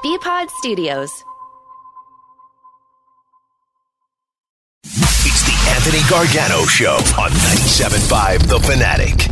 BPod Studios. It's the Anthony Gargano Show on 97.5 The Fanatic.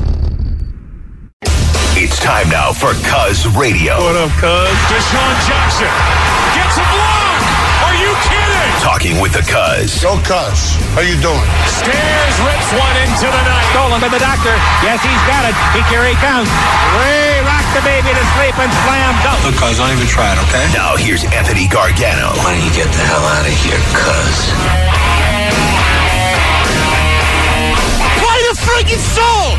It's time now for Cuz Radio. What up, Cuz? Deshaun Jackson gets a block. Are you kidding? Talking with the Cuz. Go Cuz. How you doing? Stairs rips one into the night. Stolen by the doctor. Yes, he's got it. Here he comes. Way rock the baby to sleep and slam dunk. Look, Cuz, don't even try it, okay? Now here's Anthony Gargano. Why don't you get the hell out of here, Cuz? Play the freaking song!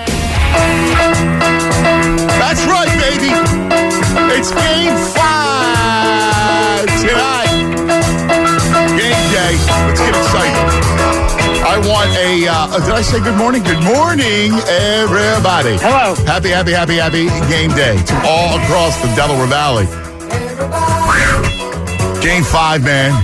That's right, baby. It's Game 5 tonight. Game day. Let's get excited. I want did I say good morning? Good morning, everybody. Hello. Happy game day to all across the Delaware Valley. Game 5, man.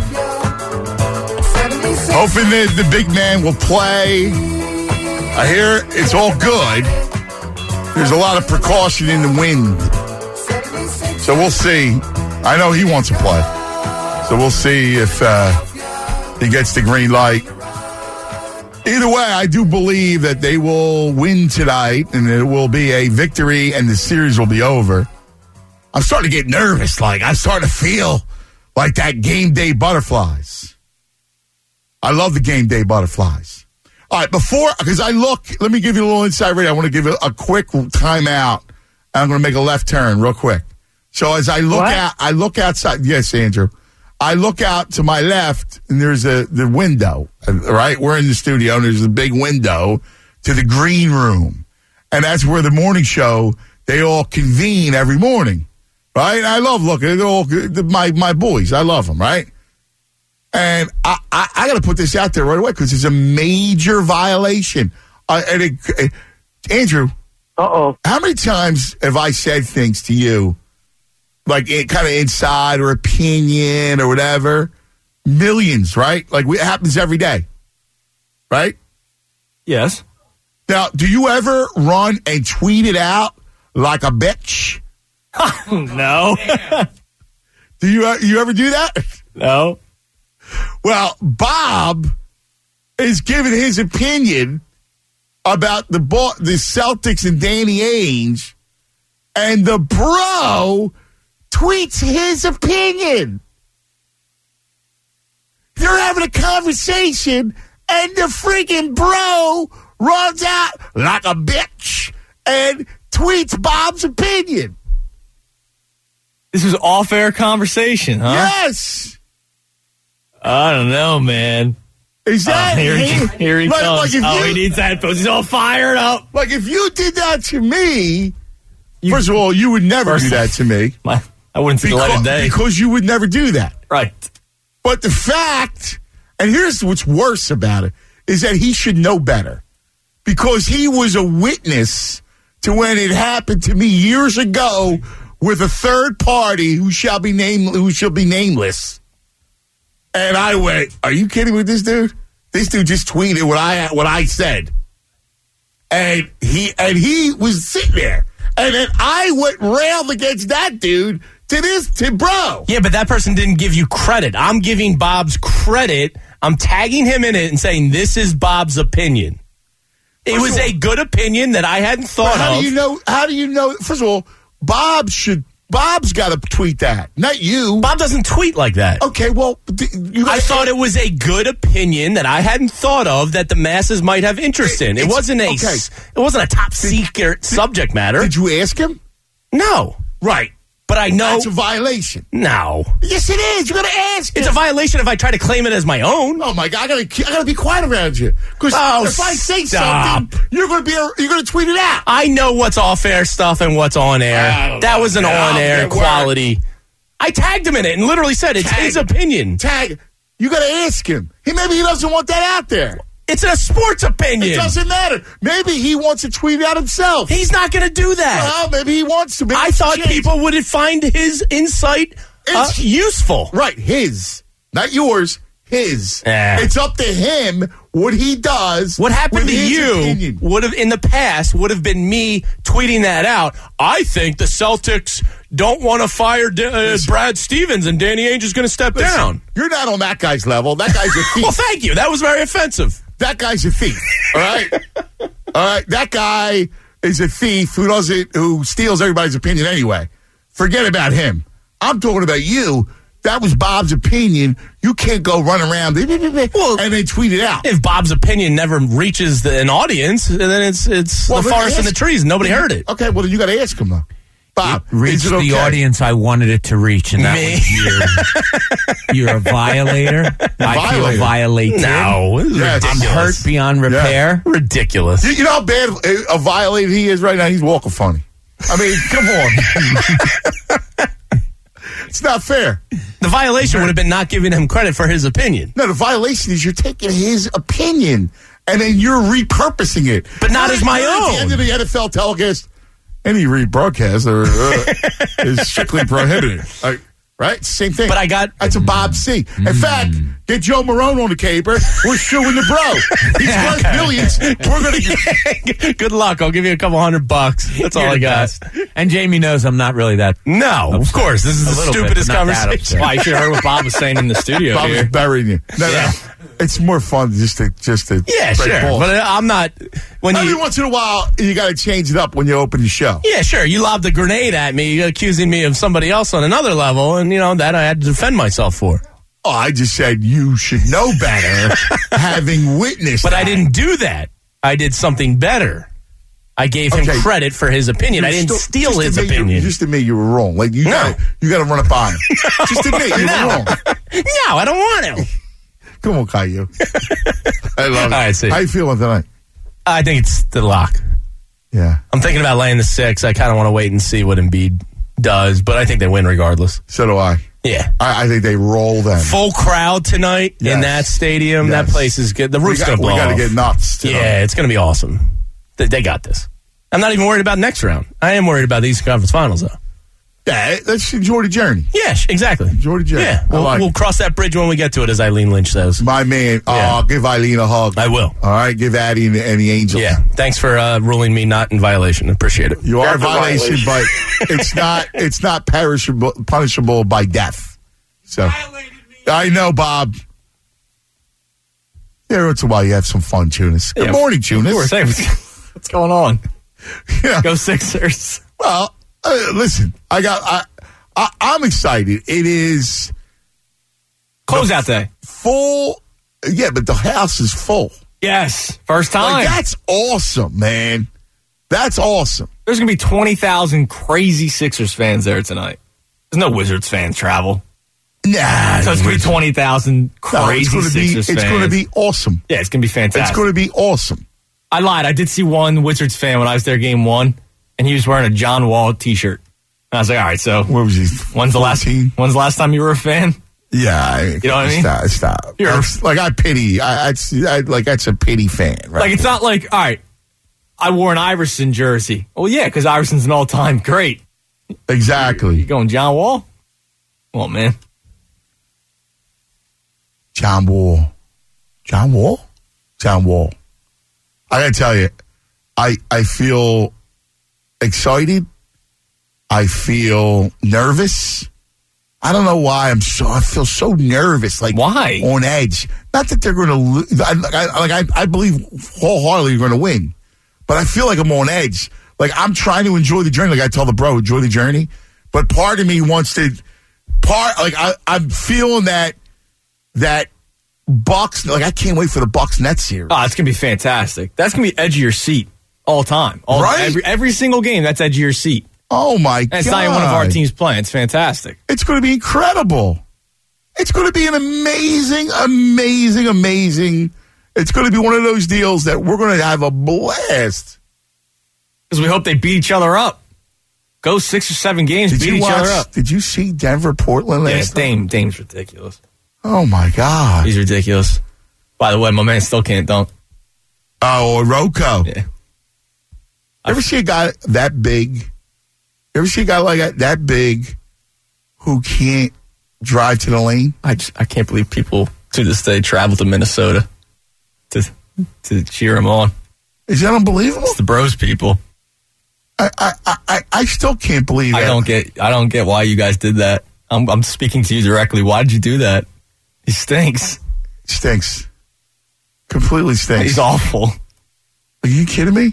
Hoping that the big man will play. I hear it's all good. There's a lot of precaution in the wind. So we'll see. I know he wants to play. So we'll see if he gets the green light. Either way, I do believe that they will win tonight and it will be a victory and the series will be over. I'm starting to get nervous. I'm starting to feel like that game day butterflies. I love the game day butterflies. All right, because let me give you a little insight right. I want to give you a quick timeout. I'm going to make a left turn real quick. So as I look outside. Yes, Andrew. I look out to my left, and there's the window, right? We're in the studio, and there's a big window to the green room. And that's where the morning show, they all convene every morning, right? And I love looking. They're all my boys. I love them, right? And I got to put this out there right away because it's a major violation. Andrew, how many times have I said things to you, like kind of inside or opinion or whatever? Millions, right? It happens every day, right? Yes. Now, do you ever run and tweet it out like a bitch? No. Do you ever do that? No. Well, Bob is giving his opinion about the Celtics and Danny Ainge, and the bro tweets his opinion. They're having a conversation, and the freaking bro runs out like a bitch and tweets Bob's opinion. This is off-air conversation, huh? Yes. I don't know, man. Is that here he comes. He needs headphones. He's all fired up. If you did that to me, first of all, you would never do that to me. I wouldn't see the light of day. Because you would never do that. Right. But the fact, and here's what's worse about it, is that he should know better. Because he was a witness to when it happened to me years ago with a third party who shall be nameless. And I went, are you kidding with this dude? This dude just tweeted what I said. And he was sitting there. And then I went railed against that dude to bro. Yeah, but that person didn't give you credit. I'm giving Bob's credit. I'm tagging him in it and saying this is Bob's opinion. It was a good opinion that I hadn't thought of. How do you know? First of all, Bob's got to tweet that, not you. Bob doesn't tweet like that. Okay, well, I thought it was a good opinion that I hadn't thought of that the masses might have interest in. It wasn't a top secret subject matter. Did you ask him? No. Right. But I know it's a violation. No. Yes, it is. You got to ask him. It's a violation if I try to claim it as my own. Oh my God! I gotta be quiet around you because if I say something, you're gonna tweet it out. I know what's off-air stuff and what's on air. That was an on-air quality. I tagged him in it and literally said it's his opinion. You got to ask him. Maybe he doesn't want that out there. It's a sports opinion. It doesn't matter. Maybe he wants to tweet it out himself. He's not going to do that. Well, maybe he wants to. I thought people would find his insight useful. Right, his. Not yours, his. It's up to him what he does. What happened to you would have, in the past, would have been me tweeting that out. I think the Celtics don't want to fire Brad Stevens and Danny Ainge is going to step down. You're not on that guy's level. That guy's a thief. Well, thank you. That was very offensive. That guy's a thief. All right? All right? That guy is a thief who steals everybody's opinion anyway. Forget about him. I'm talking about you. That was Bob's opinion. You can't go run around and then tweet it out. If Bob's opinion never reaches an audience, then it's the forest and the trees. Nobody heard it. Okay, well, then you got to ask him, though. Bob, it reached is it okay? the audience I wanted it to reach, and that was you. You're a violator. I feel violated. No, I'm hurt beyond repair. Yeah. Ridiculous. You know how bad a violator he is right now? He's walking funny. I mean, come on. It's not fair. The violation would have been not giving him credit for his opinion. No, the violation is you're taking his opinion and then you're repurposing it. But not as my own. At the end of the NFL telecast, any rebroadcast is strictly prohibited. Right? Same thing. But that's a Bob C. In fact, get Joe Marone on the caper. We're suing the bro. He's worth millions. We're going to get... Good luck. I'll give you a couple $100. That's all I got. And Jamie knows I'm not really that. No, of course. This is the stupidest conversation. Well, you should have heard what Bob was saying in the studio. Bob was burying you. No. It's more fun just to yeah, sure. balls. But I'm not. Every once in a while, you got to change it up when you open the show. Yeah, sure. You lobbed a grenade at me, accusing me of somebody else on another level, and that I had to defend myself for. Oh, I just said you should know better, having witnessed. But I didn't do that. I did something better. I gave him credit for his opinion. I didn't steal his opinion. Just admit you were wrong. Like you got to run it by him. Just admit you were wrong. No, I don't want to. Come on, Caillou. I love it. All right, see. How you feeling tonight? I think it's the lock. Yeah. I'm thinking about laying the 6. I kind of want to wait and see what Embiid does, but I think they win regardless. So do I. Yeah. I think they roll them. Full crowd tonight in that stadium. Yes. That place is good. The roof's going to blow off. We got to get nuts. Yeah, it's going to be awesome. They got this. I'm not even worried about next round. I am worried about these conference finals, though. Yeah, let's enjoy the journey. Yeah, exactly. Enjoy the journey. Yeah, we'll cross that bridge when we get to it, as Eileen Lynch says. My man, give Eileen a hug. I will. All right, give Addie and the Angels. Yeah, thanks for ruling me not in violation. Appreciate it. You are in violation, but it's not punishable by death. So I know, Bob. Every once in a while, you have some fun, Tunis. Good morning, Tunis. What's going on? Yeah. Go Sixers. Well, listen, I'm excited. It is closeout day. Full. Yeah, but the house is full. Yes, first time. Like, that's awesome, man. That's awesome. There's going to be 20,000 crazy Sixers fans there tonight. There's no Wizards fans travel. Nah. So it's going to be 20,000 crazy Sixers fans. It's going to be awesome. Yeah, it's going to be fantastic. It's going to be awesome. I lied. I did see one Wizards fan when I was there game 1, and he was wearing a John Wall t-shirt. And I was like, all right, so what was he? When's the last time you were a fan? Yeah, you know what I mean? Stop. I pity. That's a pity fan. Right? Like, it's not like, all right, I wore an Iverson jersey. Well, yeah, because Iverson's an all-time great. Exactly. You going John Wall? Come on, man. John Wall. I gotta tell you, I feel excited. I feel nervous. I don't know why I feel so nervous. Like, why? On edge. Not that they're going to lose. I believe wholeheartedly you're going to win. But I feel like I'm on edge. Like, I'm trying to enjoy the journey. Like I tell the bro, enjoy the journey. But part of me wants to, I'm feeling that Bucks, like I can't wait for the Bucks Nets series. Oh, it's going to be fantastic. That's going to be edge of your seat all time. Right? Every single game, that's edge of your seat. Oh, my God. And it's not even one of our teams playing. It's fantastic. It's going to be incredible. It's going to be an amazing. It's going to be one of those deals that we're going to have a blast. Because we hope they beat each other up. Go 6 or 7 games, beat each other up. Did you see Denver-Portland last night? Dame's ridiculous. Oh, my God. He's ridiculous. By the way, my man still can't dunk. Oh, Rocco. Yeah. Ever see a guy that big? Ever see a guy like that big who can't drive to the lane? I can't believe people to this day travel to Minnesota to cheer him on. Is that unbelievable? It's the bros people. I still can't believe it. I don't get why you guys did that. I'm speaking to you directly. Why did you do that? He stinks. Stinks. Completely stinks. He's awful. Are you kidding me?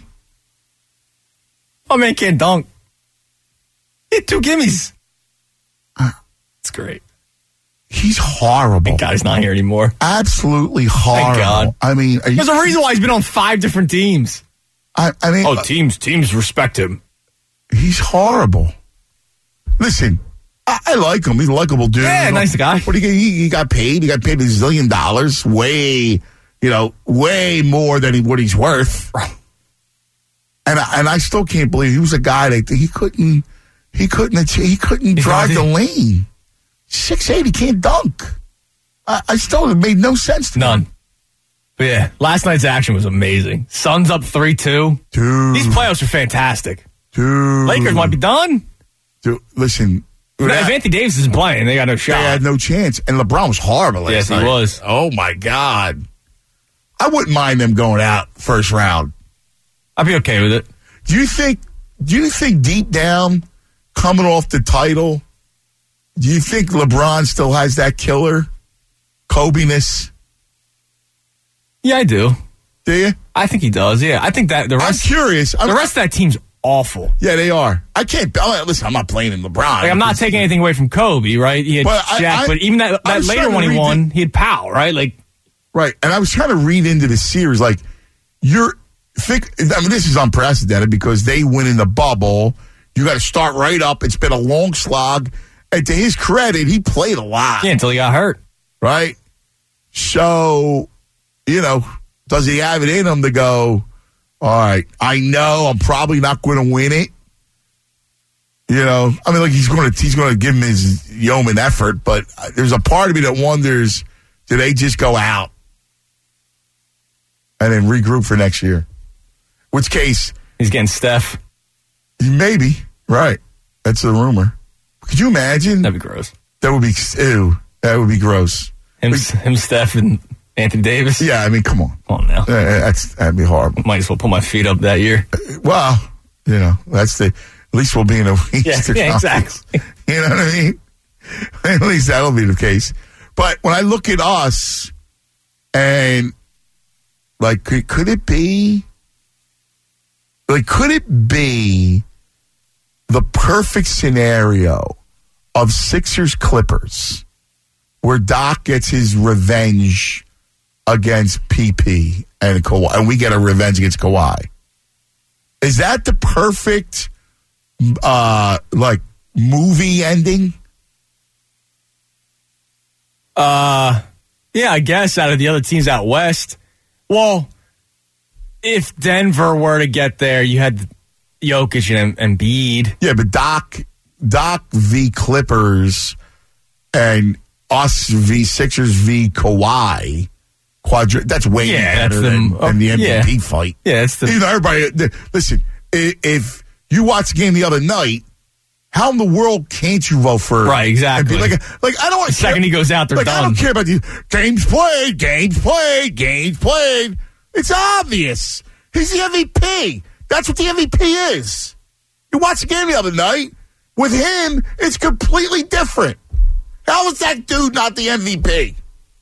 My man can't dunk. He had 2 gimmies. It's great. He's horrible. Thank God he's not here anymore. Absolutely horrible. Thank God. I mean, there's a reason why he's been on 5 different teams. I mean, teams respect him. He's horrible. Listen, I like him. He's a likable dude. Yeah, nice guy. What he got paid? He got paid $1 zillion. Way more than what he's worth. And I still can't believe he was a guy that he couldn't drive the lane. 6'8", he can't dunk. I still, it made no sense to me. None. But yeah, last night's action was amazing. Suns up 3-2. Dude. These playoffs are fantastic. Dude. Lakers might be done. Dude, listen. If Anthony Davis isn't playing, they got no shot. They had no chance. And LeBron was horrible last night. Yes, he was. Oh, my God. I wouldn't mind them going out first round. I'd be okay with it. Do you think deep down, coming off the title, do you think LeBron still has that killer Kobe-ness? Yeah, I do. Do you? I think he does, yeah. I think that the rest... I'm curious. The rest of that team's awful. Yeah, they are. Listen, I'm not blaming LeBron. Like, I'm not taking anything away from Kobe, right? He had Shaq, but even that later one he won, he had Powell, right? Like, right. And I was trying to read into the series, like, this is unprecedented because they win in the bubble. You got to start right up. It's been a long slog. And to his credit, he played a lot. Yeah, until he got hurt. Right? So, does he have it in him to go, all right, I know I'm probably not going to win it. He's going to give him his yeoman effort, but there's a part of me that wonders, do they just go out and then regroup for next year? Which case... He's getting Steph. Maybe. Right. That's the rumor. Could you imagine? That'd be gross. That would be... Ew. That would be gross. Him, Steph, and Anthony Davis? Yeah, I mean, come on. Come on now. That'd be horrible. Might as well put my feet up that year. Well, that's the... At least we'll be in a Easter yeah, exactly. You know what I mean? At least that'll be the case. But when I look at us and, like, could it be... Like, could it be the perfect scenario of Sixers-Clippers where Doc gets his revenge against PP and Kawhi, and we get a revenge against Kawhi? Is that the perfect, movie ending? Yeah, I guess out of the other teams out west. Well... If Denver were to get there, you had Jokic and Embiid. Yeah, but Doc v. Clippers and us v. Sixers v. Kawhi, that's way better than the MVP fight. Yeah, it's everybody. Listen, if you watched the game the other night, how in the world can't you vote for? Right, exactly. Like I don't. The second he goes out, they're done. I don't care about the games played. It's obvious. He's the MVP. That's what the MVP is. You watched the game the other night. With him, it's completely different. How is that dude not the MVP?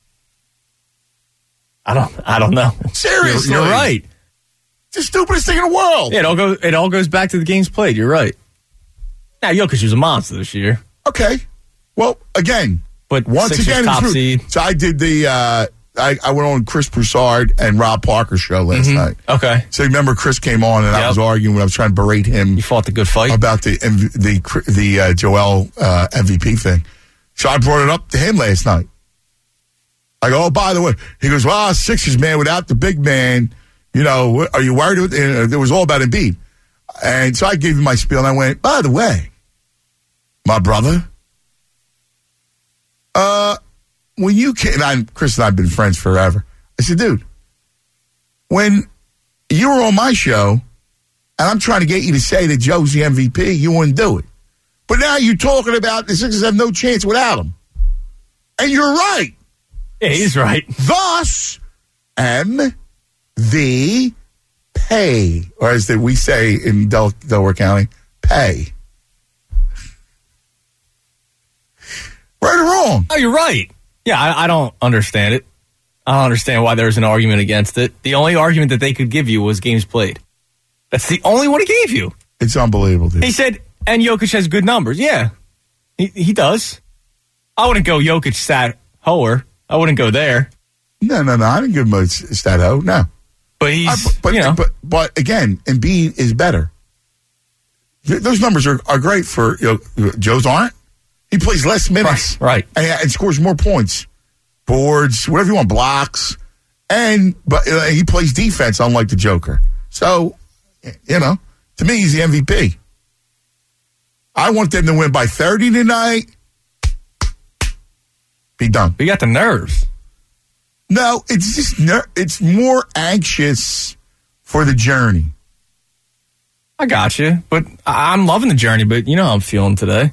I don't know. Seriously. You're right. It's the stupidest thing in the world. Yeah, it all goes back to the games played. You're right. Now, Jokic was a monster this year. Okay. Well, again. But once Sixers again, top seed. So I did the... I went on Chris Broussard and Rob Parker's show last night. Okay. So remember Chris came on and I was arguing when I was trying to berate him. You fought the good fight about the Joel MVP thing. So I brought it up to him last night. I go, oh, by the way, he goes, well, Sixers, man, without the big man, are you worried? It was all about Embiid. And so I gave him my spiel and I went, by the way, my brother, when you can, Chris and I have been friends forever. I said, dude, when you were on my show and I'm trying to get you to say that Joe's the MVP, you wouldn't do it. But now you're talking about the Sixers have no chance without him. And you're right. Yeah, he's right. Thus, MVP. pay, or as we say in Delaware County, pay. Right or wrong? Oh, you're right. Yeah, I don't understand it. I don't understand why there's an argument against it. The only argument that they could give you was games played. That's the only one he gave you. It's unbelievable, dude. He said, and Jokic has good numbers. Yeah, he does. I wouldn't go Jokic stat hoer. I wouldn't go there. No. I didn't give him a stat ho. No. But he's, But again, Embiid is better. Those numbers are great for, Joe's aren't. He plays less minutes. Right. And scores more points. Boards, whatever you want, blocks. But he plays defense, unlike the Joker. So, to me, he's the MVP. I want them to win by 30 tonight. Be done. You got the nerves. No, it's just it's more anxious for the journey. I got you, but I'm loving the journey. But you know how I'm feeling today.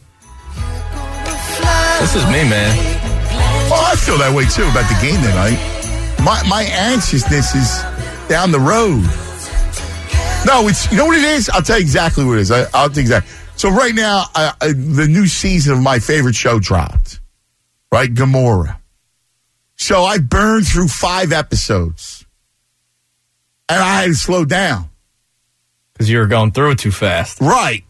This is me, man. Well, I feel that way too about the game tonight. My anxiousness is down the road. No, it's you know what it is. I'll tell you exactly what it is. I'll tell you exactly. So right now, the new season of my favorite show dropped. Right, Gomorrah. So I burned through 5 episodes. And I had to slow down. Because you were going through it too fast. Right.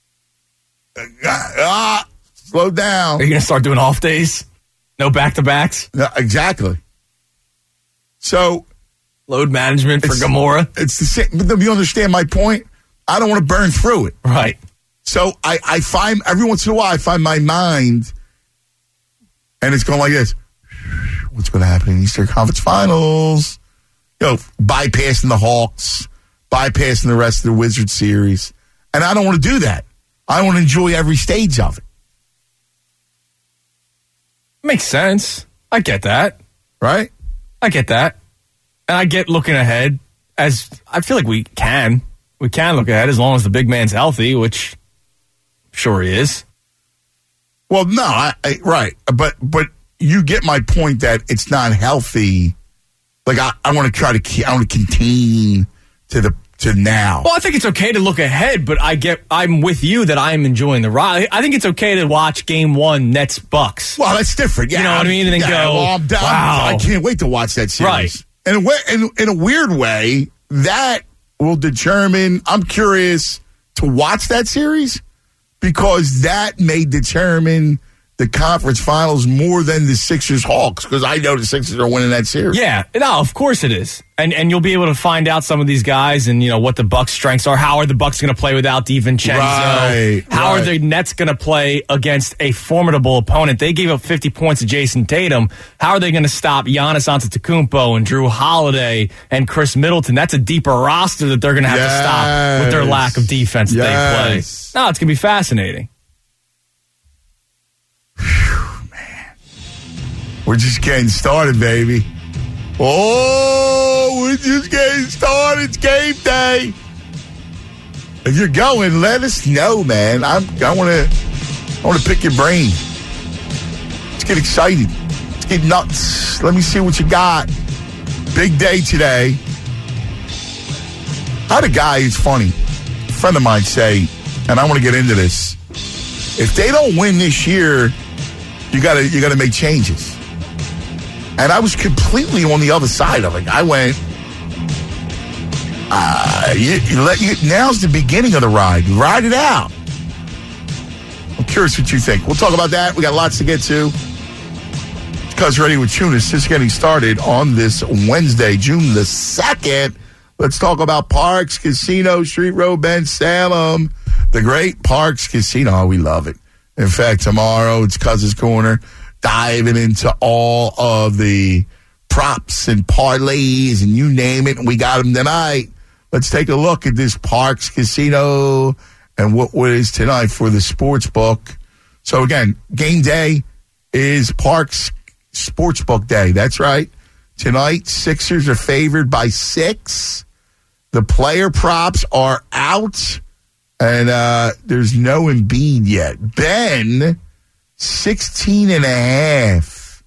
Slow down. Are you going to start doing off days? No back-to-backs? No, exactly. So. Load management for Gomorrah? It's the same. But you understand my point? I don't want to burn through it. Right. So I find, every once in a while, I find my mind, and it's going like this. What's going to happen in Eastern Conference Finals? Bypassing the Hawks, bypassing the rest of the Wizards series. And I don't want to do that. I want to enjoy every stage of it. Makes sense. I get that. Right? I get that. And I get looking ahead, as I feel like we can. We can look ahead as long as the big man's healthy, which sure he is. Well, no, right. But you get my point that it's not healthy. Like I want to I want to contain to now. Well, I think it's okay to look ahead, but I'm with you that I am enjoying the ride. I think it's okay to watch Game 1 Nets Bucks. Well, that's different. Yeah, you know what I mean? And then I'm down. Wow. I can't wait to watch that series. Right. And in a weird way, that will determine. I'm curious to watch that series because that may determine the conference finals more than the Sixers-Hawks, because I know the Sixers are winning that series. Yeah, no, of course it is. And you'll be able to find out some of these guys and, what the Bucks' strengths are. How are the Bucks going to play without DiVincenzo? Right, How are the Nets going to play against a formidable opponent? They gave up 50 points to Jason Tatum. How are they going to stop Giannis Antetokounmpo and Drew Holiday and Chris Middleton? That's a deeper roster that they're going to have to stop with their lack of defense that they play. No, it's going to be fascinating. We're just getting started, baby. Oh, we're just getting started. It's game day. If you're going, let us know, man. I want to pick your brain. Let's get excited. Let's get nuts. Let me see what you got. Big day today. I had a guy who's funny, a friend of mine, say, and I want to get into this. If they don't win this year, you gotta make changes. And I was completely on the other side of it. I went, now's the beginning of the ride. Ride it out. I'm curious what you think. We'll talk about that. We got lots to get to. Cuz Ready with Tunis just getting started on this Wednesday, June the 2nd. Let's talk about Parx Casino, Street Road, Ben Salem. The great Parx Casino. Oh, we love it. In fact, tomorrow it's Cuz's Corner. Diving into all of the props and parlays and you name it. And we got them tonight. Let's take a look at this Parx Casino and what is tonight for the sports book. So again, game day is Parx Sportsbook Day. That's right. Tonight, Sixers are favored by 6. The player props are out. And there's no Embiid yet. Ben, 16.5.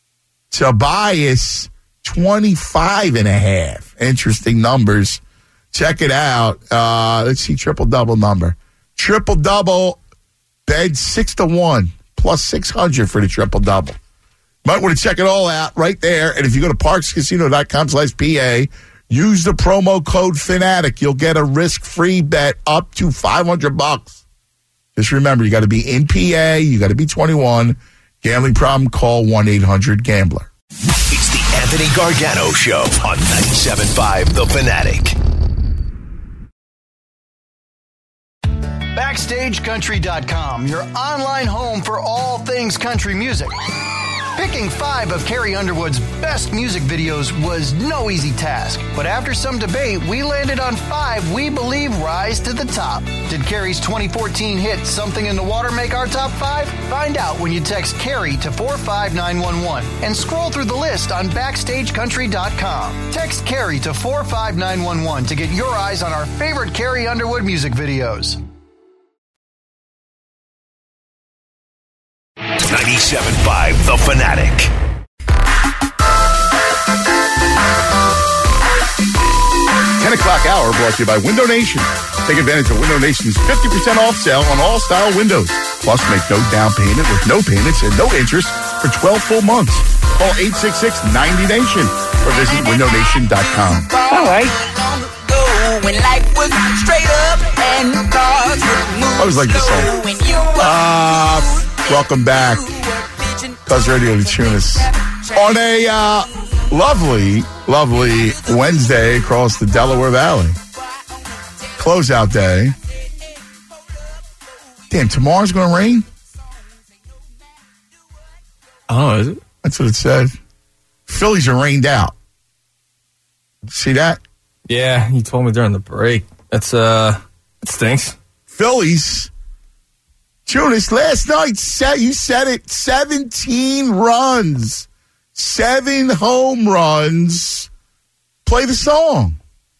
Tobias, 25.5. Interesting numbers. Check it out. Let's see, triple-double number. Triple-double, bet 6-1, plus 600 for the triple-double. Might want to check it all out right there. And if you go to parkscasino.com/PA, use the promo code Fanatic. You'll get a risk-free bet up to $500. Just remember, you got to be in PA. You got to be 21. Gambling problem, call 1-800-GAMBLER. It's the Anthony Gargano Show on 97.5 The Fanatic. BackstageCountry.com, your online home for all things country music. Picking 5 of Carrie Underwood's best music videos was no easy task, but after some debate, we landed on 5 we believe rise to the top. Did Carrie's 2014 hit Something in the Water make our top 5? Find out when you text Carrie to 45911 and scroll through the list on BackstageCountry.com. Text Carrie to 45911 to get your eyes on our favorite Carrie Underwood music videos. 97.5 The Fanatic. O'clock hour brought to you by Window Nation. Take advantage of Window Nation's 50% off sale on all style windows. Plus, make no down payment with no payments and no interest for 12 full months. Call 866-90-NATION or visit windownation.com. All right. When life was straight up and cars would move. I always like this song. Welcome back. Cuz Radio to Tunis. On a lovely Wednesday across the Delaware Valley. Closeout day. Damn, tomorrow's going to rain? Oh, is it? That's what it said. Phillies are rained out. See that? Yeah, you told me during the break. That's it stinks. Phillies. Tunis, last night, you said it, 17 runs. 7 home runs. Play the song.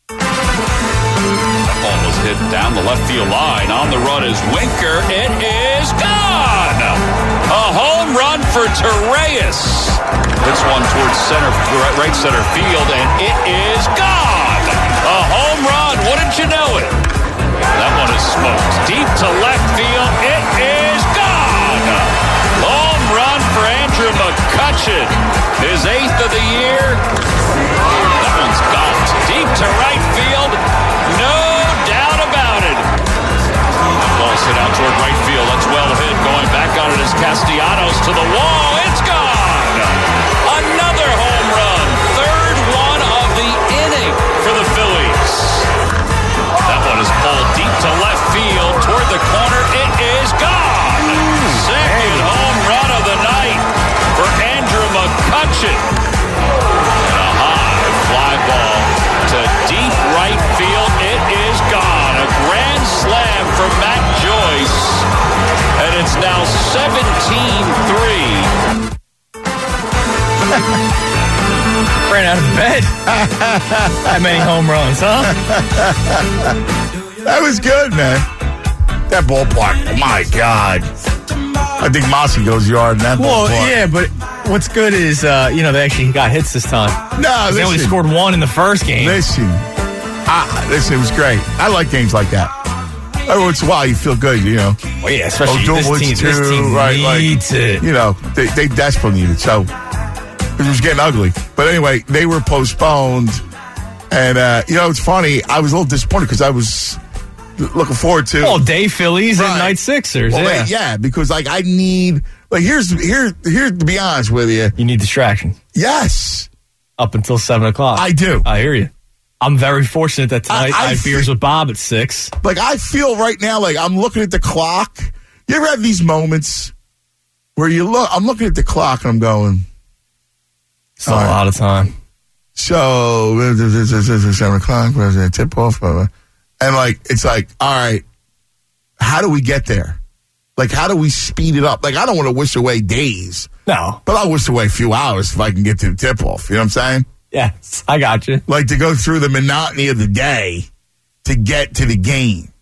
That ball was hit down the left field line. On the run is Winker. It is gone. A home run for Torreyes. Hits one towards right center field, and it is gone. A home run. Wouldn't you know it? That one is smoked. Deep to left field. It is gone. Home run for Andrew McCutchen. His 8th of the year. That one's gone. Deep to right field. No doubt about it. That ball's hit out toward right field. That's well hit. Going back on it is Castellanos to the wall. It's gone. Another home run. 3rd one of the inning for the Phillies. That one is pulled deep to left field toward the corner. It is gone. 2nd home run of the night for Andrew McCutchen. And a high fly ball to deep right field. It is gone. A grand slam for Matt Joyce. And it's now 17-3. Ran out of bed. That many home runs, huh? That was good, man. That ballpark, my God. I think Mossy goes yard in that ballpark. Well, yeah, but what's good is, they actually got hits this time. No, they only scored 1 in the first game. Listen, it was great. I like games like that. Every once in a while, you feel good, you know. Well, yeah, especially this team needs it. You know, they desperately need it. So it was getting ugly. But anyway, they were postponed. And, it's funny. I was a little disappointed because I was looking forward to day Phillies and night Sixers. Well, yeah, because I need here to be honest with you. You need distraction. Yes. Up until 7:00. I do. I hear you. I'm very fortunate that tonight I have beers with Bob at 6. I feel right now like I'm looking at the clock. You ever have these moments where I'm looking at the clock and I'm going, it's a lot of time. So 7:00, where's the tip off? And it's like, all right, how do we get there? How do we speed it up? I don't want to wish away days. No. But I'll wish away a few hours if I can get to the tip off. You know what I'm saying? Yes, I got you. To go through the monotony of the day to get to the game.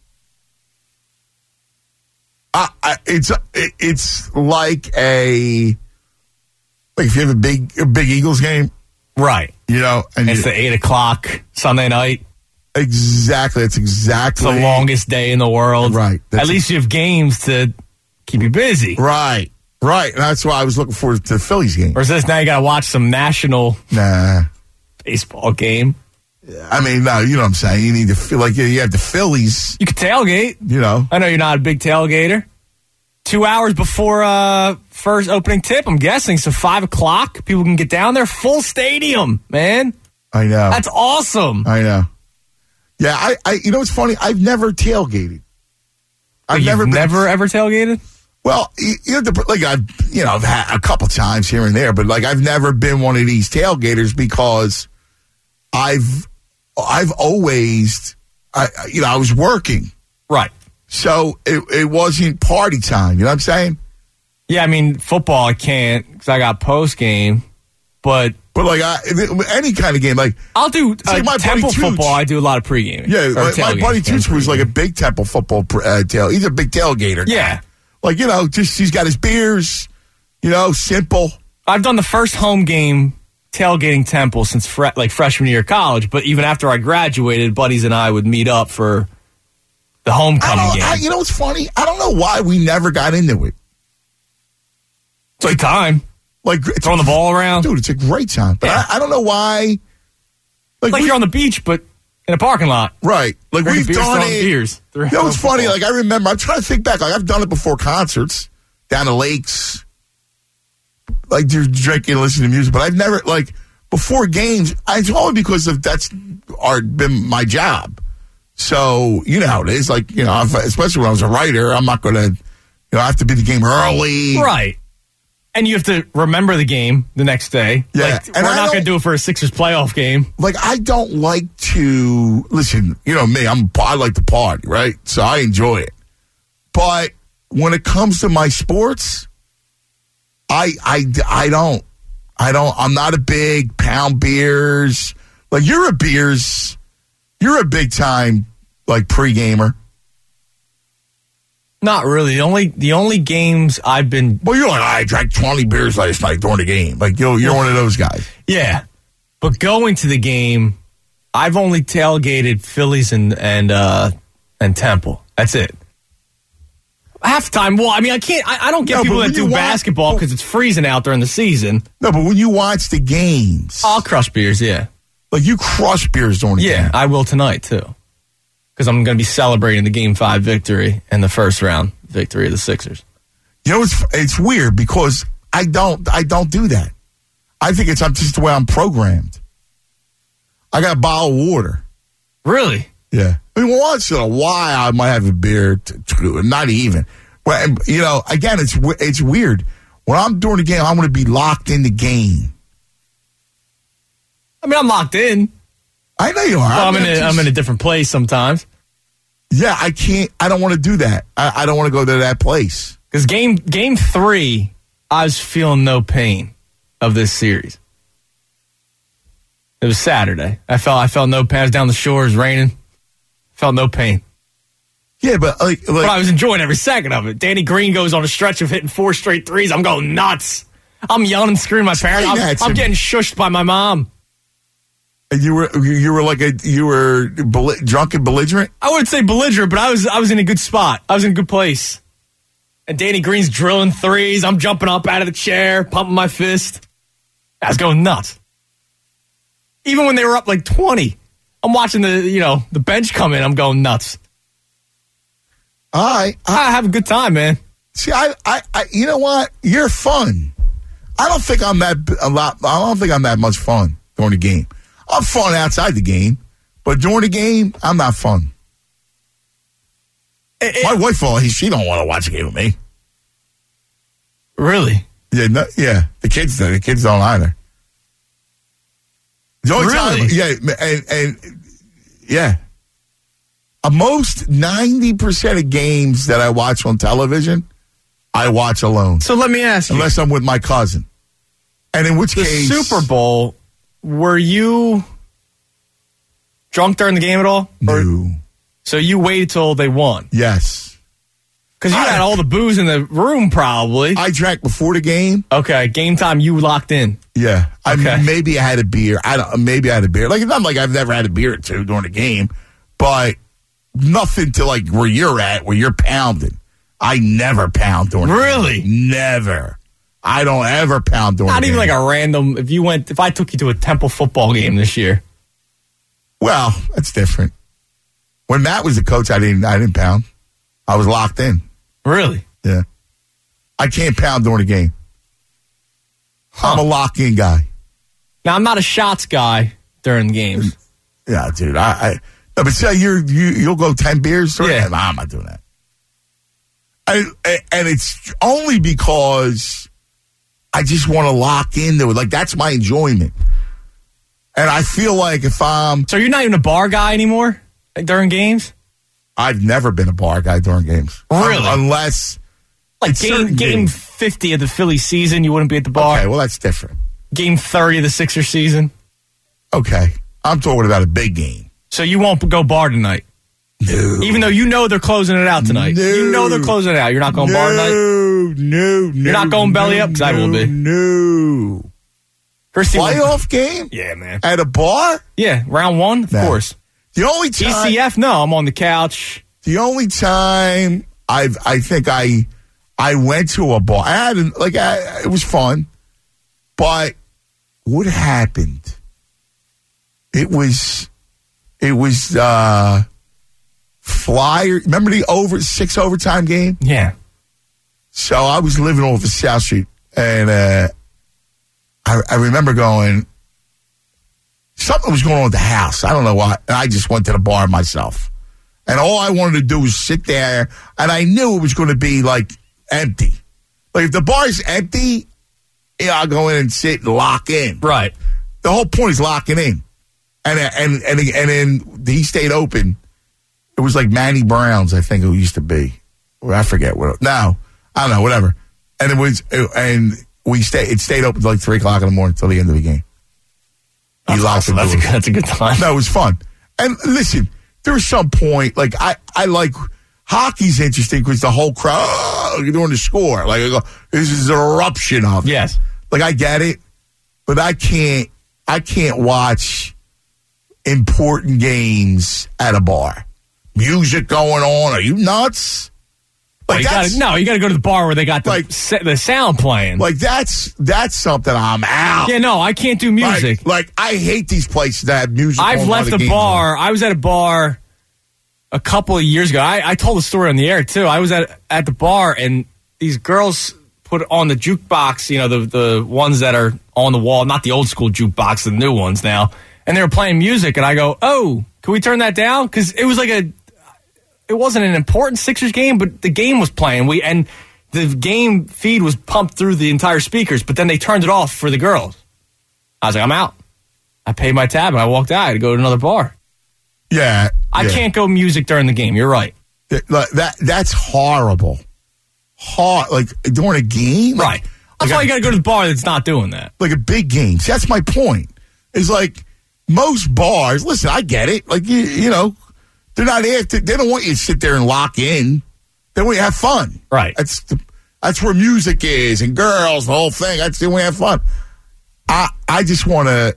It's like if you have a big Eagles game. Right. And it's the 8:00 Sunday night. Exactly. It's exactly. It's the longest day in the world. Right. At least you have games to keep you busy. Right. Right. And that's why I was looking forward to the Phillies game. Or is this now you got to watch some national baseball game? I mean, no, you know what I'm saying. You need to feel like you have the Phillies. You could tailgate. You know. I know you're not a big tailgater. 2 hours before first opening tip, I'm guessing. So 5 o'clock, people can get down there. Full stadium, man. I know. That's awesome. I know. Yeah, I you know what's funny? I've never tailgated. I've never ever tailgated? Well, I've had a couple times here and there, but like I've never been one of these tailgaters because I've always I was working. Right. So it wasn't party time, you know what I'm saying? Yeah, I mean, football I can't because I got post game, but like any kind of game, like I'll do my Temple buddy football. I do a lot of pregame. Yeah, my buddy Toots was like a big Temple football tail. He's a big tailgater. Yeah, like just he's got his beers. Simple. I've done the first home game tailgating Temple since freshman year of college, but even after I graduated, buddies and I would meet up for the homecoming game. You know what's funny? I don't know why we never got into it. It's like time. Like throwing the ball around. Dude, it's a great time. But I don't know why. Like you're on the beach, but in a parking lot. Right. Like we've done it. Beers. It's funny. Like I remember, I'm trying to think back. Like I've done it before concerts, down the lakes. Like just drinking and listening to music. But I've never, like, before games, it's only because that's been my job. So, you know how it is. Like, especially when I was a writer, I'm not going to, I have to be the game early. Right. And you have to remember the game the next day. Yeah. Like, we're not going to do it for a Sixers playoff game. Like, I don't like to, listen, you know me, I like to party, right? So I enjoy it. But when it comes to my sports, I don't, I'm not a big pound beers. Like, you're a big time, like, pre-gamer. Not really. The only games I've been... Well, you're like, I drank 20 beers last night during the game. Like, you're one of those guys. Yeah. But going to the game, I've only tailgated Phillies and Temple. That's it. Halftime, well, I mean, I don't get people that do basketball because it's freezing out during the season. No, but when you watch the games... I'll crush beers, yeah. Like, you crush beers during the game. Yeah, I will tonight, too. Because I'm going to be celebrating the Game 5 victory and the first round victory of the Sixers. You know, it's weird because I don't do that. I think it's just the way I'm programmed. I got a bottle of water. Really? Yeah. I mean, once in a while, I might have a beer. Not even. Well, again, it's weird. When I'm doing the game, I want to be locked in the game. I mean, I'm locked in. I know you are. Well, I'm in a different place sometimes. Yeah, I can't. I don't want to do that. I don't want to go to that place. Because game 3, I was feeling no pain of this series. It was Saturday. I felt no pain. I was down the shore. It was raining. Felt no pain. Yeah, but but I was enjoying every second of it. Danny Green goes on a stretch of hitting 4 straight threes. I'm going nuts. I'm yelling and screaming at my parents. I'm getting shushed by my mom. You were drunk and belligerent? I wouldn't say belligerent, but I was in a good spot. I was in a good place. And Danny Green's drilling threes. I'm jumping up out of the chair, pumping my fist. I was going nuts. Even when they were up like 20, I'm watching the bench come in. I'm going nuts. I have a good time, man. See, I you know what? You're fun. I don't think I'm that much fun during the game. I'm fun outside the game, but during the game, I'm not fun. My wife, she don't want to watch a game with me. Really? Yeah, The kids don't either. The only time, yeah. Most 90% of games that I watch on television, I watch alone. So let me ask you, unless I'm with my cousin, and in which case, the Super Bowl. Were you drunk during the game at all? No. So you waited till they won? Yes. Because you had all the booze in the room, probably. I drank before the game. Okay, game time, you locked in. Yeah. Okay. Maybe I had a beer. Maybe I had a beer. Like, it's not like I've never had a beer or two during the game, but nothing to, like, where you're at, where you're pounding. I never pound during the game. Really? Never. I don't ever pound during the game. Not even like a random, if I took you to a Temple football game this year. Well, that's different. When Matt was the coach, I didn't pound. I was locked in. Really? Yeah. I can't pound during the game. I'm a lock-in guy. Now, I'm not a shots guy during the games. Yeah, dude. No, but say you'll go 10 beers? Yeah. Nah, I'm not doing that. And it's only because I just want to lock into it. Like, that's my enjoyment. And I feel like if I'm... So you're not even a bar guy anymore during games? I've never been a bar guy during games. Really? Unless... Like game 50 of the Phillies season, you wouldn't be at the bar? Okay, well, that's different. Game 30 of the Sixers season? Okay. I'm talking about a big game. So you won't go bar tonight? No. Even though you know they're closing it out tonight? No. You know they're closing it out. You're not going bar tonight? No. You're not going belly up? Because I will be. No. Playoff game? Yeah, man. At a bar? Yeah, round one, of course. The only time... ECF? No, I'm on the couch. The only time I think I went to a bar, it was fun, but what happened? It was Flyer. Remember the 6 overtime game? Yeah. So I was living off of South Street, and I remember going, something was going on at the house. I don't know why. And I just went to the bar myself. And all I wanted to do was sit there, and I knew it was going to be, like, empty. Like, if the bar's empty, I'll go in and sit and lock in. Right. The whole point is locking in. And then he stayed open. It was like Manny Brown's, I think it used to be. Or I forget what. No, I don't know, whatever. And it stayed open till like 3 o'clock in the morning till the end of the game. That's awesome. That's a good time. No, it was fun. And listen, there was some point, like, I like, hockey's interesting because the whole crowd, you're doing the score. Like, this is an eruption of it. Yes. Like, I get it, but I can't watch important games at a bar. Music going on. Are you nuts? Like, you got to go to the bar where they got the sound playing. Like, that's something I'm out. Yeah, no, I can't do music. Like I hate these places that have music. I've left a bar. I was at a bar a couple of years ago. I told the story on the air, too. I was at the bar, and these girls put on the jukebox, the ones that are on the wall, not the old school jukebox, the new ones now. And they were playing music, and I go, oh, can we turn that down? Because it was like it wasn't an important Sixers game, but the game was playing. And the game feed was pumped through the entire speakers, but then they turned it off for the girls. I was like, I'm out. I paid my tab, and I walked out. I had to go to another bar. Yeah. I can't go music during the game. You're right. That's horrible. Like, during a game? Right. That's why you got to go to the bar that's not doing that. Like a big game. See, that's my point. It's like, most bars, listen, I get it. Like, they're not after, they don't want you to sit there and lock in. They want you to have fun. Right. That's where music is and girls, the whole thing. They want you to have fun. I just want to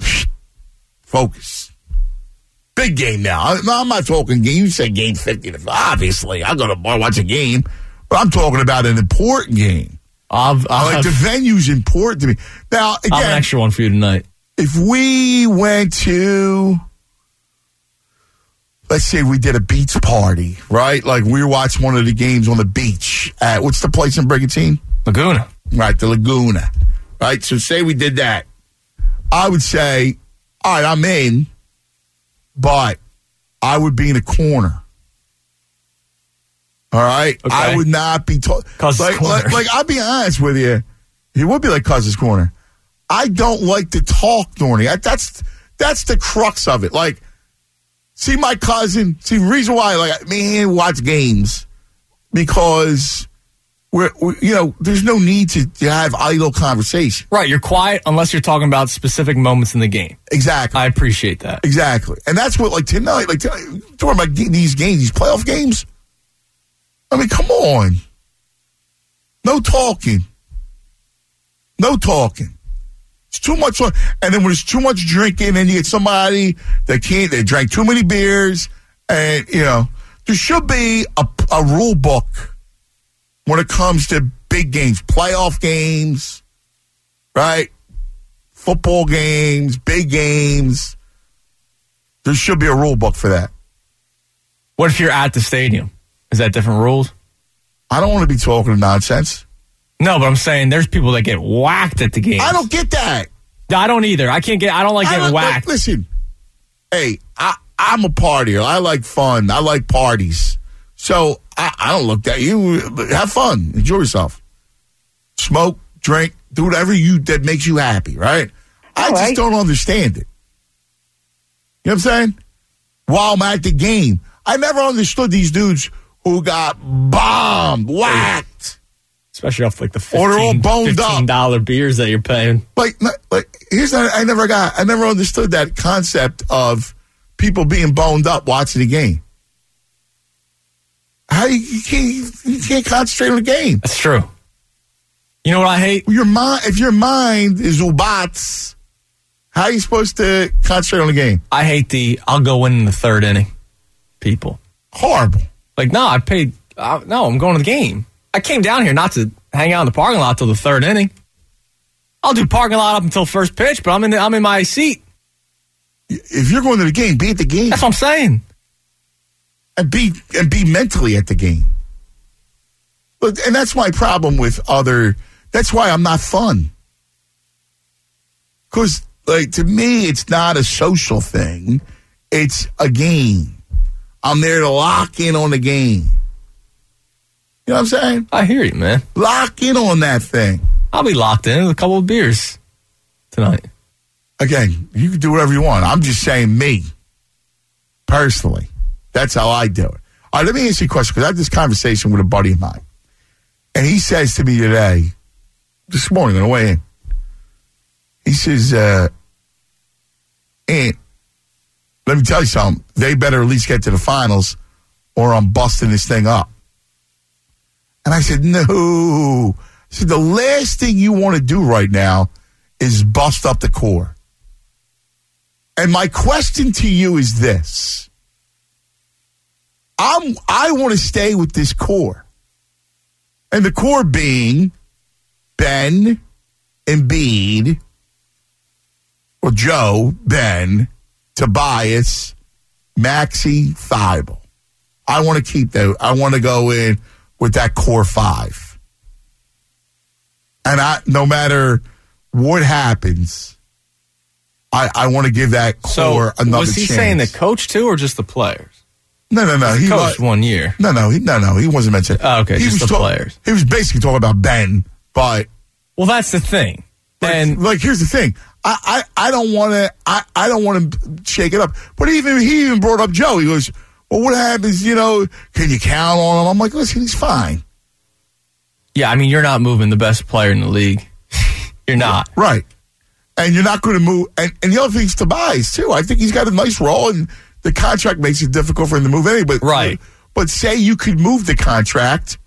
focus. Big game now. I'm not talking game. You said game 50. Obviously, I'll go to the bar, watch a game. But I'm talking about an important game. Like, the venue's important to me. Now, again, I have an extra one for you tonight. If we went to, let's say we did a beach party, right? Like, we were watching one of the games on the beach at, what's the place in Brigantine? Laguna. Right, the Laguna. Right, so say we did that. I would say, all right, I'm in, but I would be in a corner. All right? Okay. I would not be like, I'll be honest with you. It would be like Cousins' Corner. I don't like to talk during it. That's the crux of it. Like, see my cousin. See the reason why, like, me and watch games because we're there's no need to have idle conversation. Right, you're quiet unless you're talking about specific moments in the game. Exactly. I appreciate that. Exactly, and that's what, like, tonight, talking about these games, these playoff games. I mean, come on. No talking. No talking. It's too much. And then when there's too much drinking, then you get somebody that they drank too many beers. And, there should be a rule book when it comes to big games, playoff games, right? Football games, big games. There should be a rule book for that. What if you're at the stadium? Is that different rules? I don't want to be talking nonsense. No, but I'm saying there's people that get whacked at the game. I don't get that. No, I don't either. I don't like getting whacked. Listen, hey, I'm a partier. I like fun. I like parties. So I don't look at you. Have fun. Enjoy yourself. Smoke, drink, do whatever that makes you happy, right? I just don't understand it. You know what I'm saying? While I'm at the game. I never understood these dudes who got bombed, whacked. Especially off like the $15 beers that you're paying. Like here's that I never understood that concept of people being boned up watching the game. How you can't concentrate on the game. That's true. You know what I hate? If your mind is ubats, how are you supposed to concentrate on the game? I hate I'll go in the third inning people. Horrible. Like, no, I paid. No, I'm going to the game. I came down here not to hang out in the parking lot till the third inning. I'll do parking lot up until first pitch, but I'm in my seat. If you're going to the game, be at the game. That's what I'm saying. And be mentally at the game. And that's my problem with that's why I'm not fun. Because, to me, it's not a social thing. It's a game. I'm there to lock in on the game. You know what I'm saying? I hear you, man. Lock in on that thing. I'll be locked in with a couple of beers tonight. Again, you can do whatever you want. I'm just saying me. Personally. That's how I do it. All right, let me ask you a question, because I had this conversation with a buddy of mine. And he says to me today, this morning on the way in, he says, Aunt, let me tell you something. They better at least get to the finals or I'm busting this thing up. And I said, no. I said, the last thing you want to do right now is bust up the core. And my question to you is this. I want to stay with this core. And the core being Ben, Embiid, or Joe, Ben, Tobias, Maxey, Thibault. I want to keep that. I want to go in with that core five. And no matter what happens, I want to give that core another chance. Was he saying the coach too, or just the players? No. He coached 1 year. No. He wasn't mentioning. Oh, okay, just the players. He was basically talking about Ben, but well, that's the thing. And here's the thing. I don't want to. I don't want to shake it up. But he even brought up Joe. He goes, well, what happens? Can you count on him? I'm like, listen, he's fine. Yeah, I mean, you're not moving the best player in the league. You're not. Right. And you're not going to move. And the other thing's Tobias, too. I think he's got a nice role, and the contract makes it difficult for him to move anyway. Right. But say you could move the contract,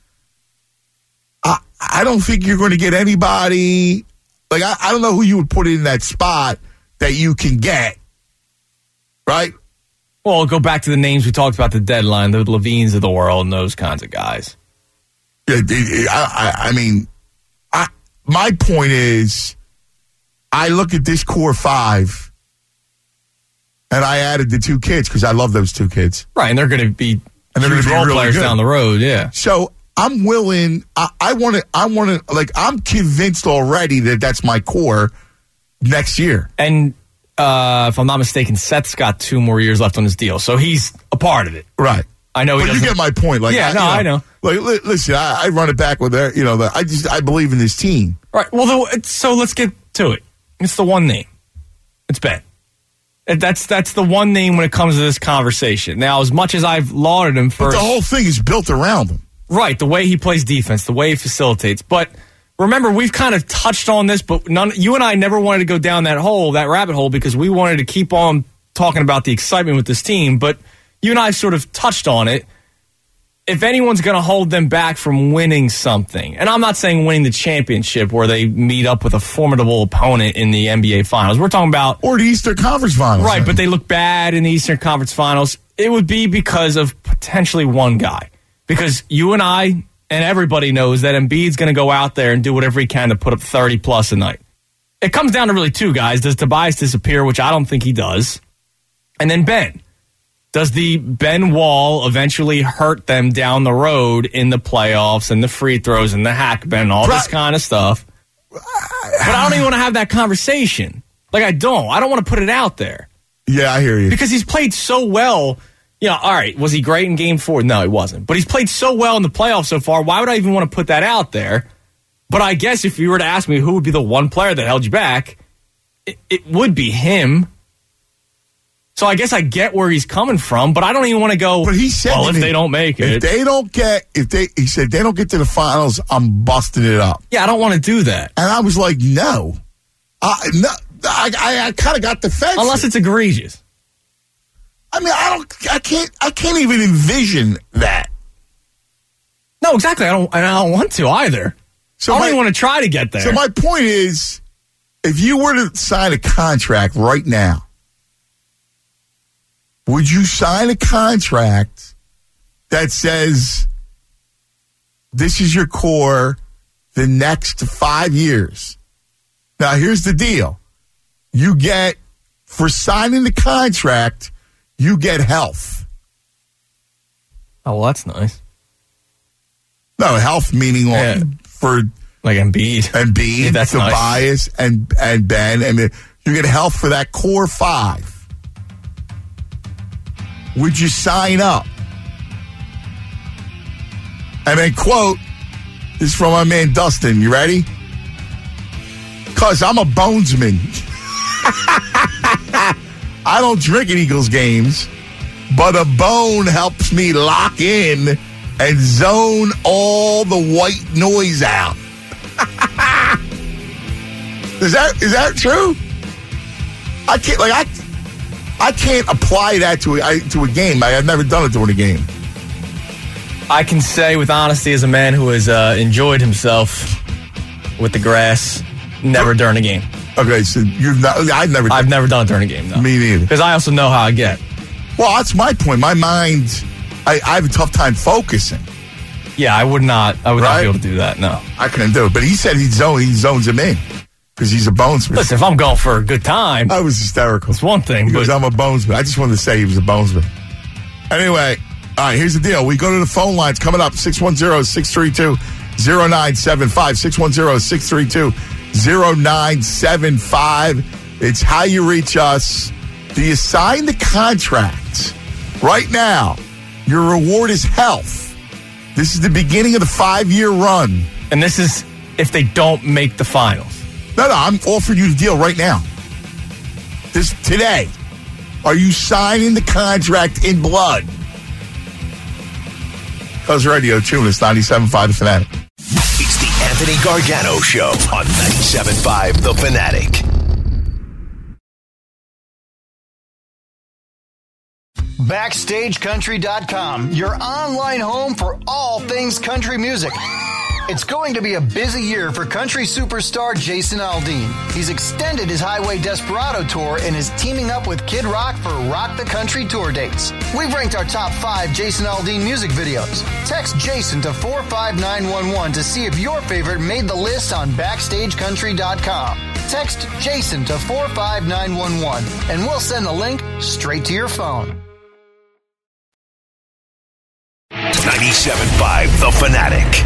I don't think you're going to get anybody. Like, I don't know who you would put in that spot that you can get. Right? Well, go back to the names we talked about, the deadline, the Levines of the world, and those kinds of guys. Yeah, I mean, my point is, I look at this core five, and I added the two kids because I love those two kids. Right, and they're going to be role players down the road. Yeah. So I'm willing. I want to. Like, I'm convinced already that that's my core next year. And if I'm not mistaken, Seth's got 2 more years left on his deal, so he's a part of it. Right. I know. But you get my point. Like, yeah, I know. Like, listen, I run it back with that. I believe in this team. Right. Well, so let's get to it. It's the one name. It's Ben. That's the one name when it comes to this conversation. Now, as much as I've lauded him for... But the whole thing is built around him. Right, the way he plays defense, the way he facilitates. But remember, we've kind of touched on this, but you and I never wanted to go down that rabbit hole, because we wanted to keep on talking about the excitement with this team. But you and I sort of touched on it. if anyone's going to hold them back from winning something, and I'm not saying winning the championship where they meet up with a formidable opponent in the NBA Finals. We're talking about... Or the Eastern Conference Finals. Right, but they look bad in the Eastern Conference Finals. It would be because of potentially one guy. Because you and I and everybody knows that Embiid's going to go out there and do whatever he can to put up 30-plus a night. It comes down to really two guys. Does Tobias disappear, which I don't think he does? And then Ben. Does the Ben Wall eventually hurt them down the road in the playoffs and the free throws and the hack Ben, all this kind of stuff? But I don't even want to have that conversation. Like, I don't want to put it out there. Yeah, I hear you. Because he's played so well. You know, all right, was he great in Game 4? No, he wasn't. But he's played so well in the playoffs so far. Why would I even want to put that out there? But I guess if you were to ask me who would be the one player that held you back, it would be him. So I guess I get where he's coming from, but I don't even want to go, but he said well, if they don't make it. He said, they don't get to the finals, I'm busting it up. Yeah, I don't want to do that. And I was like, no. I kind of got defensive. Unless it's egregious. I mean, I can't even envision that. No, exactly. I don't want to either. So I don't even want to try to get there. So my point is, if you were to sign a contract right now, would you sign a contract that says this is your core the next 5 years? Now, here's the deal. You get, for signing the contract, you get health. Oh, well, that's nice. No, health meaning for... Like Embiid. Yeah, that's Tobias, nice. and Ben. I mean, you get health for that core 5. Would you sign up? And then, quote, this is from my man Dustin. You ready? Because I'm a bonesman. I don't drink at Eagles games, but a bone helps me lock in and zone all the white noise out. Is that true? I can't apply that to a game. I've never done it during a game. I can say with honesty, as a man who has enjoyed himself with the grass, never during a game. Okay, so I've never done it during a game, no. Me neither. Because I also know how I get. Well, that's my point. My mind, I have a tough time focusing. Yeah, I would not be able to do that, no. I couldn't do it. But he said he zones him in because he's a bonesman. Listen, if I'm going for a good time. I was hysterical. It's one thing. Because I'm a bonesman. I just wanted to say he was a bonesman. Anyway, all right, here's the deal. We go to the phone lines coming up, 610-632-0975, 610-632-0975. It's how you reach us. Do you sign the contract right now? Your reward is health. This is the beginning of the 5-year run. And this is if they don't make the finals. No, I'm offering you the deal right now. Today. Are you signing the contract in blood? Buzz Radio, tune us, 97.5 The Fanatic. It's the Anthony Gargano Show on 97.5 The Fanatic. BackstageCountry.com, your online home for all things country music. It's going to be a busy year for country superstar Jason Aldean. He's extended his Highway Desperado tour and is teaming up with Kid Rock for Rock the Country tour dates. We've ranked our top 5 Jason Aldean music videos. Text Jason to 45911 to see if your favorite made the list on BackstageCountry.com. Text Jason to 45911 and we'll send the link straight to your phone. 97.5 The Fanatic.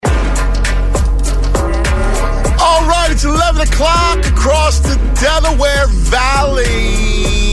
All right, it's 11 o'clock across the Delaware Valley.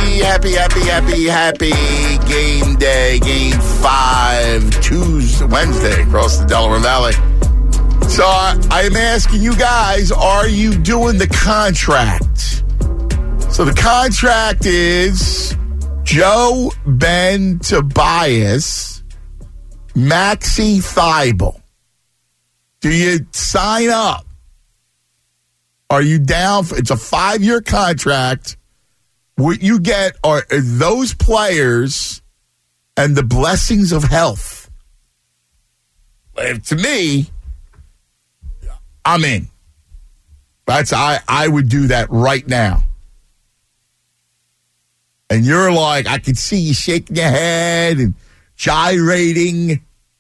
Happy game day, game 5, Wednesday across the Delaware Valley. So I am asking you guys, are you doing the contract? So the contract is Joe, Ben, Tobias, Maxi Thibault. Do you sign up? Are you down? It's a 5-year contract. What you get are those players and the blessings of health to me, I'm in. I would do that right now. And you're like, I can see you shaking your head and gyrating.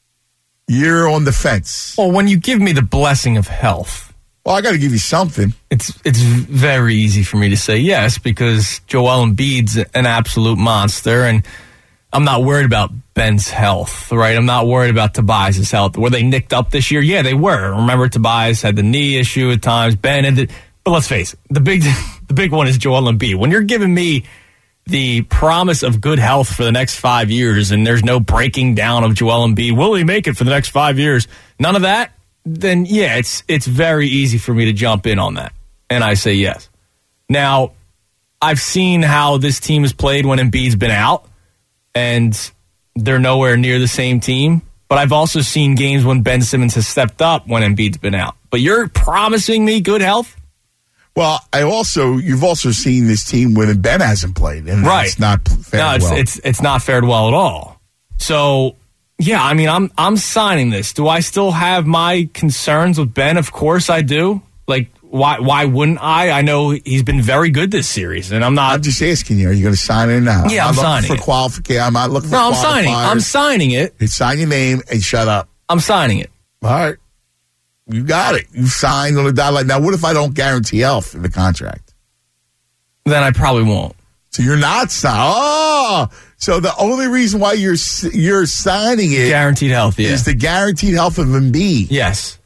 You're on the fence. Well, when you give me the blessing of health. Well, I got to give you something. It's very easy for me to say yes because Joel Embiid's an absolute monster, and I'm not worried about Ben's health, right? I'm not worried about Tobias' health. Were they nicked up this year? Yeah, they were. Remember, Tobias had the knee issue at times. Ben ended. But let's face it, the big one is Joel Embiid. When you're giving me the promise of good health for the next 5 years, and there's no breaking down of Joel Embiid, will he make it for the next 5 years? None of that? Then, yeah, it's very easy for me to jump in on that. And I say yes. Now, I've seen how this team has played when Embiid's been out, and they're nowhere near the same team. But I've also seen games when Ben Simmons has stepped up when Embiid's been out. But you're promising me good health? Well, you've also seen this team when Ben hasn't played, and right. It's not fared well. It's not fared well at all. So, yeah, I mean, I'm signing this. Do I still have my concerns with Ben? Of course I do. Like, why wouldn't I? I know he's been very good this series, and I'm not. I'm just asking you, are you going to sign it now? Yeah, I'm signing for qualification. I'm not looking for qualifiers. I'm signing it. You sign your name and shut up. I'm signing it. All right. You got it. You signed on the dotted line. Now, what if I don't guarantee health in the contract? Then I probably won't. So you're not signing. Oh, so the only reason why you're signing it, guaranteed health, yeah, is the guaranteed health of Embiid. Yes.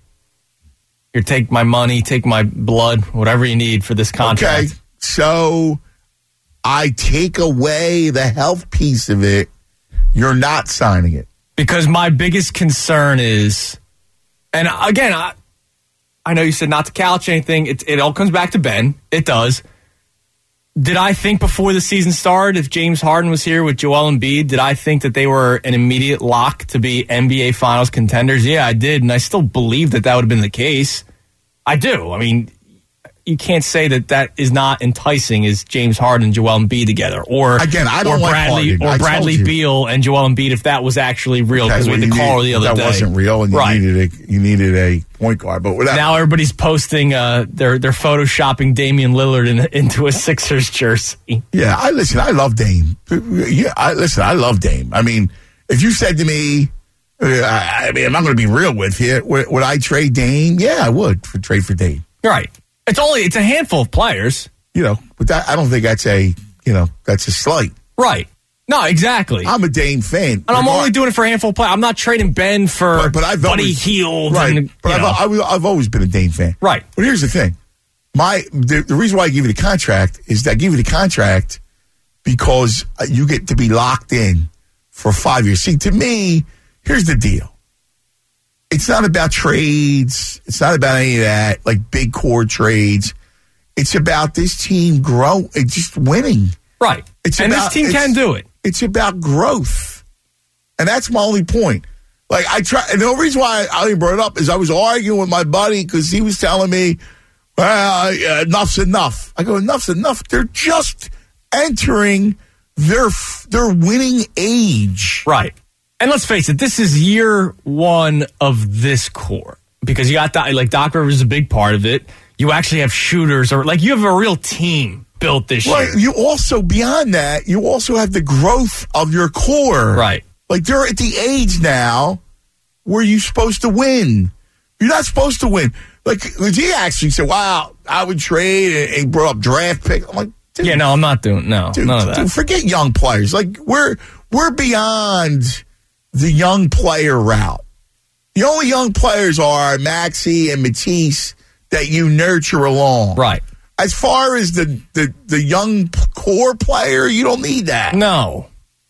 You take my money, take my blood, whatever you need for this contract. Okay, so I take away the health piece of it. You're not signing it because my biggest concern is. And again, I know you said not to couch anything. It all comes back to Ben. It does. Did I think before the season started, if James Harden was here with Joel Embiid, did I think that they were an immediate lock to be NBA Finals contenders? Yeah, I did. And I still believe that would have been the case. I do. I mean, you can't say that is not enticing as James Harden and Joel Embiid together. Or again, I don't like Bradley Beal and Joel Embiid if that was actually real because we had the caller the other day. That wasn't real, and you needed a point guard. But now everybody's posting they're photoshopping Damian Lillard into a Sixers jersey. Yeah, I love Dame. Yeah, I love Dame. I mean, if you said to me, I'm not going to be real with you. Would I trade Dame? Yeah, I would trade for Dame. Right. It's a handful of players. But that, I don't think that's a slight. Right. No, exactly. I'm a Dame fan. And I'm only doing it for a handful of players. I'm not trading Ben for Buddy Hield. Right. I've always been a Dame fan. Right. But here's the thing. The reason why I give you the contract is that I give you the contract because you get to be locked in for 5 years. See, to me, here's the deal. It's not about trades. It's not about any of that, like big core trades. It's about this team just winning. Right. This team can do it. It's about growth. And that's my only point. Like, and the only reason why I only brought it up is I was arguing with my buddy because he was telling me, well, enough's enough. I go, enough's enough. They're just entering their winning age. Right. And let's face it, this is year one of this core because you got Doc Rivers is a big part of it. You actually have shooters, or you have a real team built this year. Right. You also, beyond that, you also have the growth of your core. Right. Like, they're at the age now where you're supposed to win. You're not supposed to win. Like, he actually said, wow, I would trade and brought up draft pick. I'm like, dude. Yeah, no, I'm not doing, none of that. Dude, forget young players. Like, we're beyond the young player route. The only young players are Maxey and Matisse that you nurture along. Right. As far as the young core player, you don't need that. No,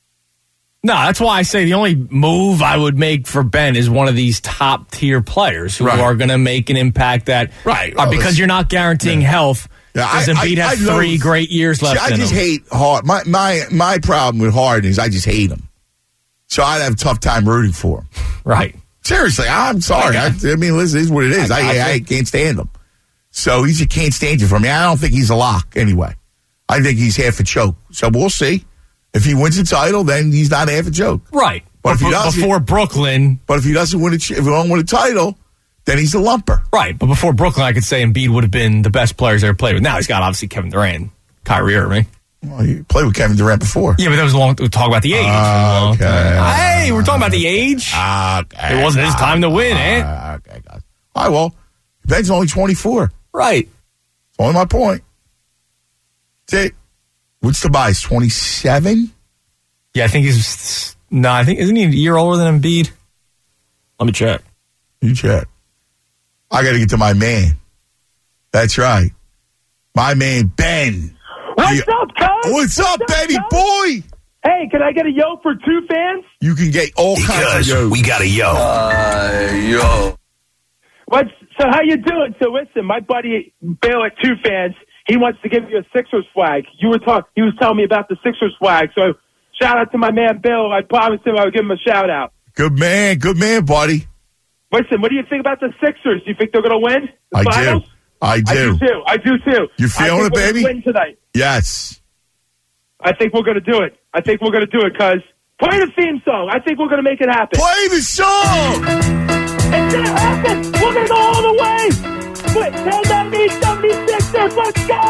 that's why I say the only move I would make for Ben is one of these top-tier players who are going to make an impact that because you're not guaranteeing health. Because Embiid has 3 great years left in him. I just hate Harden. My problem with Harden is I just hate him. So I'd have a tough time rooting for him. Right. Seriously, I'm sorry. I mean, listen, it is what it is. I can't stand him. So he just can't stand you from me. I don't think he's a lock anyway. I think he's half a choke. So we'll see. If he wins the title, then he's not half a joke. Right. But if he doesn't, before Brooklyn. But if he doesn't win if he don't win a title, then he's a lumper. Right, but before Brooklyn, I could say Embiid would have been the best players ever played with. Now he's got obviously Kevin Durant, Kyrie Irving. Well, he played with Kevin Durant before. Yeah, but that was a long. We talk about the age. Okay. Hey, we're talking about the age. Okay. It wasn't his time to win, Okay, guys. All right, well, Ben's only 24. Right. That's only my point. That's it. What's the bias? 27? Yeah, I think he's. No, I think isn't he a year older than Embiid? Let me check. You check. I got to get to my man. That's right. My man, Ben. What's up, cuz? What's up, Benny boy? Hey, can I get a yo for 2 fans? You can get all kinds of yo. We got a yo. Yo. So how you doing? So listen, my buddy Bill at 2 fans, he wants to give you a Sixers flag. He was telling me about the Sixers flag. So shout out to my man Bill. I promised him I would give him a shout out. Good man, buddy. Listen, what do you think about the Sixers? Do you think they're going to win the finals? I do. I do too. You feeling it, baby? Win tonight. Yes. I think we're going to do it. Cuz play the theme song. I think we're going to make it happen. Play the song. It's going to happen. We're going to go all the way. But tell them 76ers. Let's go.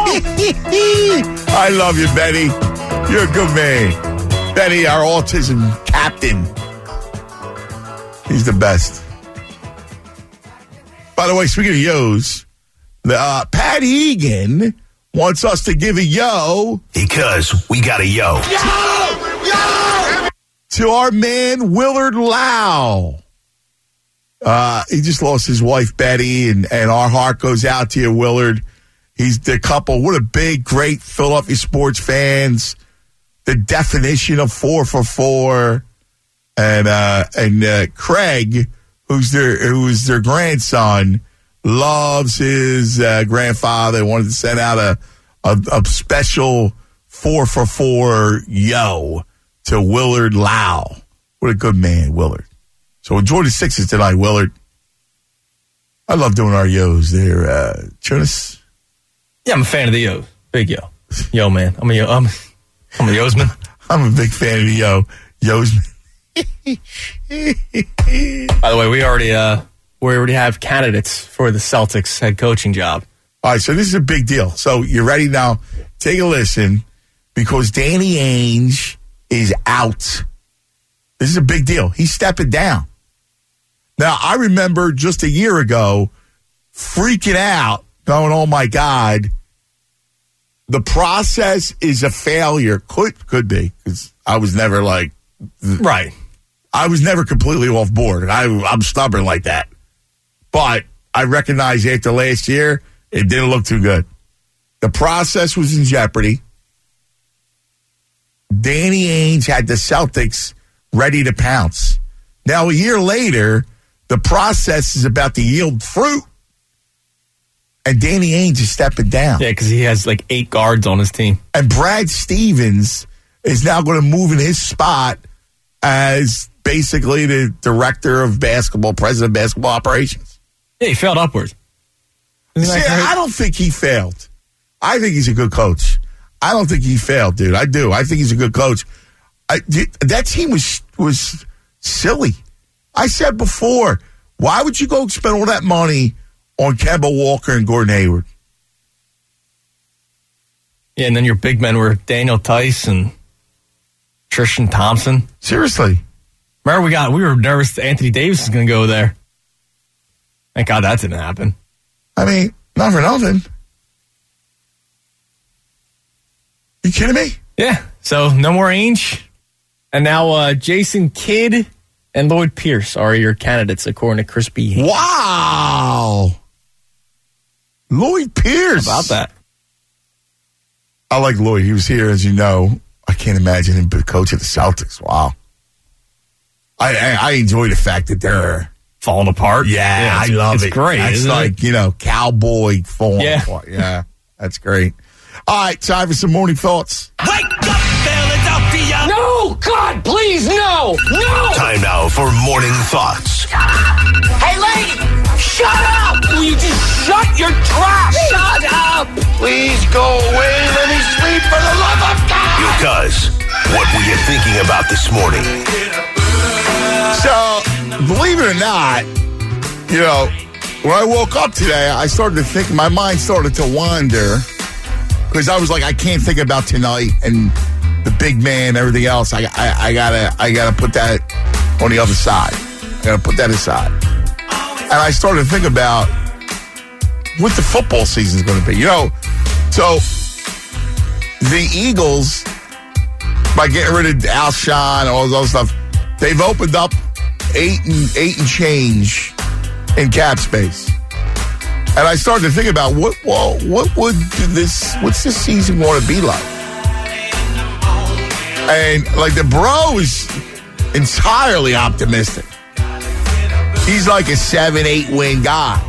I love you, Benny. You're a good man. Benny, our autism captain. He's the best. By the way, speaking of yo's, Pat Egan wants us to give a yo. Because we got a yo. Yo! To our man, Willard Lau. He just lost his wife, Betty, and our heart goes out to you, Willard. He's the couple. What a big, great Philadelphia sports fans. The definition of 4 for 4. And Craig, who's their grandson, loves his grandfather. Wanted to send out a special 4 for 4 yo to Willard Lau. What a good man, Willard. So enjoy the Sixers tonight, Willard. I love doing our yos there, Chunas. Yeah, I'm a fan of the yo. Big yo. Yo, man. I'm a yosman. I'm a big fan of the yosman. By the way, we already have candidates for the Celtics head coaching job. All right, so this is a big deal. So you're ready now? Take a listen, because Danny Ainge is out. This is a big deal. He's stepping down. Now, I remember just a year ago freaking out, going, oh, my God, the process is a failure. Could be, because I was never like... Right. I was never completely off board. I'm stubborn like that. But I recognize after last year, it didn't look too good. The process was in jeopardy. Danny Ainge had the Celtics ready to pounce. Now, a year later, the process is about to yield fruit. And Danny Ainge is stepping down. Yeah, because he has like 8 guards on his team. And Brad Stevens is now going to move in his spot as basically the director of basketball, president of basketball operations. Yeah, he failed upwards. See, I don't think he failed. I think he's a good coach. I don't think he failed, dude. I do. I think he's a good coach. That team was silly. I said before, why would you go spend all that money on Kemba Walker and Gordon Hayward? Yeah, and then your big men were Daniel Tice and Tristan Thompson. Seriously. Remember, we were nervous that Anthony Davis was going to go there. Thank God that didn't happen. I mean, not for nothing. You kidding me? Yeah. So no more Ainge. And now Jason Kidd and Lloyd Pierce are your candidates, according to Chris B. Wow. Lloyd Pierce. How about that? I like Lloyd. He was here, as you know. I can't imagine him being coach of the Celtics. Wow. I enjoy the fact that they're falling apart. Yeah, I love it. It's great. It's like, cowboy falling apart. Yeah, that's great. All right, time for some morning thoughts. Wake up, Philadelphia! No! God, please, no! No! Time now for morning thoughts. Hey, lady! Shut up! Will you just shut your trap? Shut up! Please go away. Let me sleep for the love of God! Because what were you thinking about this morning? So, believe it or not, you know, when I woke up today, I started to think, my mind started to wander because I was like, I can't think about tonight and the big man, everything else. I gotta put that on the other side. I gotta put that aside. And I started to think about what the football season is going to be. You know, so the Eagles, by getting rid of Alshon and all this other stuff, they've opened up eight and change in cap space. And I started to think about what's this season going to be like? And like the bro is entirely optimistic. He's like a 7-8 win guy.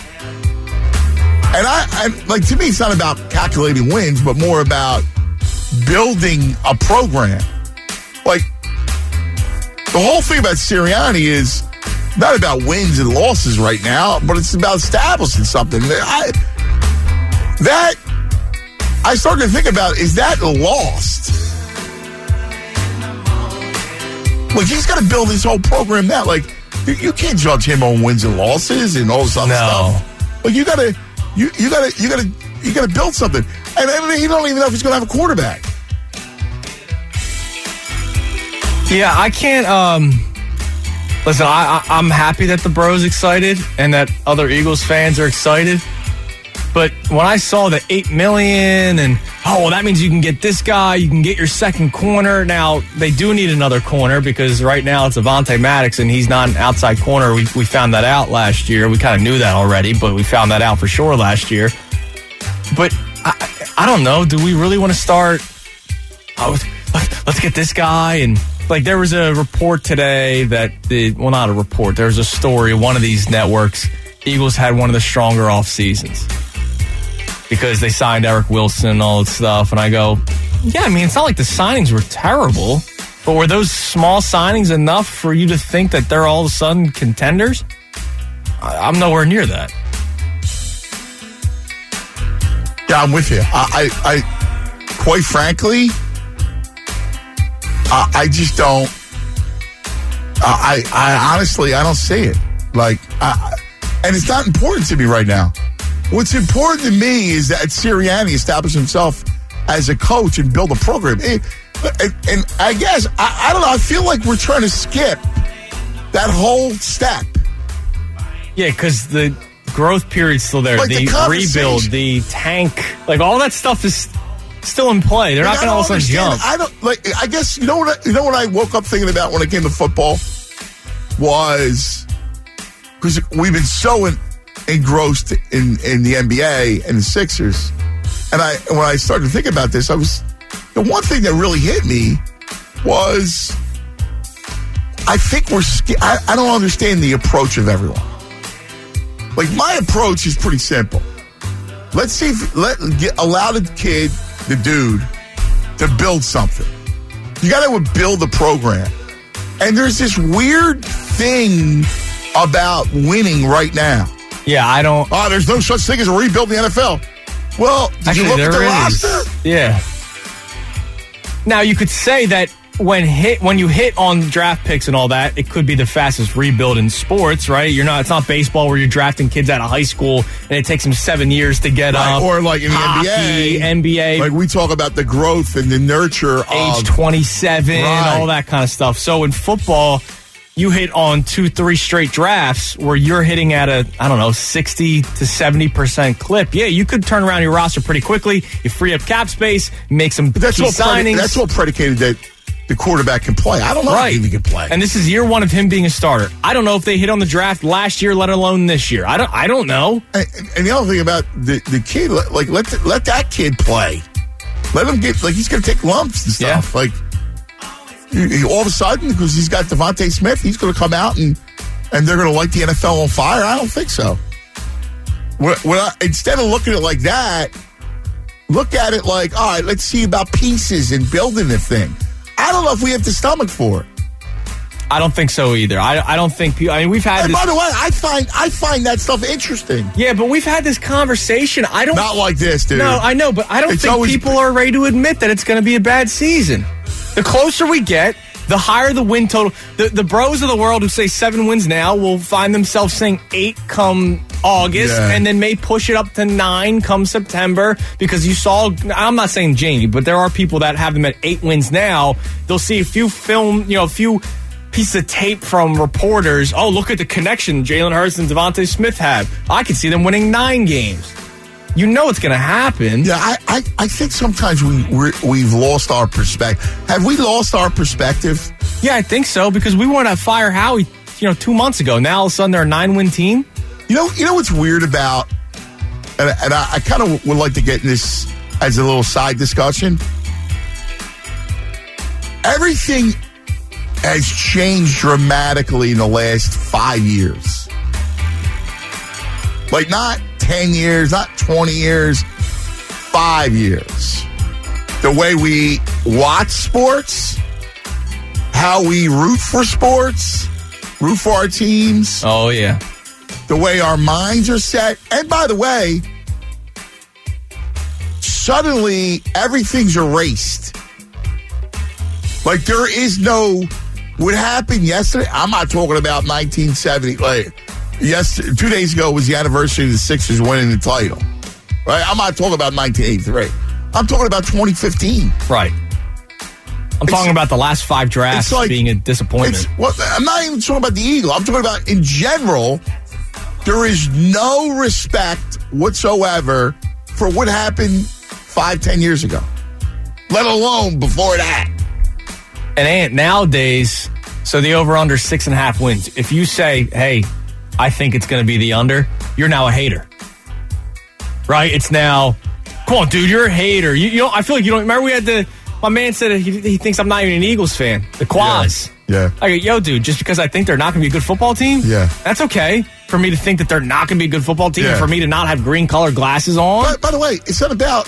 And I like, to me, it's not about calculating wins, but more about building a program. Like, the whole thing about Sirianni is not about wins and losses right now, but it's about establishing something. I started to think about, is that lost? Like, he's got to build his whole program now. Like, you can't judge him on wins and losses and all this other stuff. Like, you gotta build something. And he don't even know if he's gonna have a quarterback. Yeah, I can't. Listen, I'm happy that the bro's excited and that other Eagles fans are excited. But when I saw the $8 million and, that means you can get this guy, you can get your second corner. Now, they do need another corner because right now it's Avonte Maddox and he's not an outside corner. We found that out last year. We kind of knew that already, but we found that out for sure last year. But I don't know. Do we really want to start, let's get this guy? And like, there was a report today not a report. There was a story, one of these networks, Eagles had one of the stronger off seasons because they signed Eric Wilson and all that stuff. And I go, yeah, I mean, it's not like the signings were terrible, but were those small signings enough for you to think that they're all of a sudden contenders? I'm nowhere near that. Yeah, I'm with you. I quite frankly, I just don't. I honestly, I don't see it. Like, and it's not important to me right now. What's important to me is that Sirianni establish himself as a coach and build a program. And I guess, I don't know, I feel like we're trying to skip that whole step. Yeah, because the growth period's still there. Like the rebuild, the tank, like all that stuff is still in play. They're not going to all of a sudden jump. I don't, like, I guess, you know what I woke up thinking about when it came to football was, because we've been so engrossed in the NBA and the Sixers, and when I started to think about this, the one thing that really hit me was, I think I don't understand the approach of everyone. Like, my approach is pretty simple. Let's see allow the kid, the dude, to build something. You got to build a program. And there's this weird thing about winning right now. Yeah, I don't. Oh, there's no such thing as a rebuild in the NFL. Well, did you look at the roster? Yeah. Now, you could say that when you hit on draft picks and all that, it could be the fastest rebuild in sports, right? It's not baseball where you're drafting kids out of high school and it takes them 7 years to get up. Or like in the NBA. Like we talk about the growth and the nurture age 27 and all that kind of stuff. So in football, you hit on 2-3 straight drafts where you're hitting at a, 60 to 70% clip. Yeah, you could turn around your roster pretty quickly. You free up cap space, make some key signings. That's all predicated that the quarterback can play. I don't know if he can play. And this is year one of him being a starter. I don't know if they hit on the draft last year, let alone this year. I don't know. And the other thing about the kid, like let that kid play. Let him get, like, he's going to take lumps and stuff. Yeah. Like, all of a sudden, because he's got Devontae Smith, he's going to come out and they're going to light the NFL on fire. I don't think so. Instead of looking at it like that, look at it like, all right, let's see about pieces and building the thing. I don't know if we have the stomach for it. I don't think so either. I don't think people. I mean, we've had. And by the way, I find that stuff interesting. Yeah, but we've had this conversation. I don't. Not like this, dude. No, I know, but I don't think people are ready to admit that it's going to be a bad season. The closer we get, The higher the win total, the bros of the world who say 7 wins now will find themselves saying 8 come August, and then may push it up to 9 come September because you saw, I'm not saying Jamie, but there are people that have them at 8 wins now. They'll see a few pieces of tape from reporters. Oh, look at the connection Jalen Hurts and Devontae Smith have. I can see them winning 9 games. You know it's going to happen. Yeah, I think sometimes we've lost our perspective. Have we lost our perspective? Yeah, I think so, because we wanted to fire Howie, 2 months ago. Now all of a sudden they're a 9-win team. You know what's weird about, and I kind of would like to get this as a little side discussion. Everything has changed dramatically in the last 5 years. Like not 10 years, not 20 years, 5 years. The way we watch sports, how we root for sports, root for our teams. Oh, yeah. The way our minds are set. And by the way, suddenly everything's erased. Like there is no, what happened yesterday, I'm not talking about 1970. Like, 2 days ago was the anniversary of the Sixers winning the title. Right? I'm not talking about 1983. I'm talking about 2015. Right. I'm talking about the last 5 drafts being a disappointment. I'm not even talking about the Eagle. I'm talking about, in general, there is no respect whatsoever for what happened 5-10 years ago, let alone before that. And nowadays, so the over-under 6.5 wins. If you say, hey, I think it's going to be the under, you're now a hater. Right? It's now, come on, dude, you're a hater. You know, I feel like you don't remember we had my man said he thinks I'm not even an Eagles fan. The Quaz. Yeah. I go, yo, dude, just because I think they're not going to be a good football team? Yeah. That's okay for me to think that they're not going to be a good football team and for me to not have green colored glasses on. By the way, it's not about,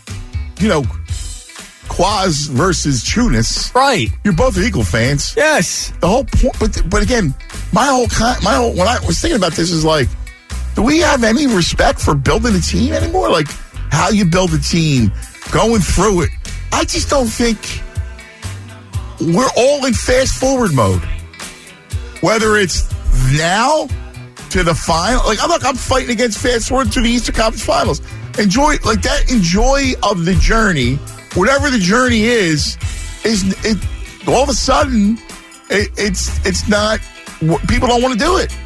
Quaz versus Chunas. Right. You're both Eagle fans. Yes. The whole point, but again, my whole when I was thinking about this is like, do we have any respect for building a team anymore? Like how you build a team, going through it. I just don't think we're all in fast forward mode. Whether it's now to the final, I'm fighting against fast forward to the Eastern Conference Finals. Enjoy of the journey. Whatever the journey is all of a sudden it's not. People don't want to do it.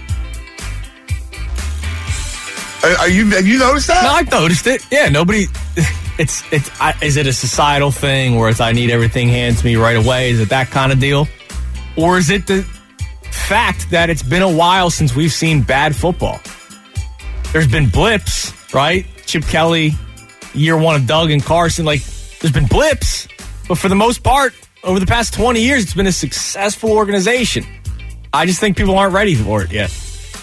Have you noticed that? No, I've noticed it. Yeah, nobody. Is it a societal thing where it's I need everything handed to me right away? Is it that kind of deal, or is it the fact that it's been a while since we've seen bad football? There's been blips, right? Chip Kelly, year 1 of Doug and Carson, there's been blips, but for the most part, over the past 20 years, it's been a successful organization. I just think people aren't ready for it yet.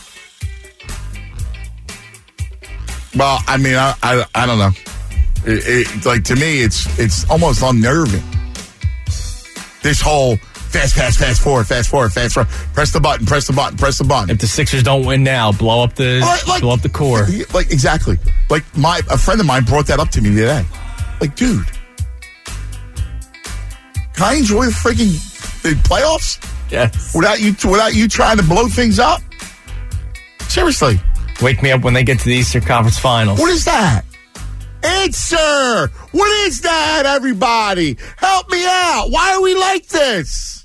Well, I mean, I don't know. To me, it's almost unnerving. This whole fast forward. Press the button. If the Sixers don't win now, blow up the core. Exactly. A friend of mine brought that up to me today. Dude, can I enjoy the playoffs? Yes. Without you trying to blow things up? Seriously. Wake me up when they get to the Eastern Conference Finals. What is that? Answer! What is that, everybody? Help me out. Why are we like this?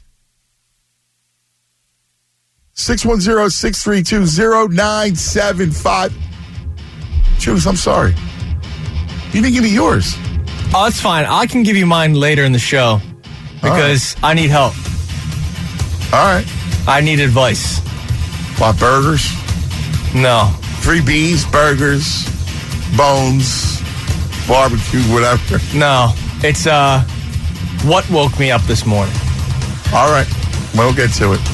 610-632-0975. Choose, I'm sorry. You didn't give me yours. Oh, that's fine. I can give you mine later in the show because I need help. All right. I need advice. What, burgers? No. 3 B's, burgers, bones, barbecue, whatever. No. It's what woke me up this morning. All right. We'll get to it.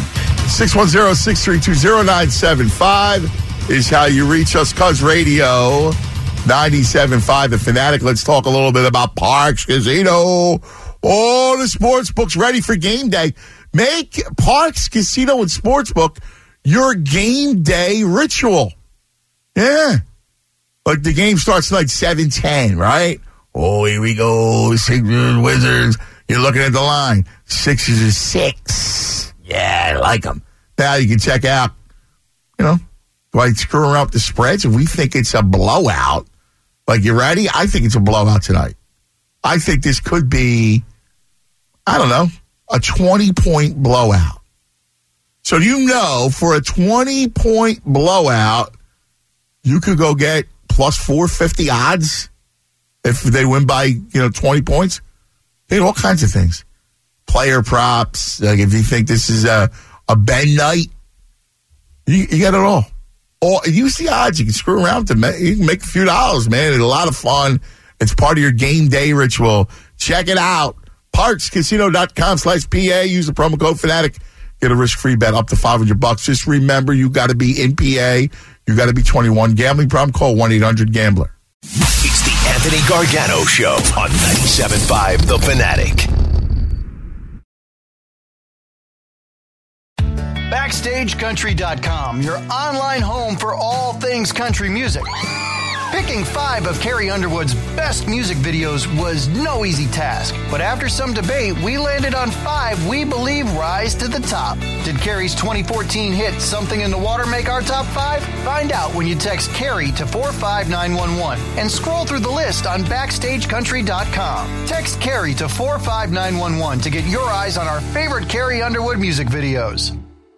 610-632-0975 is how you reach us. Cuz Radio 97.5 The Fanatic. Let's talk a little bit about Parx Casino. All the sports books ready for game day. Make Parx Casino and Sportsbook your game day ritual. Yeah. The game starts 7:10, right? Oh, here we go. Sixers, Wizards. You're looking at the line. Sixers is 6. Yeah, I like them. Now you can check out, do I screw around with the spreads? If we think it's a blowout, like, you ready? I think it's a blowout tonight. I think this could be, I don't know, a 20-point blowout. So for a 20-point blowout, you could go get plus 450 odds if they win by, 20 points. They had all kinds of things. Player props, like if you think this is a Ben night, you get it all. Use the odds. You can screw around you can make a few dollars, man. It's a lot of fun. It's part of your game day ritual. Check it out. ParksCasino.com/PA. Use the promo code Fanatic. Get a risk-free bet up to $500. Just remember, you got to be in PA. You got to be 21. Gambling problem? Call 1-800-GAMBLER. It's the Anthony Gargano Show on 97.5 The Fanatic. BackstageCountry.com, your online home for all things country music. Picking 5 of Carrie Underwood's best music videos was no easy task, but after some debate, we landed on 5 we believe rise to the top. Did Carrie's 2014 hit Something in the Water make our top 5? Find out when you text Carrie to 45911 and scroll through the list on BackstageCountry.com. Text Carrie to 45911 to get your eyes on our favorite Carrie Underwood music videos.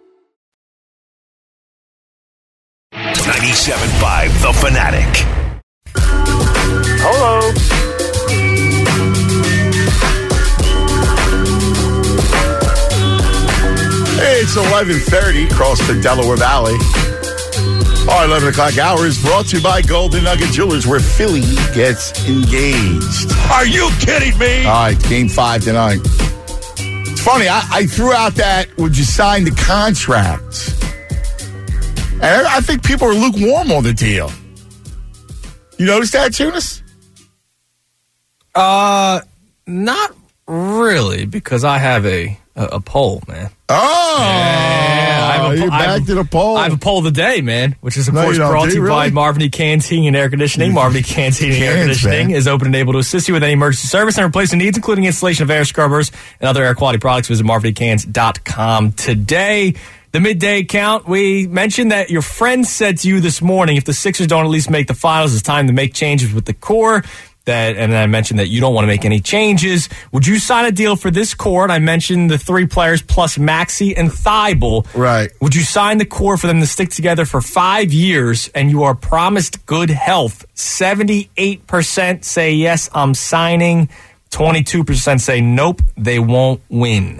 97.5 The Fanatic. Hello. Hey, it's 11:30 across the Delaware Valley. Our 11 o'clock hour is brought to you by Golden Nugget Jewelers, where Philly gets engaged. Are you kidding me? All right, game 5 tonight. It's funny, I threw out that, would you sign the contract? And I think people are lukewarm on the deal. You notice that, Tunis? Not really, because I have a poll, man. Oh, yeah, you're back to the poll. I have a poll of the day, man, which is, of course, brought to you by Marvin E. Cann's Heating and Air Conditioning. Marvin E. Cann's Heating and Air Conditioning is open and able to assist you with any emergency service and replacement needs, including installation of air scrubbers and other air quality products. Visit marvinecans.com today. The midday count, we mentioned that your friend said to you this morning, if the Sixers don't at least make the finals, it's time to make changes with the core. And I mentioned that you don't want to make any changes. Would you sign a deal for this core? And I mentioned the 3 players plus Maxey and Thibault. Right. Would you sign the core for them to stick together for 5 years and you are promised good health? 78% say yes, I'm signing. 22% say nope, they won't win.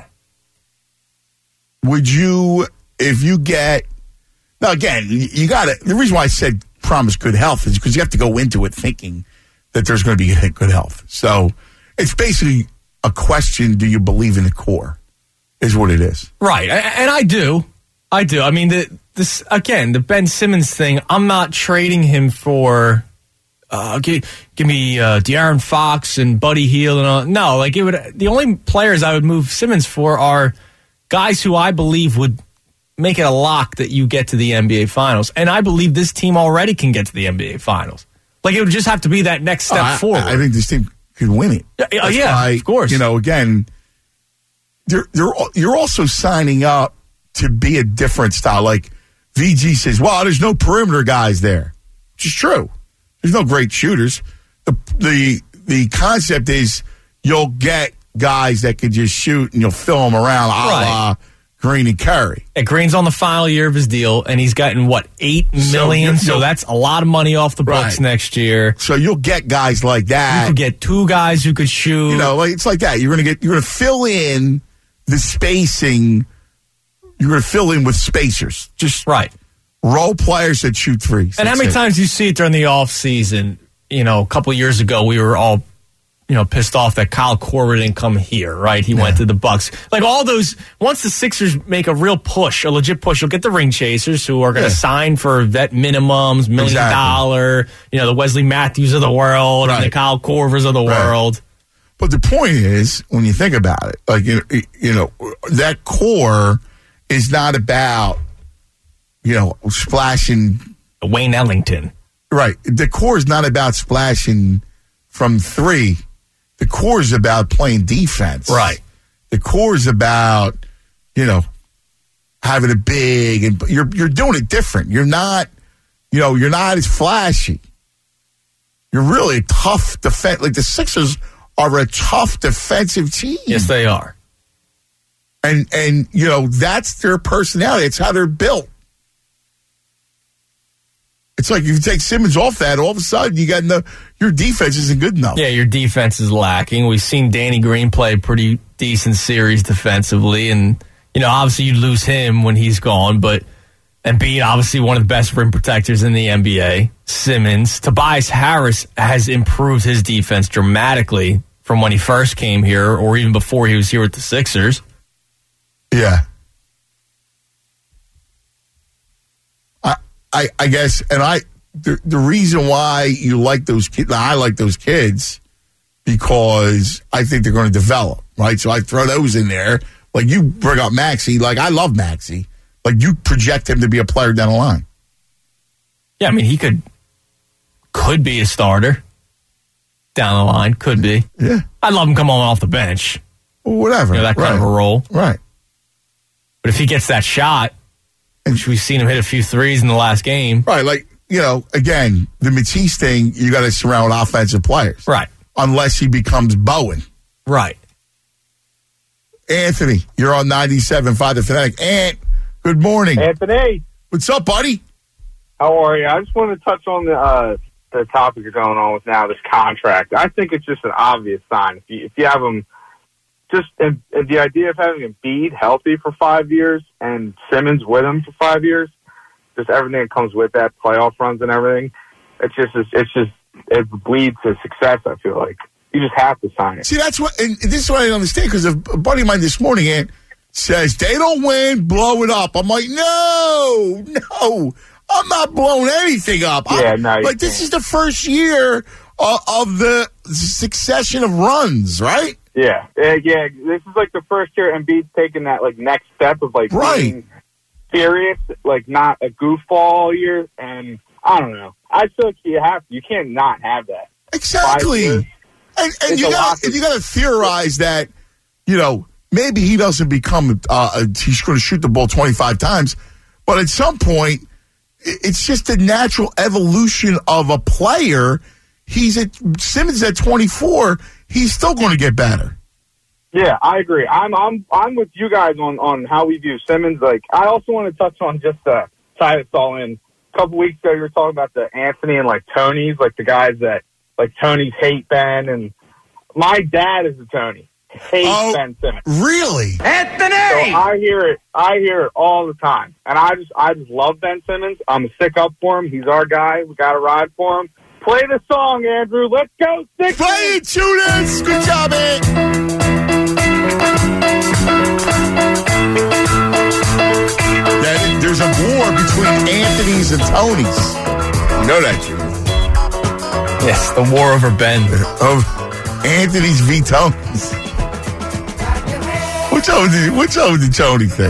Would you, if you get, now again, you got to, the reason why I said promise good health is because you have to go into it thinking that there's going to be good health. So it's basically a question, do you believe in the core, is what it is. Right, and I do. I mean, the Ben Simmons thing, I'm not trading him for, give me De'Aaron Fox and Buddy Hield and all. No, like the only players I would move Simmons for are guys who I believe would make it a lock that you get to the NBA Finals. And I believe this team already can get to the NBA Finals. Like, it would just have to be that next step forward. I think this team could win it. Yeah, of course. Again, you're also signing up to be a different style. Like, VG says, well, there's no perimeter guys there. Which is true. There's no great shooters. The concept is you'll get guys that could just shoot and you'll fill them around a la Green and Curry. And Green's on the final year of his deal, and he's gotten, $8 million? So that's a lot of money off the books next year. So you'll get guys like that. You could get 2 guys who could shoot. It's like that. You're going to fill in the spacing. You're going to fill in with spacers. Just role players that shoot threes. And how many times do you see it during the offseason? A couple of years ago, we were all pissed off that Kyle Korver didn't come here, right? He went to the Bucks. Like, all those, once the Sixers make a real push, a legit push, you'll get the ring chasers who are going to sign for vet minimums, $1 million, the Wesley Matthews of the world, and the Kyle Korvers of the world. But the point is, when you think about it, like, that core is not about, splashing. Wayne Ellington. Right. The core is not about splashing from 3. the core is about playing defense. Right. The core is about, having a big, and you're doing it different. You're not, you're not as flashy. You're really a tough defense. Like the Sixers are a tough defensive team. Yes, they are. And that's their personality. It's how they're built. It's like if you take Simmons off that, all of a sudden you got your defense isn't good enough. Yeah, your defense is lacking. We've seen Danny Green play a pretty decent series defensively, and obviously you lose him when he's gone, but Embiid, obviously one of the best rim protectors in the NBA. Simmons, Tobias Harris has improved his defense dramatically from when he first came here, or even before he was here with the Sixers. Yeah. I guess, and the reason why you like those kids, I like those kids because I think they're going to develop, right? So I throw those in there. Like you bring up Maxey, like I love Maxey. Like you project him to be a player down the line. Yeah, I mean he could be a starter down the line. Could be. Yeah, I'd love him coming off the bench. Well, whatever, that kind of a role, right? But if he gets that shot, which we've seen him hit a few threes in the last game, right? Like again, the Matisse thing, you got to surround offensive players, right? Unless he becomes Bowen, right? Anthony, you're on 97.5 The Fanatic. Ant, good morning. Anthony. What's up, buddy? How are you? I just wanted to touch on the topic you're going on with now, this contract. I think it's just an obvious sign. If you have him, just the idea of having Embiid healthy for 5 years and Simmons with him for 5 years, just everything that comes with that, playoff runs and everything, it bleeds to success, I feel like. You just have to sign it. See, that's what, and this is what I don't understand, because a buddy of mine this morning, Ant, says, they don't win, blow it up. I'm like, no, I'm not blowing anything up. This is the first year of the succession of runs, right? Yeah. This is like the first year Embiid's taking that next step of being serious, not a goofball all year. And I don't know. I feel like you can't not have that. Exactly. And you got to theorize that, maybe he doesn't become, he's going to shoot the ball 25 times, but at some point, it's just the natural evolution of a player. Simmons at 24, he's still going to get better. Yeah, I agree. I'm with you guys on how we view Simmons. I also want to touch on just to tie this all in. A couple weeks ago, you were talking about the Anthony and Tony's, the guys that Tony's hate Ben, and my dad is a Tony. Hates Ben Simmons. Really? Anthony! So I hear it all the time. And I just love Ben Simmons. I'm sick up for him. He's our guy. We got to ride for him. Play the song, Andrew. Let's go, Sixers! Play it, Judas! Good job, man! There's a war between Anthony's and Tony's. You know that, Judas. Yes, the war over Ben. Of Anthony's v. Tony's. What's over the Tony thing?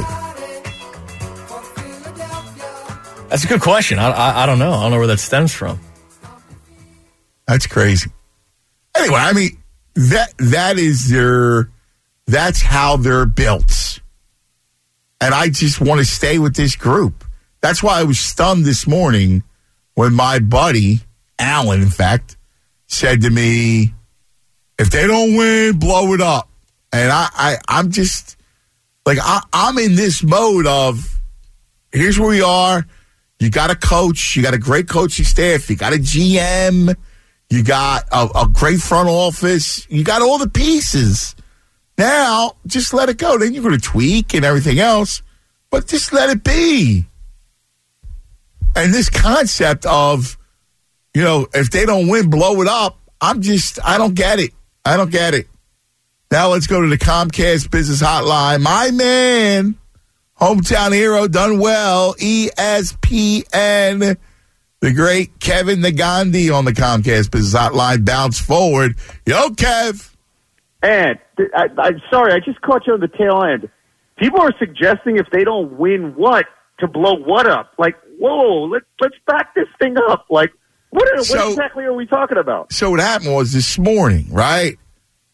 That's a good question. I don't know. I don't know where that stems from. That's crazy. Anyway, I mean, that's how they're built. And I just want to stay with this group. That's why I was stunned this morning when my buddy, Alan, in fact, said to me, if they don't win, blow it up. And I'm just, I'm in this mode of, here's where we are. You got a coach. You got a great coaching staff. You got a GM. You got a great front office. You got all the pieces. Now, just let it go. Then you're going to tweak and everything else. But just let it be. And this concept of, if they don't win, blow it up. I don't get it. I don't get it. Now let's go to the Comcast Business Hotline. My man, hometown hero, done well, ESPN, the great Kevin Negandhi on the Comcast Business Hotline. Bounce forward. Yo, Kev. And I'm sorry, I just caught you on the tail end. People are suggesting if they don't win what, to blow what up? Whoa, let's back this thing up. What exactly are we talking about? So what happened was this morning, right?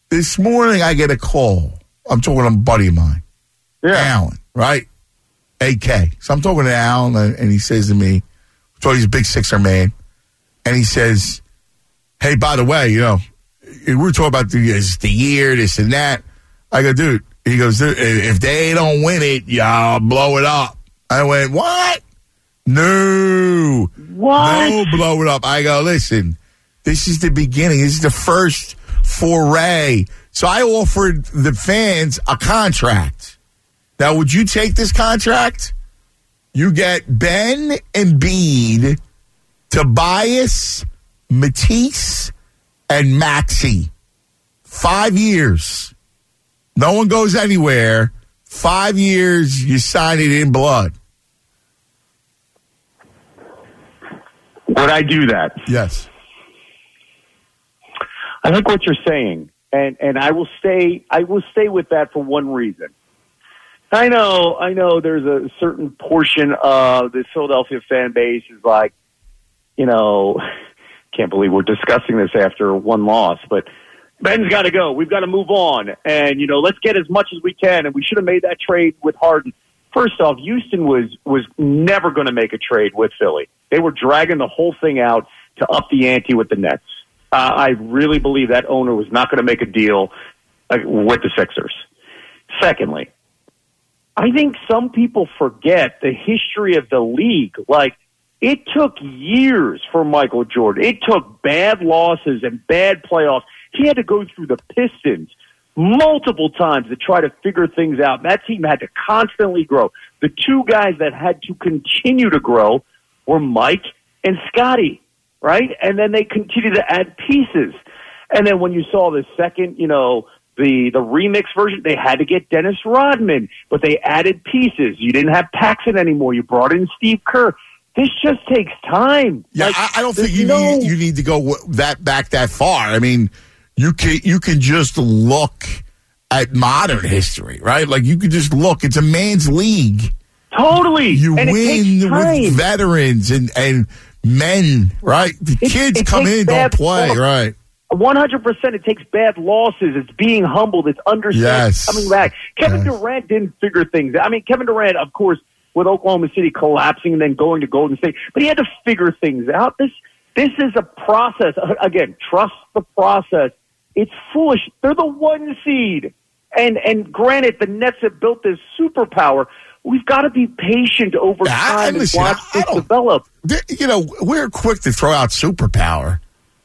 This morning I get a call. I'm talking to a buddy of mine, Alan, right? AK. So I'm talking to Alan, and he says to me, so he's a big Sixer man, and he says, hey, by the way, we were talking about the year, this and that. I go, dude. He goes, if they don't win it, y'all blow it up. I went, what? No. What? No, blow it up. I go, listen, this is the beginning. This is the first foray. So I offered the fans a contract. Now, would you take this contract? You get Ben Embiid, Tobias, Matisse, and Maxey. 5 years. No one goes anywhere. 5 years, you sign it in blood. Would I do that? Yes. I like what you're saying, and I will stay with that for one reason. I know there's a certain portion of the Philadelphia fan base is like, can't believe we're discussing this after one loss, but Ben's got to go. We've got to move on. And, let's get as much as we can. And we should have made that trade with Harden. First off, Houston was never going to make a trade with Philly. They were dragging the whole thing out to up the ante with the Nets. I really believe that owner was not going to make a deal with the Sixers. Secondly, I think some people forget the history of the league. Like, it took years for Michael Jordan. It took bad losses and bad playoffs. He had to go through the Pistons multiple times to try to figure things out. That team had to constantly grow. The two guys that had to continue to grow were Mike and Scotty, right? And then they continued to add pieces. And then when you saw the second, the remix version, they had to get Dennis Rodman, but they added pieces. You didn't have Paxson anymore. You brought in Steve Kerr. This just takes time. Yeah, I don't think you need to go back that far. I mean, you can just look at modern history, right? Like, you can just look. It's a man's league. Totally. You win with veterans and men, right? The kids come in, don't play, right? 100%. It takes bad losses. It's being humbled. It's understanding coming back. Kevin Durant didn't figure things out. I mean, Kevin Durant, of course, with Oklahoma City collapsing and then going to Golden State, but he had to figure things out. This is a process. Again, trust the process. It's foolish. They're the 1 seed. And granted, the Nets have built this superpower. We've got to be patient over time and watch this develop. We're quick to throw out superpower.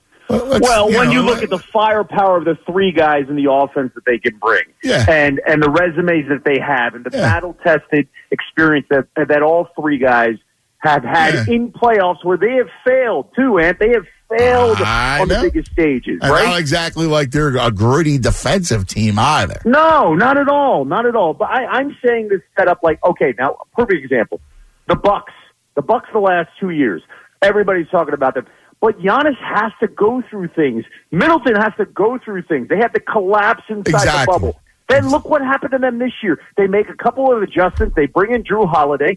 When you look at the firepower of the three guys in the offense that they can bring, and the resumes that they have, and the battle-tested experience that all three guys have had in playoffs where they have failed, too, Ant. They have failed on the biggest stages, and right? Not exactly like they're a gritty defensive team either. No, not at all. Not at all. But I'm saying this setup like, okay, now, perfect example. The Bucks the last 2 years. Everybody's talking about them. But Giannis has to go through things. Middleton has to go through things. They have to collapse inside the bubble. Then look what happened to them this year. They make a couple of adjustments. They bring in Drew Holiday.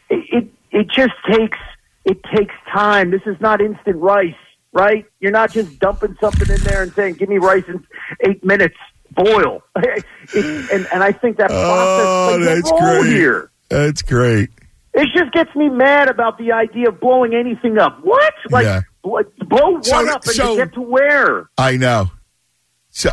It just takes time. This is not instant rice, right? You're not just dumping something in there and saying, give me rice in 8 minutes. Boil. And I think that process plays a role here. That's great. It just gets me mad about the idea of blowing anything up. What? Blow one up and get to where? I know. So,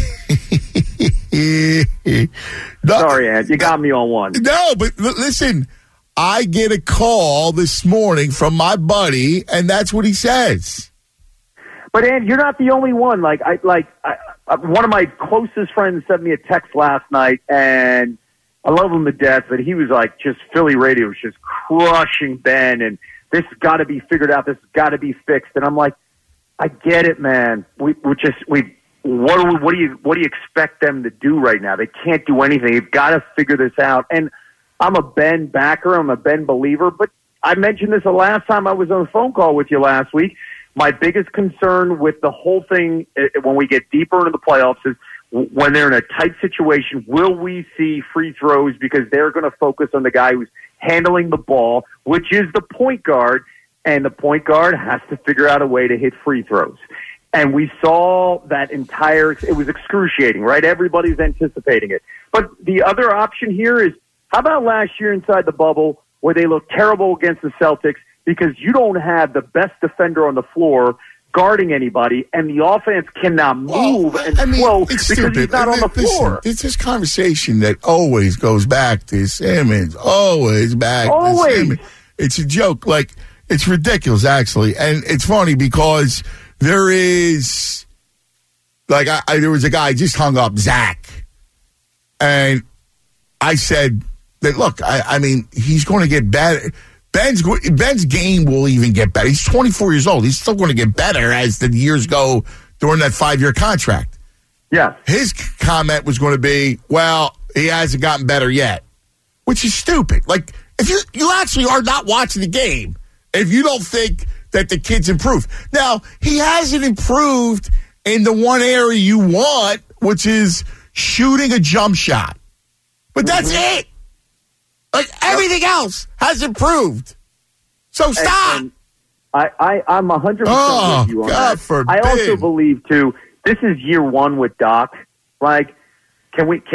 sorry, Ant. You got me on one. No, but listen, I get a call this morning from my buddy, and that's what he says. But, Ant, you're not the only one. One of my closest friends sent me a text last night, and I love him to death, but he was like, just Philly radio was just crushing Ben, and this has got to be figured out. This has got to be fixed. And I'm like, I get it, man. What do you expect them to do right now? They can't do anything. You've got to figure this out. And I'm a Ben backer. I'm a Ben believer. But I mentioned this the last time I was on a phone call with you last week. My biggest concern with the whole thing when we get deeper into the playoffs is when they're in a tight situation, will we see free throws because they're going to focus on the guy who's handling the ball, which is the point guard, and the point guard has to figure out a way to hit free throws. And we saw that it was excruciating, right? Everybody's anticipating it. But the other option here is, how about last year inside the bubble where they looked terrible against the Celtics because you don't have the best defender on the floor guarding anybody, and the offense cannot move flow it's because stupid. he's not on the floor. It's this conversation that always goes back to Simmons. Always back to Simmons. It's a joke. Like, it's ridiculous, actually. And it's funny because there is, like, there was a guy just hung up, Zach. And I said that, look, I mean, he's going to get better. Ben's game will even get better. He's 24 years old. He's still going to get better as the years go during that 5-year contract. Yeah. His comment was going to be, well, he hasn't gotten better yet, which is stupid. Like, if you actually are not watching the game, if you don't think that the kid's improved. Now, he hasn't improved in the one area you want, which is shooting a jump shot. But that's it. Like, everything else has improved. So stop. And I'm 100% with you on God that. forbid. I also believe, too, this is year one with Doc. Like, can we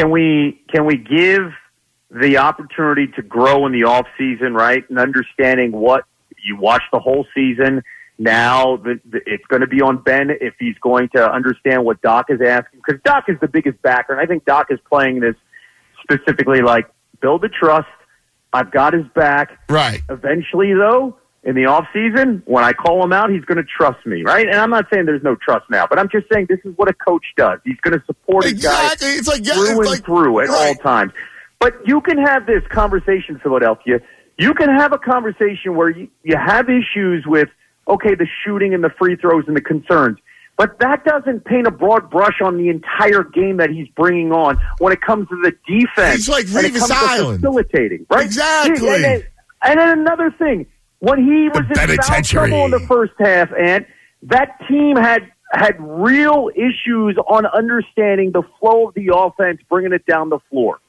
give the opportunity to grow in the off season, right? And understanding what you watch the whole season. Now it's going to be on Ben if he's going to understand what Doc is asking, because Doc is the biggest backer, and I think Doc is playing this specifically like build the trust. I've got his back. Right. Eventually, though, in the off season, when I call him out, he's going to trust me, right? And I'm not saying there's no trust now, but I'm just saying this is what a coach does. He's going to support his guys through at all times. But you can have this conversation, Philadelphia. You can have a conversation where you have issues with, okay, the shooting and the free throws and the concerns. But that doesn't paint a broad brush on the entire game that he's bringing on when it comes to the defense. He's like when it Revis comes Island. to facilitating, right? Exactly. And then another thing, when he was in foul trouble in the first half, and that team had real issues on understanding the flow of the offense, bringing it down the floor.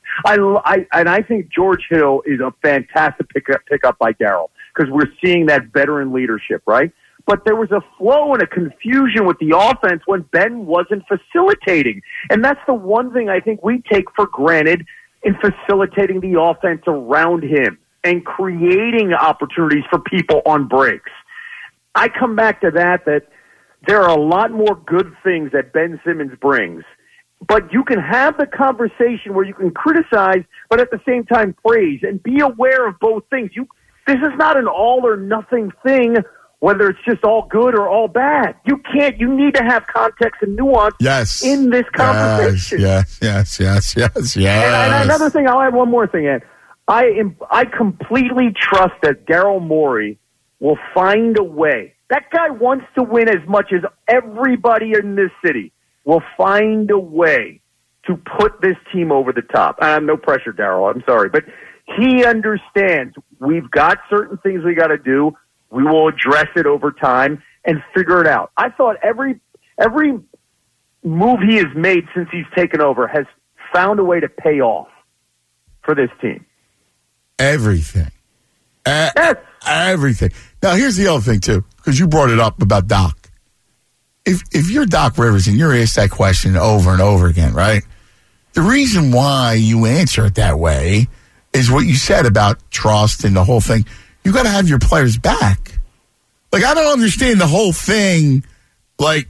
I think George Hill is a fantastic pickup by Darryl, because we're seeing that veteran leadership, right? But there was a flow and a confusion with the offense when Ben wasn't facilitating. And that's the one thing I think we take for granted in facilitating the offense around him and creating opportunities for people on breaks. I come back to that there are a lot more good things that Ben Simmons brings. But you can have the conversation where you can criticize, but at the same time praise, and be aware of both things. This is not an all or nothing thing, whether it's just all good or all bad. You need to have context and nuance in this conversation. Yes. And another thing, I'll add one more thing, Ed. I completely trust that Daryl Morey will find a way. That guy wants to win as much as everybody in this city. Will find a way to put this team over the top. No pressure, Daryl. I'm sorry. But he understands we've got certain things we got to do. We will address it over time and figure it out. I thought every move he has made since he's taken over has found a way to pay off for this team. Everything. Everything. Now, here's the other thing, too, because you brought it up about Doc. If you're Doc Rivers and you're asked that question over and over again, right? The reason why you answer it that way is what you said about trust and the whole thing. You got to have your players back. Like, I don't understand the whole thing. Like,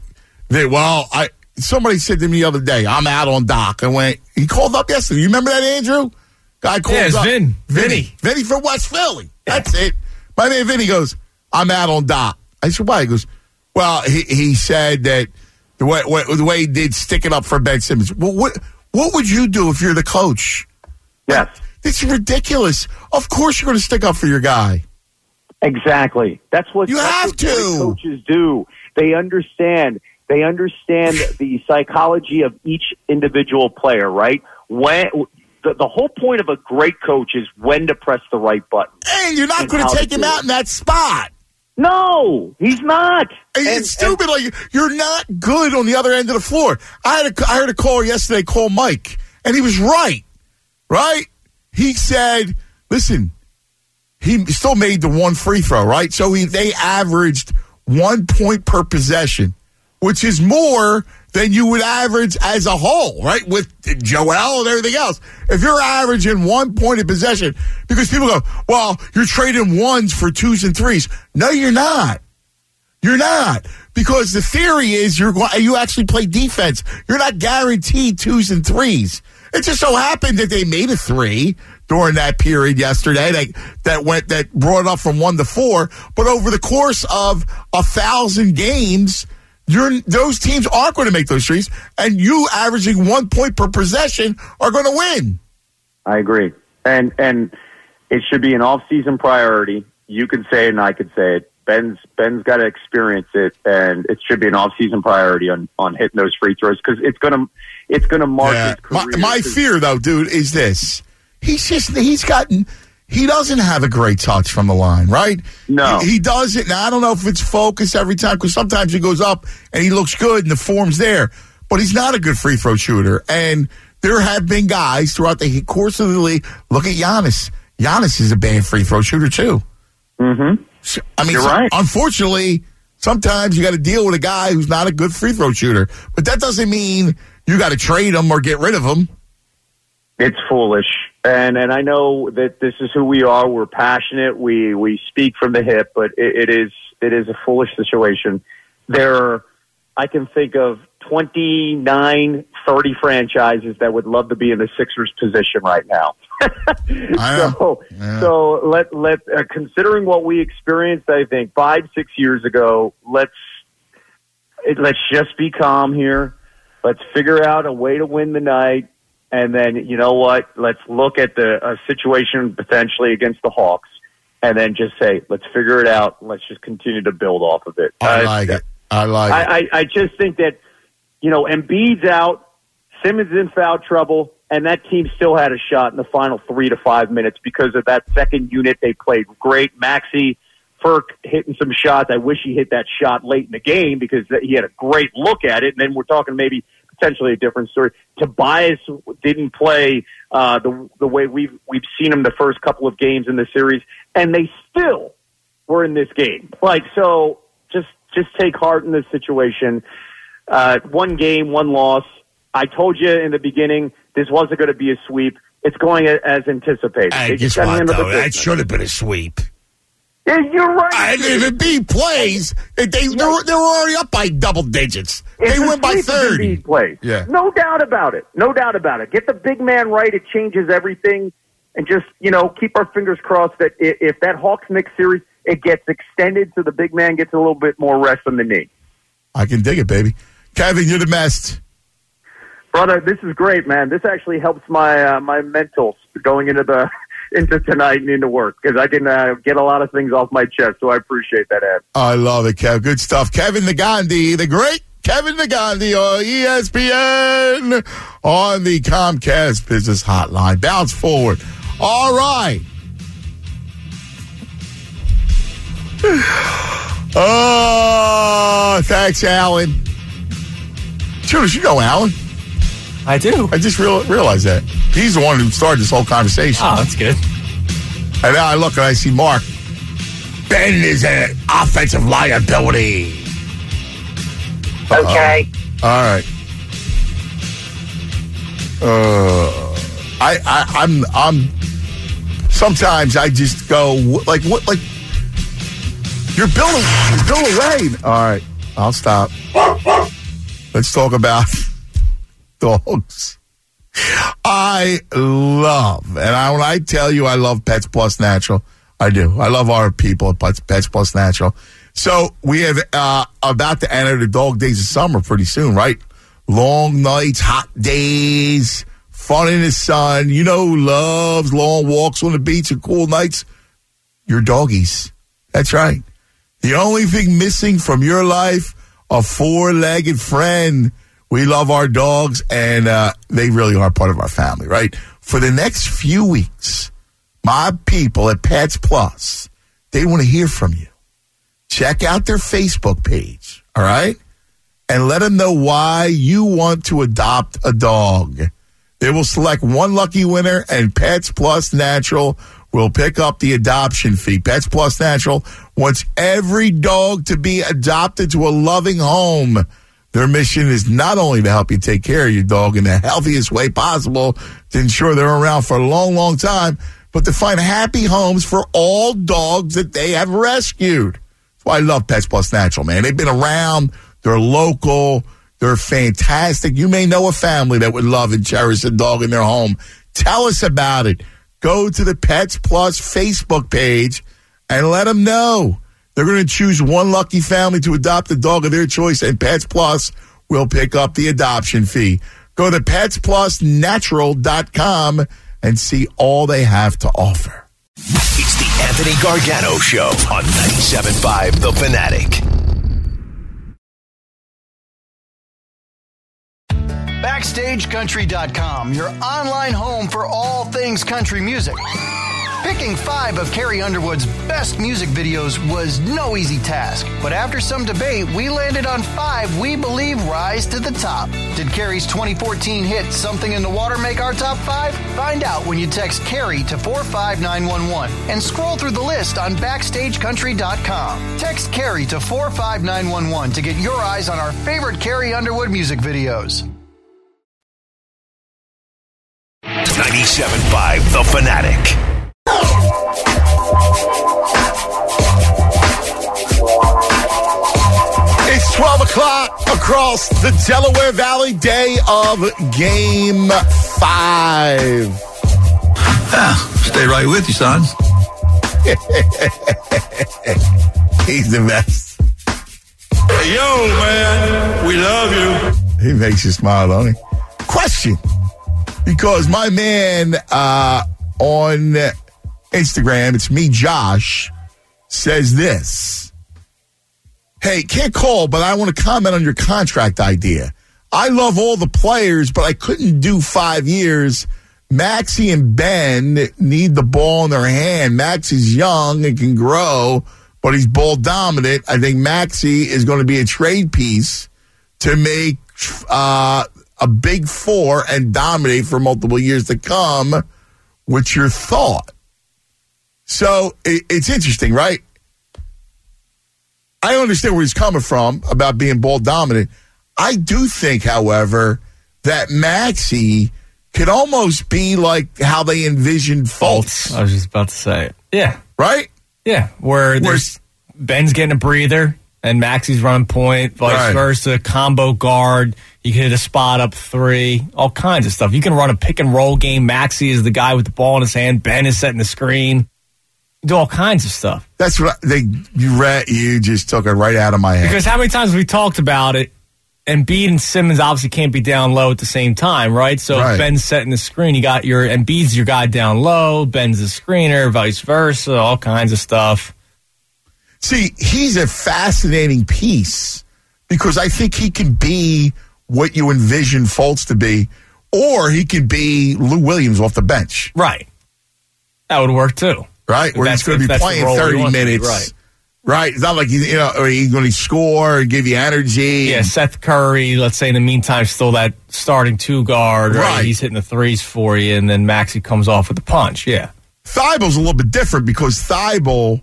somebody said to me the other day, I'm out on Doc. I went, he called up yesterday. You remember that, Andrew? Guy called up. Vinny from West Philly. That's it. My man Vinny goes, I'm out on Doc. I said, why? He goes, well, he said that the way he did stick it up for Ben Simmons. Well, what would you do if you're the coach? Yes. It's ridiculous. Of course you're going to stick up for your guy. Exactly. That's what coaches do. They understand the psychology of each individual player, right? When the whole point of a great coach is when to press the right button. And you're not going to take him out in that spot. No, he's not. It's stupid. Like, you're not good on the other end of the floor. I heard a caller yesterday call Mike, and he was right. Right? He said, listen, he still made the one free throw, right? So they averaged 1 point per possession which is more than you would average as a whole, right? With Joel and everything else. If you're averaging 1 point of possession, because people go, well, you're trading ones for twos and threes. No, you're not. You're not. Because the theory is you actually play defense. You're not guaranteed twos and threes. It just so happened that they made a 3 during that period yesterday that brought it up from 1 to 4. But over the course of 1,000 games, those teams aren't going to make those threes, and you averaging 1 point per possession are going to win. I agree. And it should be an off-season priority. You could say it and I could say it. Ben's got to experience it, and it should be an off-season priority on hitting those free throws because it's going to mark his career. My fear, though, dude, is this. He doesn't have a great touch from the line, right? No. He doesn't. Now, I don't know if it's focused every time because sometimes he goes up and he looks good and the form's there. But he's not a good free throw shooter. And there have been guys throughout the course of the league. Look at Giannis. Giannis is a bad free throw shooter, too. Mm-hmm. So, I mean, you're right. Unfortunately, sometimes you got to deal with a guy who's not a good free throw shooter. But that doesn't mean you got to trade him or get rid of him. It's foolish. And I know that this is who we are. We're passionate. We speak from the hip, but it is a foolish situation. I can think of 29, 30 franchises that would love to be in the Sixers position right now. So let considering what we experienced, I think 5-6 years ago, let's just be calm here. Let's figure out a way to win the night. And then, you know what? Let's look at the situation potentially against the Hawks and then just say, let's figure it out. Let's just continue to build off of it. I like it. I just think that, Embiid's out, Simmons in foul trouble, and that team still had a shot in the final 3 to 5 minutes because of that second unit. They played great. Maxey, Ferk hitting some shots. I wish he hit that shot late in the game because he had a great look at it. And then we're talking maybe potentially a different story. Tobias didn't play the way we've seen him the first couple of games in the series, and they still were in this game. So just take heart in this situation. 1 game, 1 loss. I told you in the beginning this wasn't going to be a sweep. It's going as anticipated. Guess what, though? That should have been a sweep. Yeah, you're right. And if Embiid plays, they're already up by double digits. They win by 30. Plays. Yeah. No doubt about it. No doubt about it. Get the big man right. It changes everything. And just, keep our fingers crossed that if that Hawks-Knicks series, it gets extended so the big man gets a little bit more rest on the knee. I can dig it, baby. Kevin, you're the best. Brother, this is great, man. This actually helps my my mental going into tonight and into work because I can get a lot of things off my chest. So I appreciate that, Ed. I love it, Kev. Good stuff. Kevin Negandhi, the great Kevin Negandhi on ESPN on the Comcast Business Hotline. Bounce forward. All right. Oh, thanks, Alan. Judas, you know Alan. I do. I just realized that. He's the one who started this whole conversation. Oh, that's good. And now I look and I see Mark. Ben is an offensive liability. Okay. All right. I'm. Sometimes I just go like what? Like you're Bill Wayne. All right, I'll stop. Let's talk about dogs. I love, and when I tell you I love Pets Plus Natural, I do. I love our people at Pets Plus Natural. So we have about to enter the dog days of summer pretty soon, right? Long nights, hot days, fun in the sun. You know who loves long walks on the beach and cool nights? Your doggies. That's right. The only thing missing from your life, a four-legged friend. We love our dogs, and they really are part of our family, right? For the next few weeks, my people at Pets Plus, they want to hear from you. Check out their Facebook page, all right? And let them know why you want to adopt a dog. They will select one lucky winner, and Pets Plus Natural will pick up the adoption fee. Pets Plus Natural wants every dog to be adopted to a loving home. Their mission is not only to help you take care of your dog in the healthiest way possible to ensure they're around for a long, long time, but to find happy homes for all dogs that they have rescued. That's why I love Pets Plus Natural, man. They've been around. They're local. They're fantastic. You may know a family that would love and cherish a dog in their home. Tell us about it. Go to the Pets Plus Facebook page and let them know. They're going to choose one lucky family to adopt a dog of their choice, and Pets Plus will pick up the adoption fee. Go to PetsPlusNatural.com and see all they have to offer. It's the Anthony Gargano Show on 97.5 The Fanatic. BackstageCountry.com, your online home for all things country music. Picking 5 of Carrie Underwood's best music videos was no easy task, but after some debate, we landed on 5 we believe rise to the top. Did Carrie's 2014 hit Something in the Water make our top 5? Find out when you text Carrie to 45911 and scroll through the list on BackstageCountry.com. Text Carrie to 45911 to get your eyes on our favorite Carrie Underwood music videos. 97.5 The Fanatic. It's 12 o'clock across the Delaware Valley, day of Game 5. Stay right with you, son. He's the best. Hey, yo, man, we love you. He makes you smile, don't he? Question. Because my man on Instagram, it's me, Josh, says this. Hey, can't call, but I want to comment on your contract idea. I love all the players, but I couldn't do 5 years. Maxie and Ben need the ball in their hand. Maxie's young and can grow, but he's ball dominant. I think Maxie is going to be a trade piece to make a big 4 and dominate for multiple years to come. What's your thought? So it's interesting, right? I understand where he's coming from about being ball dominant. I do think, however, that Maxie could almost be like how they envisioned Fultz. I was just about to say it. Yeah. Right? Yeah. Where Ben's getting a breather and Maxie's running point, vice versa, combo guard. You can hit a spot up 3, all kinds of stuff. You can run a pick and roll game. Maxie is the guy with the ball in his hand. Ben is setting the screen. You do all kinds of stuff. That's what you just took it right out of my head. Because how many times have we talked about it? Embiid and Simmons obviously can't be down low at the same time, right? So if Ben's setting the screen, you got your Embiid's your guy down low, Ben's the screener, vice versa, all kinds of stuff. See, he's a fascinating piece because I think he can be what you envision Fultz to be, or he could be Lou Williams off the bench. Right. That would work too. Right? Where he's going to be playing 30 minutes. Right. It's not like he's going to score and give you energy. Yeah, Seth Curry, let's say in the meantime, still that starting 2 guard. Right. He's hitting the threes for you, and then Maxie comes off with the punch. Yeah. Thibel's a little bit different because Thibel,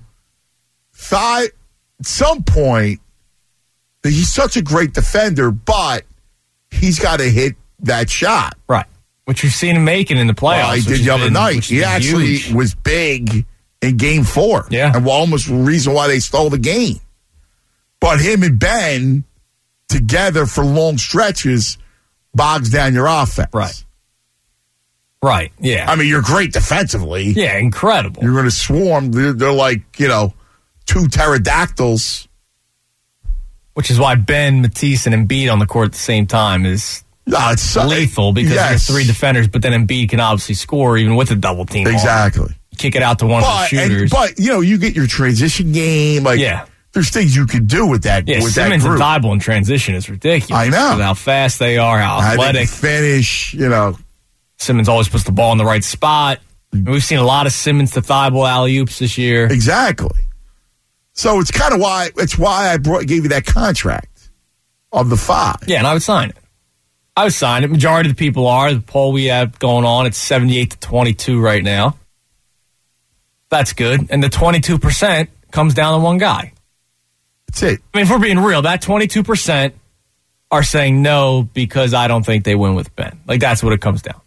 at some point, he's such a great defender, but he's got to hit that shot. Right. Which we've seen him making in the playoffs. Well, he did the other night. He actually was big in Game 4. Yeah. And almost the reason why they stole the game. But him and Ben together for long stretches bogs down your offense. Right, yeah. I mean, you're great defensively. Yeah, incredible. You're going to swarm. They're like, 2 pterodactyls. Which is why Ben, Matisse, and Embiid on the court at the same time is lethal because you have 3 defenders, but then Embiid can obviously score even with a double team. Exactly. Kick it out to one of the shooters. But you get your transition game. There's things you can do with that. Yeah, with Simmons that group. and Thibault in transition is ridiculous. I know. How fast they are, how athletic. Finish, Simmons always puts the ball in the right spot. And we've seen a lot of Simmons to Thibault alley-oops this year. Exactly. So it's kind of why I gave you that contract of the 5. Yeah, and I would sign it. Majority of the people are. The poll we have going on, it's 78-22 right now. That's good. And the 22% comes down to one guy. That's it. I mean, if we're being real, that 22% are saying no because I don't think they win with Ben. Like, that's what it comes down to.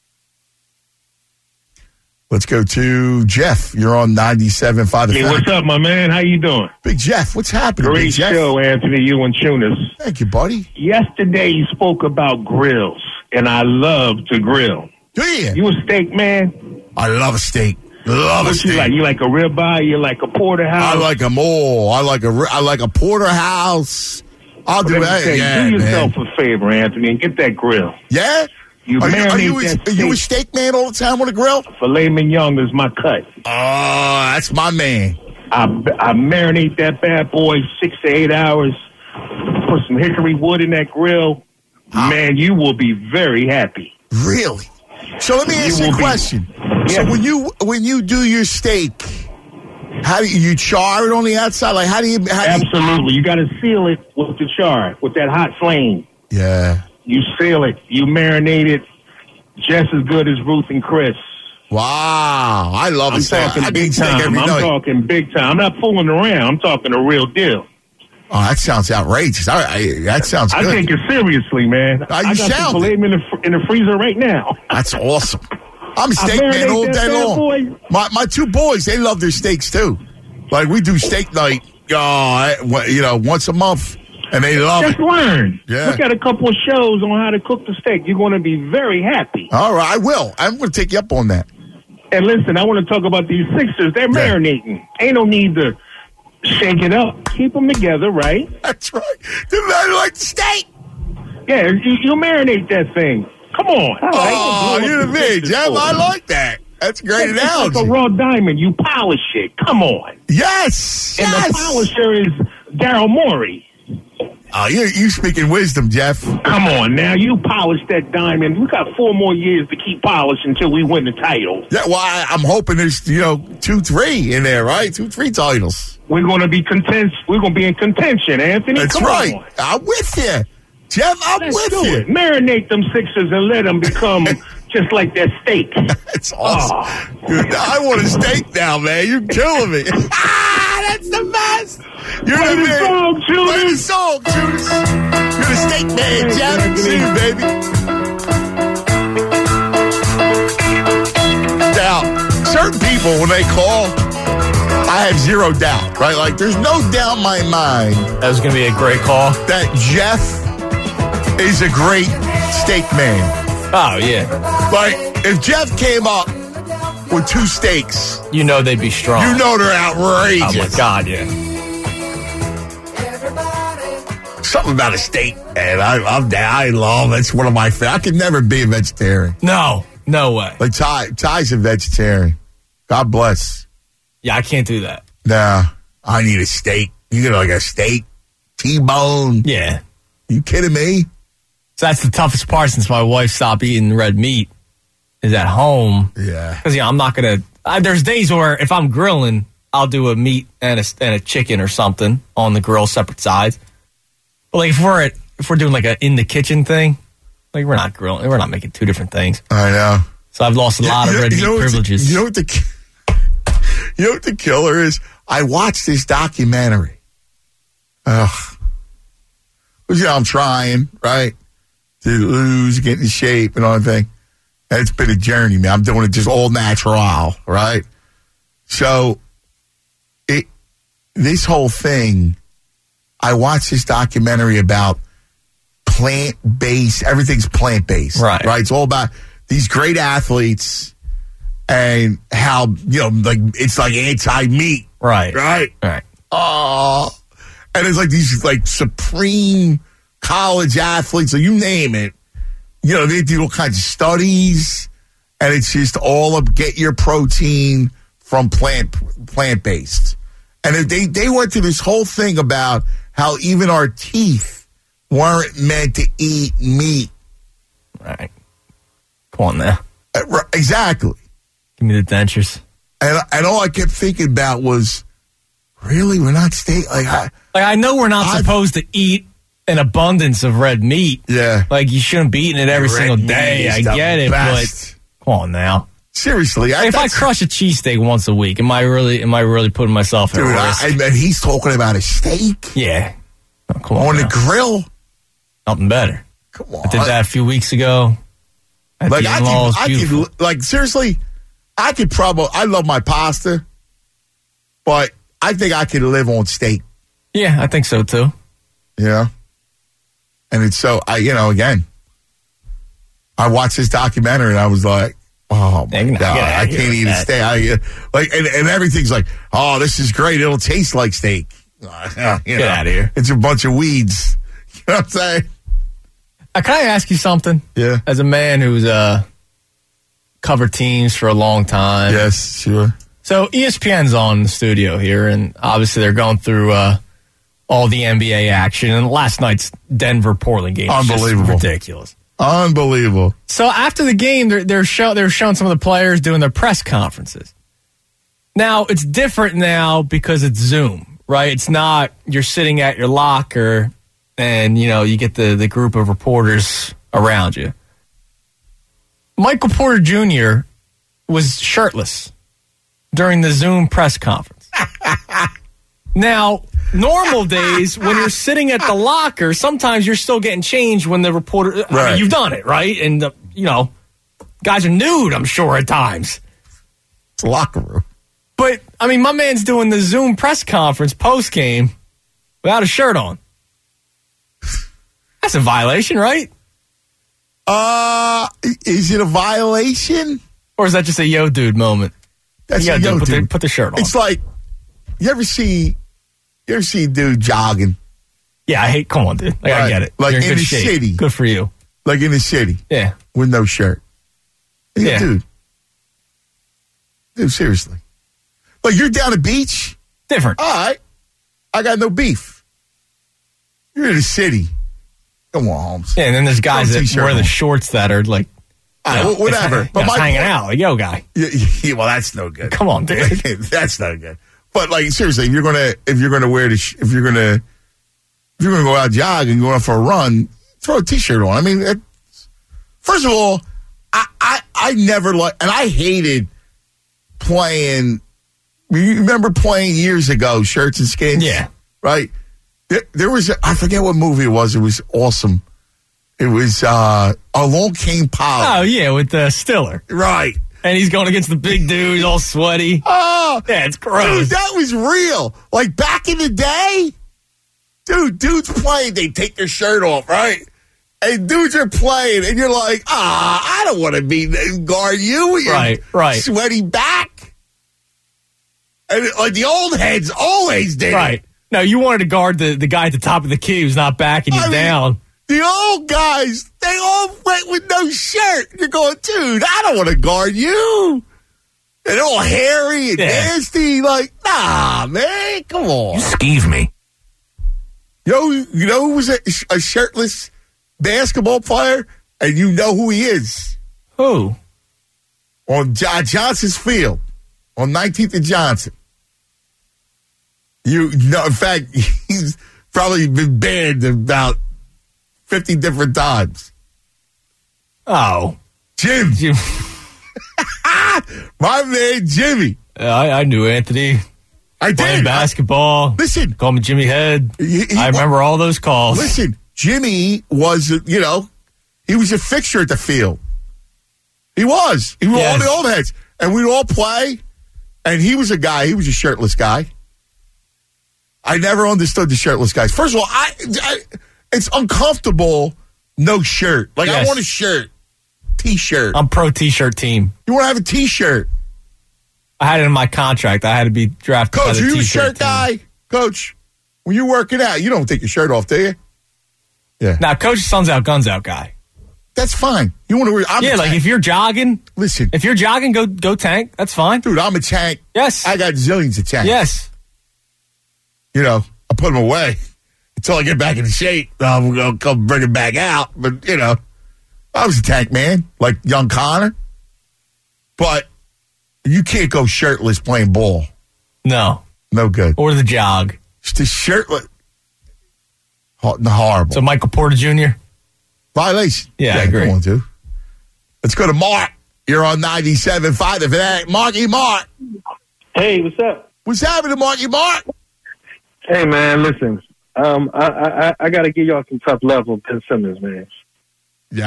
Let's go to Jeff. You're on 97.5. Hey, what's up, my man? How you doing? Big Jeff, what's happening? Great Big Jeff? show, Anthony, you and Tunis. Thank you, buddy. Yesterday you spoke about grills, and I love to grill. Do you? You a steak man? I love a steak. Love a steak. You like? You like a ribeye? You like a porterhouse? I like them all. I like a porterhouse. I'll do that. Yeah, do yourself man. a favor, Anthony, and get that grill. Yeah? You Are you a steak man all the time on the grill? Filet mignon is my cut. Oh, that's my man. I marinate that bad boy 6 to 8 hours. Put some hickory wood in that grill. Man, you will be very happy. Really? So let me ask you a question. So when you do your steak, how do you char it on the outside? Like Absolutely. You got to seal it with the char, with that hot flame. Yeah. You seal it. You marinate it just as good as Ruth and Chris. Wow. I love it. I'm talking big time. I'm talking big time. I'm not fooling around. I'm talking the real deal. Oh, that sounds outrageous. That sounds good. I take it seriously, man. I got some filet in the freezer right now. That's awesome. I'm a steak man all day long. My two boys, they love their steaks too. Like, we do steak night, once a month. And they love Just it. learn. Yeah. Look at a couple of shows on how to cook the steak. You're going to be very happy. All right, I will. I'm going to take you up on that. And listen, I want to talk about these Sixers. They're marinating. Ain't no need to shake it up. Keep them together, right? That's right. They like the steak. Yeah, you marinate that thing. Come on. Oh, you're the man, Jeff. I like that. That's a great analogy. It's like a raw diamond. You polish it. Come on. Yes. And the polisher is Daryl Morey. Oh, you speaking wisdom, Jeff. Come on now, you polish that diamond. We got 4 more years to keep polishing until we win the title. Yeah, well, I'm hoping there's 2-3 in there, right? 2-3 titles. We're going to be content. We're going to be in contention, Anthony. That's Come right. on. I'm with you, Jeff. Let's do it. Marinate them Sixers and let them become just like that steak. That's awesome. Dude, I want a steak now, man. You're killing me. That's the best. You're Play the song, Judas. Play the song, Judas. You're the steak man, Jeff. See you, baby. Now, certain people, when they call, I have zero doubt, right? Like, there's no doubt in my mind. That was going to be a great call. That Jeff is a great steak man. Oh, yeah. Like, if Jeff came up with 2 steaks, you know they'd be strong. You know they're outrageous. Oh, my God, yeah. Something about a steak, man. I love it. It's one of my favorites. I could never be a vegetarian. No way. Like Ty's a vegetarian. God bless. Yeah, I can't do that. Nah, I need a steak. You get like a steak, T-bone. Yeah. You kidding me? So that's the toughest part since my wife stopped eating red meat is at home. Yeah. Because, I'm not going to... there's days where if I'm grilling, I'll do a meat and a chicken or something on the grill, separate sides. But, like, if we're doing, like, a in-the-kitchen thing, like, we're not grilling. We're not making 2 different things. I know. So I've lost a lot of red meat privileges. You know what the killer is? I watched this documentary. Ugh. Because, I'm trying, right? To lose, get in shape and all that thing. And it's been a journey, man. I'm doing it just all natural, right? So, this whole thing, I watched this documentary about plant-based, everything's plant-based. Right? It's all about these great athletes and how, like, it's like anti-meat. Right. Oh. And it's like these, like, supreme college athletes, or you name it, they do all kinds of studies, and it's just all of get your protein from plant-based. And they went through this whole thing about how even our teeth weren't meant to eat meat. Right. Come on now. Exactly. Give me the dentures. And all I kept thinking about was, really, we're not steak? I know we're not supposed to eat an abundance of red meat. Yeah. Like, you shouldn't be eating it every single day. I get it, but come on now. Seriously. If I crush a cheesesteak once a week, am I really putting myself at risk? And he's talking about a steak? Yeah. Oh, come on the grill? Nothing better. Come on. I did that a few weeks ago. Like, seriously, I could probably, I love my pasta, but I think I could live on steak. Yeah, I think so too. Yeah. And it's so, again, I watched this documentary and I was like, oh my God, I can't eat a steak. And everything's like, oh, this is great. It'll taste like steak. Get out of here. It's a bunch of weeds. You know what I'm saying? Can I ask you something? Yeah. As a man who's covered teams for a long time. Yes, sure. So ESPN's on the studio here, and obviously they're going through all the NBA action. And last night's Denver-Portland game was just ridiculous. Unbelievable. So after the game, they're showing some of the players doing their press conferences. Now, it's different now because it's Zoom, right? It's not you're sitting at your locker and, you get the group of reporters around you. Michael Porter Jr. was shirtless during the Zoom press conference. Now, normal days, when you're sitting at the locker, sometimes you're still getting changed when the reporter... Right. I mean, you've done it, right? And, guys are nude, I'm sure, at times. It's a locker room. But, my man's doing the Zoom press conference post-game without a shirt on. That's a violation, right? Is it a violation? Or is that just a yo dude moment? That's a yo dude. Put the shirt on. It's like, you ever see a dude jogging? Yeah, come on, dude. I get it. Like You're in good the shape. city. Good for you. Like in the city. Yeah. With no shirt. Yeah. Dude, seriously. Like, you're down the beach? Different. All right. I got no beef. You're in the city. Come on, Holmes. Yeah, and then there's guys that wear the shorts that are like, whatever. But hanging out, like, yo, guy. Yeah, well, that's no good. Come on, dude. That's not good. But like, seriously, if you're gonna go out jogging and go out for a run, throw a t-shirt on. First of all, I never and I hated playing. You remember playing years ago, shirts and skins? Yeah. Right? There was, I forget what movie it was. It was awesome. It was Along Came Polly. Oh, yeah, with Stiller. Right. And he's going against the big dude. He's all sweaty. Oh. Yeah, it's gross. Dude, that was real. Like, back in the day, dudes playing, they take their shirt off, right? And dudes are playing, and you're like, I don't want to guard you with your sweaty back. And like the old heads always did. Right. No, you wanted to guard the guy at the top of the key who's not backing you down. The old guys, they all went with no shirt. You're going, dude, I don't want to guard you. And all hairy and nasty. Like, nah, man, come on. You skeeve me. You know who was a shirtless basketball player? And you know who he is. Who? On Johnson's Field. On 19th and Johnson. In fact, he's probably been banned about 50 different times. Oh. Jim. My man, Jimmy. I knew Anthony. I did. Playing basketball. Listen. Call me Jimmy Head. I remember all those calls. Listen, Jimmy was, he was a fixture at the field. He was. He was all the old heads. And we'd all play. And he was a shirtless guy. I never understood the shirtless guys. First of all, it's uncomfortable, no shirt. Like, I want a shirt. T-shirt. I'm pro T-shirt team. You want to have a T-shirt? I had it in my contract. I had to be drafted by the Coach, are you a T-shirt shirt guy? Coach, when you're working out, you don't take your shirt off, do you? Yeah. Now, Coach Sun's out, guns out guy. That's fine. You want to wear... like if you're jogging... Listen. If you're jogging, go tank. That's fine. Dude, I'm a tank. Yes. I got zillions of tanks. Yes. I put them away until I get back in shape. I'm going to come bring them back out. But, I was a tank man, like young Connor. But you can't go shirtless playing ball. No. No good. Or the jog. Just a shirtless. Horrible. So Michael Porter Jr.? Violation. Yeah, I agree. Come on, dude. Let's go to Mark. You're on 97.5. The Fanatic. Marky Mark. Hey, what's up? What's happening, Marky Mark? Hey, man, listen. I got to give y'all some tough love on Ben Simmons, man. Yeah,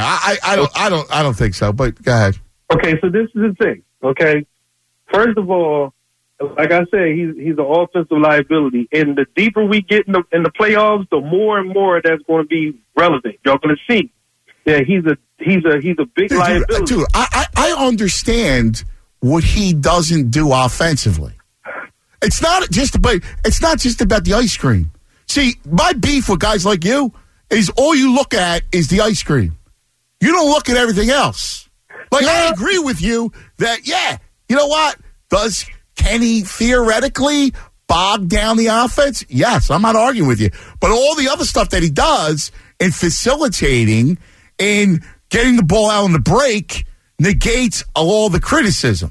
I don't think so. But go ahead. Okay, so this is the thing. Okay, first of all, like I said, he's an offensive liability, and the deeper we get in the playoffs, the more and more that's going to be relevant. Y'all going to see that he's a big liability. Dude, I understand what he doesn't do offensively. It's not just about the ice cream. See, my beef with guys like you is all you look at is the ice cream. You don't look at everything else. Like, I agree with you that, yeah, you know what? Can he theoretically bog down the offense? Yes, I'm not arguing with you. But all the other stuff that he does in facilitating and getting the ball out on the break negates all the criticism.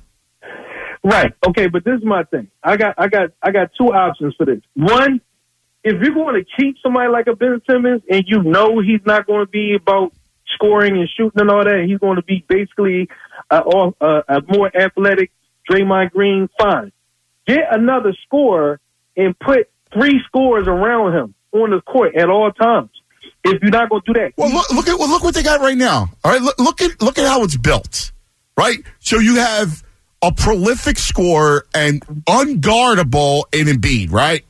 Right. Okay, but this is my thing. I got two options for this. One, if you're going to keep somebody like a Ben Simmons and you know he's not going to be about scoring and shooting and all that, and he's going to be basically a more athletic Draymond Green, fine. Get another scorer and put 3 scorers around him on the court at all times. If you're not going to do that, look what they got right now. All right, look at how it's built. Right, so you have a prolific scorer and unguardable in Embiid. Right.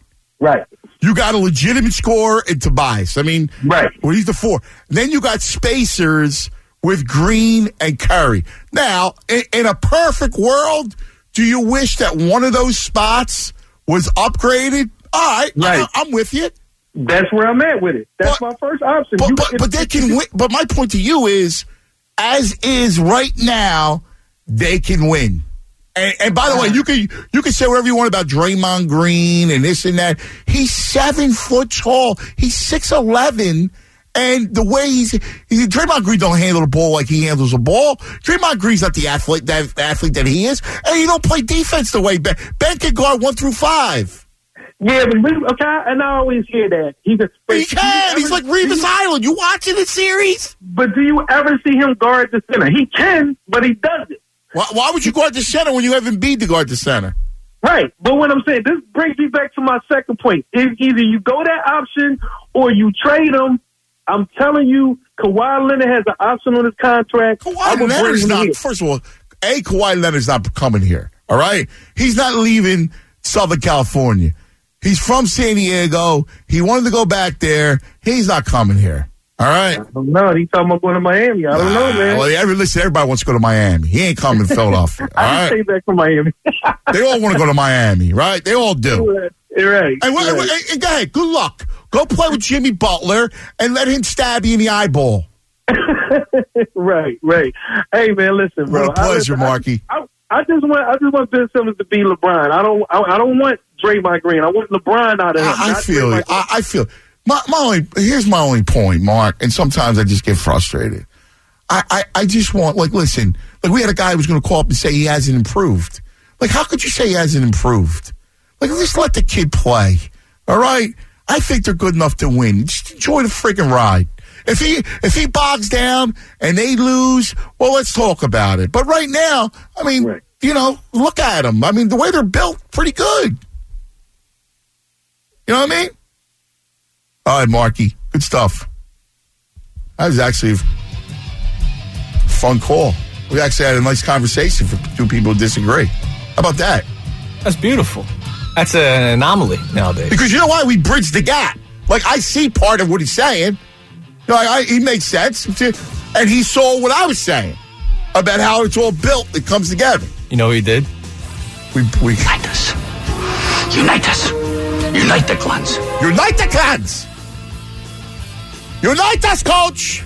You got a legitimate scorer in Tobias. I mean, right. Well, he's the 4. Then you got spacers with Green and Curry. Now, in a perfect world, do you wish that one of those spots was upgraded? All right. I'm with you. That's where I'm at with it. That's my first option. But they can win. But my point to you is, as is right now, they can win. And by the way, you can say whatever you want about Draymond Green and this and that. He's 7 foot tall. He's 6'11", and the way Draymond Green don't handle the ball like he handles a ball. Draymond Green's not the athlete that he is, and he don't play defense the way Ben can guard 1 through 5. Yeah, but and I always hear that he can. He's like Revis Island. You watching the series? But do you ever see him guard the center? He can, but he doesn't. Why would you guard the center when you have Embiid to guard the center? Right. But what I'm saying, this brings me back to my second point. If either you go that option or you trade him, I'm telling you, Kawhi Leonard has an option on his contract. Kawhi Leonard's not, first of all, Kawhi Leonard's not coming here, all right? He's not leaving Southern California. He's from San Diego. He wanted to go back there. He's not coming here. All right. I don't know. He's talking about going to Miami. I don't know, man. Well, everybody wants to go to Miami. He ain't coming to Philadelphia. All right. Stay back from Miami. They all want to go to Miami, right? They all do. You're right. And go ahead. Good luck. Go play with Jimmy Butler and let him stab you in the eyeball. Right. Hey, man, listen, bro. What a pleasure, Marky. I just want Ben Simmons to be LeBron. I don't want Draymond Green. I want LeBron out of him. I feel you. I feel. Here's my only point, Mark, and sometimes I just get frustrated. I just want, listen, we had a guy who was going to call up and say he hasn't improved. How could you say he hasn't improved? Just let the kid play, all right? I think they're good enough to win. Just enjoy the freaking ride. If he bogs down and they lose, well, let's talk about it. But right now, look at them. The way they're built, pretty good. You know what I mean? All right, Marky. Good stuff. That was actually a fun call. We actually had a nice conversation for 2 people who disagree. How about that? That's beautiful. That's an anomaly nowadays. Because you know why? We bridge the gap. I see part of what he's saying. He makes sense. And he saw what I was saying about how it's all built. It comes together. You know what he did? We Unite us. Unite us. Unite the clans. Unite the clans. Unite us, coach.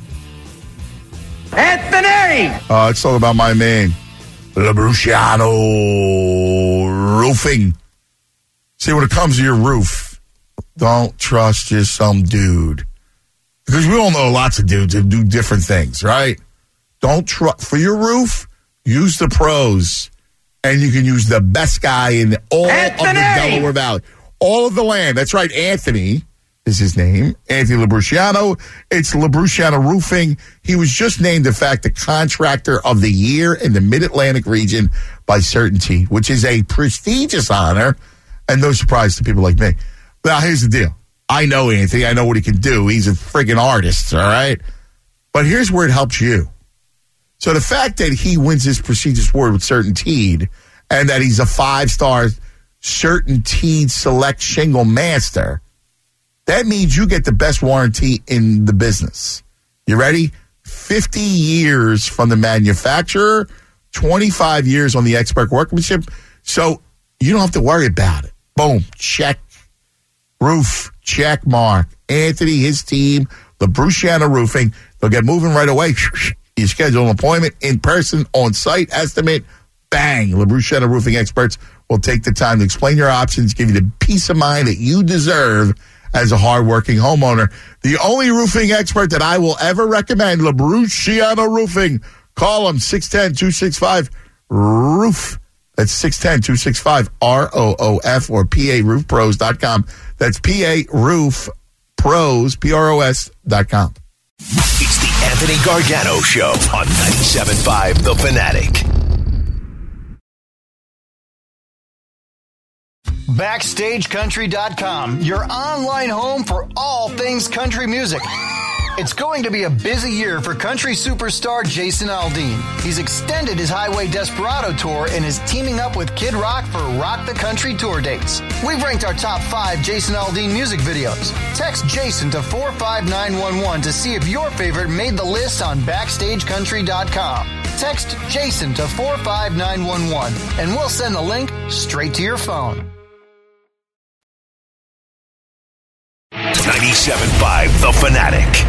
Anthony. Let's talk about my man, LaBruciano Roofing. See, when it comes to your roof, don't trust just some dude. Because we all know lots of dudes that do different things, right? Don't trust. For your roof, use the pros. And you can use the best guy in all of the Delaware Valley. All of the land. That's right, Anthony is his name. Anthony LaBruciano. It's LaBruciano Roofing. He was just named, in fact, the Contractor of the Year in the Mid-Atlantic region by Certainty, which is a prestigious honor and no surprise to people like me. Now, here's the deal. I know Anthony. I know what he can do. He's a friggin' artist, all right? But here's where it helps you. So the fact that he wins this prestigious award with Certainteed and that he's a 5-star Certainteed Select Shingle Master, that means you get the best warranty in the business. You ready? 50 years from the manufacturer, 25 years on the expert workmanship. So you don't have to worry about it. Boom, check. Roof, check mark. Anthony, his team, the Bruciano Roofing, they'll get moving right away. You schedule an appointment in person, on site, estimate, bang. The Bruciano Roofing experts will take the time to explain your options, give you the peace of mind that you deserve as a hardworking homeowner. The only roofing expert that I will ever recommend, LaBruciano Roofing. Call them 610-265-ROOF. That's 610-265-ROOF or PARoofPros.com. That's PARoofPros, PROS.com. It's the Anthony Gargano Show on 97.5 The Fanatic. BackstageCountry.com, your online home for all things country music. It's going to be a busy year for country superstar Jason Aldean. He's extended his Highway Desperado tour and is teaming up with Kid Rock for Rock the Country tour dates. We've ranked our top 5 Jason Aldean music videos. Text Jason to 45911 to see if your favorite made the list on BackstageCountry.com. Text Jason to 45911 and we'll send the link straight to your phone. 97.5 The Fanatic.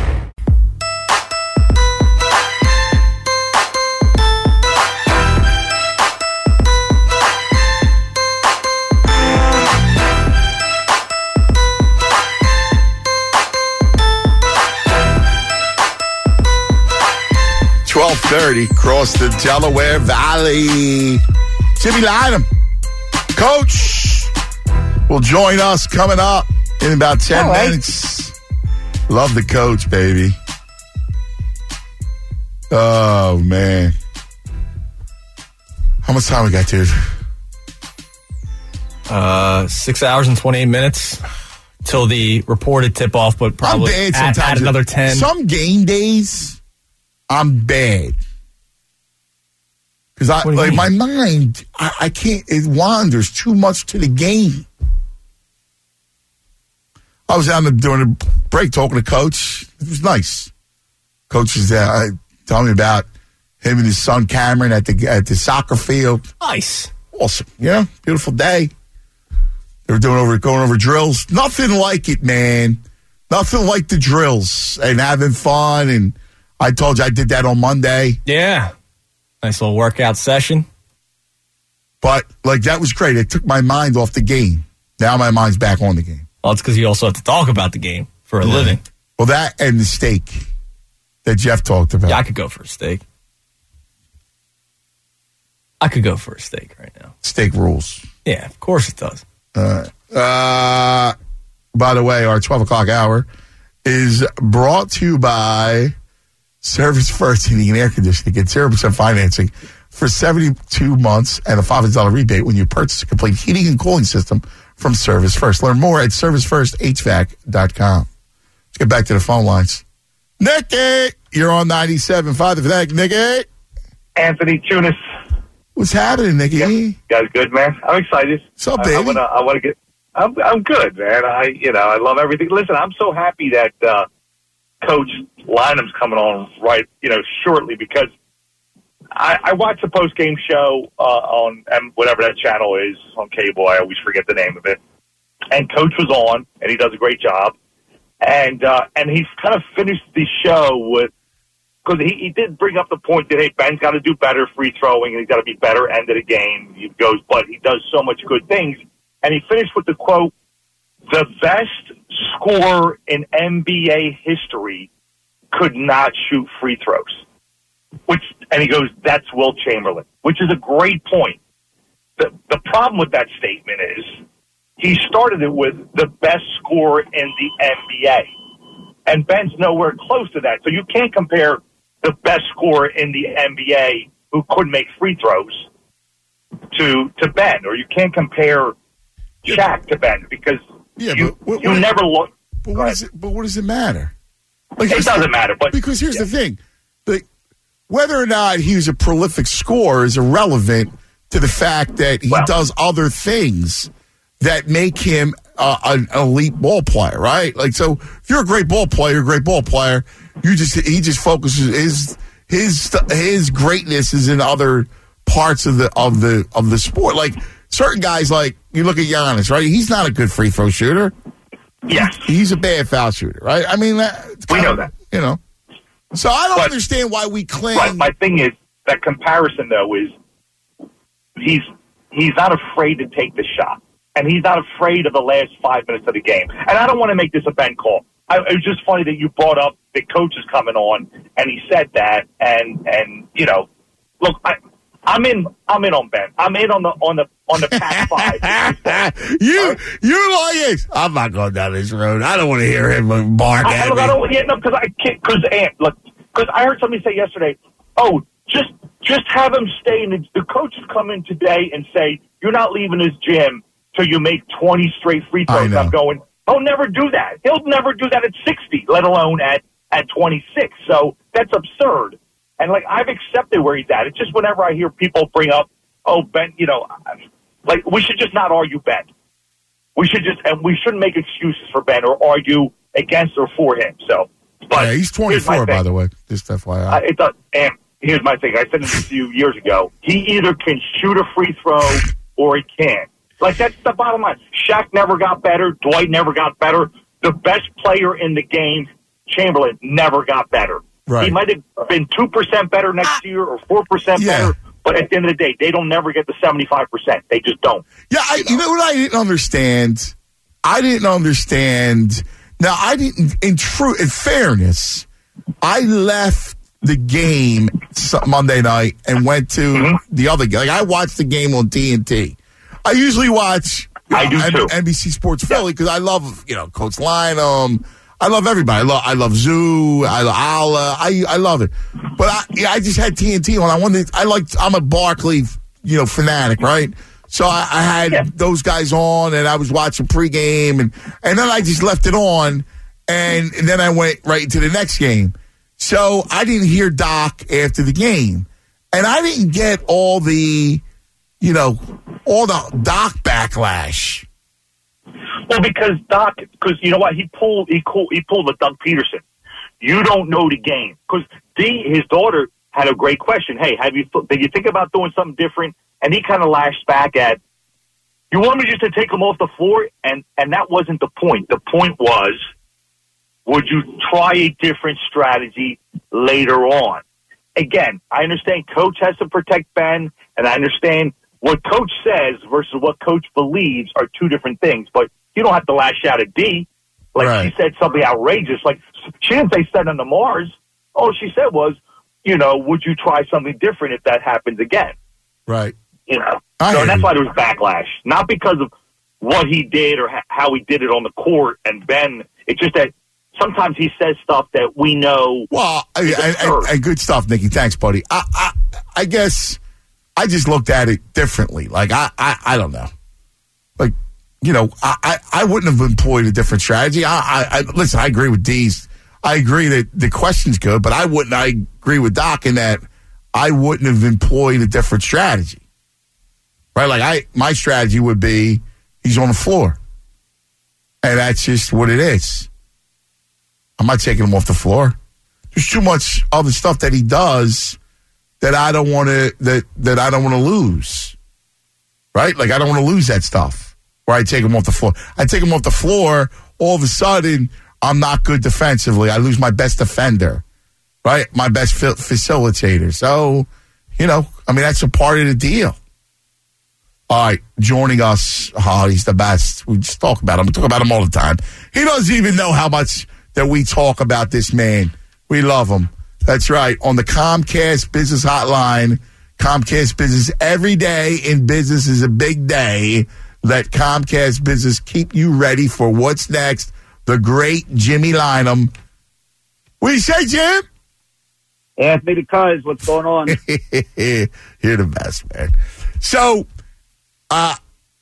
Across the Delaware Valley. Jimmy Lynam, coach, will join us coming up in about 10 minutes. Love the coach, baby. Oh, man. How much time we got, dude? 6 hours and 28 minutes till the reported tip-off, but probably add another 10. Some game days, I'm bad. Because my mind, I can't, it wanders too much to the game. I was out during a break talking to Coach. It was nice. Coach is telling me about him and his son Cameron at the soccer field. Nice. Awesome. Yeah, beautiful day. They were going over drills. Nothing like it, man. Nothing like the drills and having fun. And I told you I did that on Monday. Yeah. Nice little workout session. But, that was great. It took my mind off the game. Now my mind's back on the game. Well, it's because you also have to talk about the game for a living. Well, that and the steak that Jeff talked about. Yeah, I could go for a steak. I could go for a steak right now. Steak rules. Yeah, of course it does. By the way, our 12 o'clock hour is brought to you by Service First Heating and Air Conditioning. Get 0% financing for 72 months and a $500 rebate when you purchase a complete heating and cooling system from Service First. Learn more at ServiceFirstHVAC.com. Let's get back to the phone lines. Nicky, you're on 97.5 The Fanatic. Nicky. Anthony Tunis. What's happening, Nicky? Yeah. Guys, good, man. I'm excited. What's up, baby? I want to get. I'm good, man. I love everything. Listen, I'm so happy that Coach Lynam's coming on shortly because I watch the post game show on whatever that channel is on cable. I always forget the name of it. And Coach was on, and he does a great job. And he's kind of finished the show with. Because he did bring up the point that, hey, Ben's got to do better free throwing and he's got to be better end of the game. He goes, but he does so much good things. And he finished with the quote, the best scorer in NBA history could not shoot free throws. And he goes, that's Wilt Chamberlain, which is a great point. The problem with that statement is he started it with the best scorer in the NBA. And Ben's nowhere close to that. So you can't compare the best scorer in the NBA who couldn't make free throws to Ben, or you can't compare Shaq to Ben because you never look. But what does it matter? Like, it doesn't matter. But because here's the thing. Whether or not he was a prolific scorer is irrelevant to the fact that he does other things that make him an elite ball player, right? Like, so if you're a great ball player, he just focuses his greatness is in other parts of the sport. Like certain guys, like you look at Giannis, right? He's not a good free throw shooter. Yes, he's a bad foul shooter, right? I mean, we know that. You know. So I don't understand why we claim. Right. My thing is that comparison, though, is he's not afraid to take the shot, and he's not afraid of the last 5 minutes of the game. And I don't want to make this a Ben call. It was just funny that you brought up the coach is coming on, and he said that. And you know, look, I'm in on Ben. I'm in on the Pac 5. You're like, I'm not going down this road. I don't want to hear him bark at me. I don't because I heard somebody say yesterday, oh, just have him stay. And the coaches come in today and say, you're not leaving this gym till you make 20 straight free throws. I'm going, he'll never do that. He'll never do that at 60, let alone at 26. So that's absurd. And, like, I've accepted where he's at. It's just whenever I hear people bring up, oh, Ben, you know, like, we should just not argue Ben. We shouldn't make excuses for Ben or argue against or for him. So, but yeah, he's 24, by the way, just FYI. And here's my thing. I said this a few years ago. He either can shoot a free throw or he can't. Like, that's the bottom line. Shaq never got better. Dwight never got better. The best player in the game, Chamberlain, never got better. Right. He might have been 2% better next year or 4% better, but at the end of the day, they don't never get the 75%. They just don't. Yeah, you know what I didn't understand? Now, in fairness, I left the game Monday night and went to the other game. Like, I watched the game on TNT. I usually watch NBC Sports Philly because I love, Coach Lynham. I love everybody. I love Zoo. I love Ala. I love it. But I just had TNT on. I'm a Barkley, fanatic, right? So I had those guys on, and I was watching pregame, and then I just left it on, and then I went right into the next game. So I didn't hear Doc after the game, and I didn't get all the Doc backlash. Well, because you know what, he pulled the Doug Peterson. You don't know the game because his daughter had a great question. Hey, did you think about doing something different? And he kind of lashed back at, you want me just to take him off the floor? And that wasn't the point. The point was, would you try a different strategy later on? Again, I understand Coach has to protect Ben, and I understand what Coach says versus what Coach believes are two different things. But you don't have to lash out at D. She said something outrageous. Like, she didn't say send him to Mars. All she said was, would you try something different if that happens again? Right. So that's why there was backlash. Not because of what he did or how he did it on the court. And Ben, it's just that sometimes he says stuff that we know. Well, and good stuff, Nicky. Thanks, buddy. I guess I just looked at it differently. Like, I don't know. Like, I wouldn't have employed a different strategy. Listen, I agree with D's. I agree that the question's good, but I agree with Doc in that I wouldn't have employed a different strategy. Right? Like, my strategy would be he's on the floor. And that's just what it is. I'm not taking him off the floor. There's too much other stuff that he does that I don't want to that I don't want to lose. Right? Like, I don't want to lose that stuff. Where I take him off the floor. I take him off the floor, all of a sudden, I'm not good defensively. I lose my best defender, right? My best facilitator. So, that's a part of the deal. All right, joining us, he's the best. We just talk about him. We talk about him all the time. He doesn't even know how much that we talk about this man. We love him. That's right. On the Comcast Business Hotline, Comcast Business, every day in business is a big day. Let Comcast Business keep you ready for what's next. The great Jimmy Lynham. What do you say, Jim? Anthony the Cuz, what's going on? You're the best, man. So,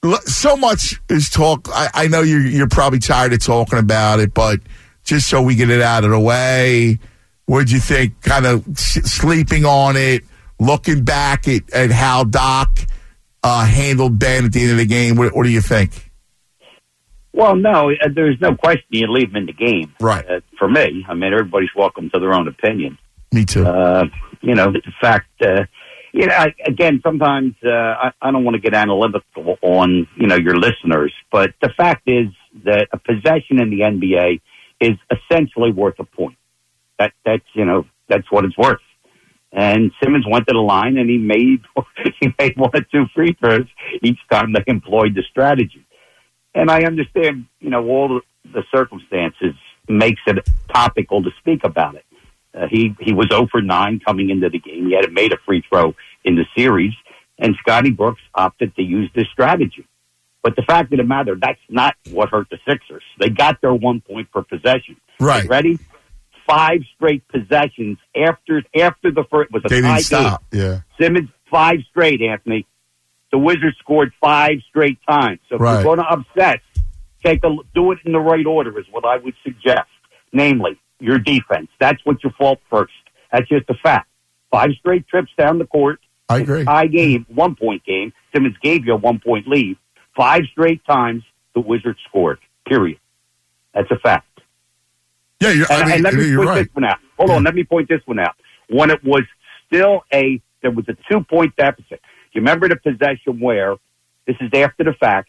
So much is talk. I know you're probably tired of talking about it, but just so we get it out of the way, what'd you think? Kind of sleeping on it, looking back at how Doc handled Ben at the end of the game. What do you think? Well, no, there's no question you leave him in the game. Right. For me, I mean, everybody's welcome to their own opinion. Me too. The fact, again, sometimes I don't want to get analytical on, your listeners, but the fact is that a possession in the NBA is essentially worth a point. That's what it's worth. And Simmons went to the line and he made 1 or 2 free throws each time they employed the strategy. And I understand, all the circumstances makes it topical to speak about it. He was 0 for 9 coming into the game. He hadn't made a free throw in the series, and Scotty Brooks opted to use this strategy. But the fact of the matter, that's not what hurt the Sixers. They got their 1 point per possession. Right. Ready? 5 straight possessions after the first was a they tie didn't stop. game. Yeah. Simmons 5 straight, Anthony. The Wizards scored 5 straight times. So if you're going to upset, do it in the right order is what I would suggest. Namely, your defense. That's what you fault first. That's just a fact. 5 straight trips down the court. I agree. Tie game, 1 point game. Simmons gave you a 1 point lead. 5 straight times the Wizards scored. Period. That's a fact. Yeah, and let me point this one out. Hold on, let me point this one out. When it was still there was a 2 point deficit. You remember the possession where, this is after the fact,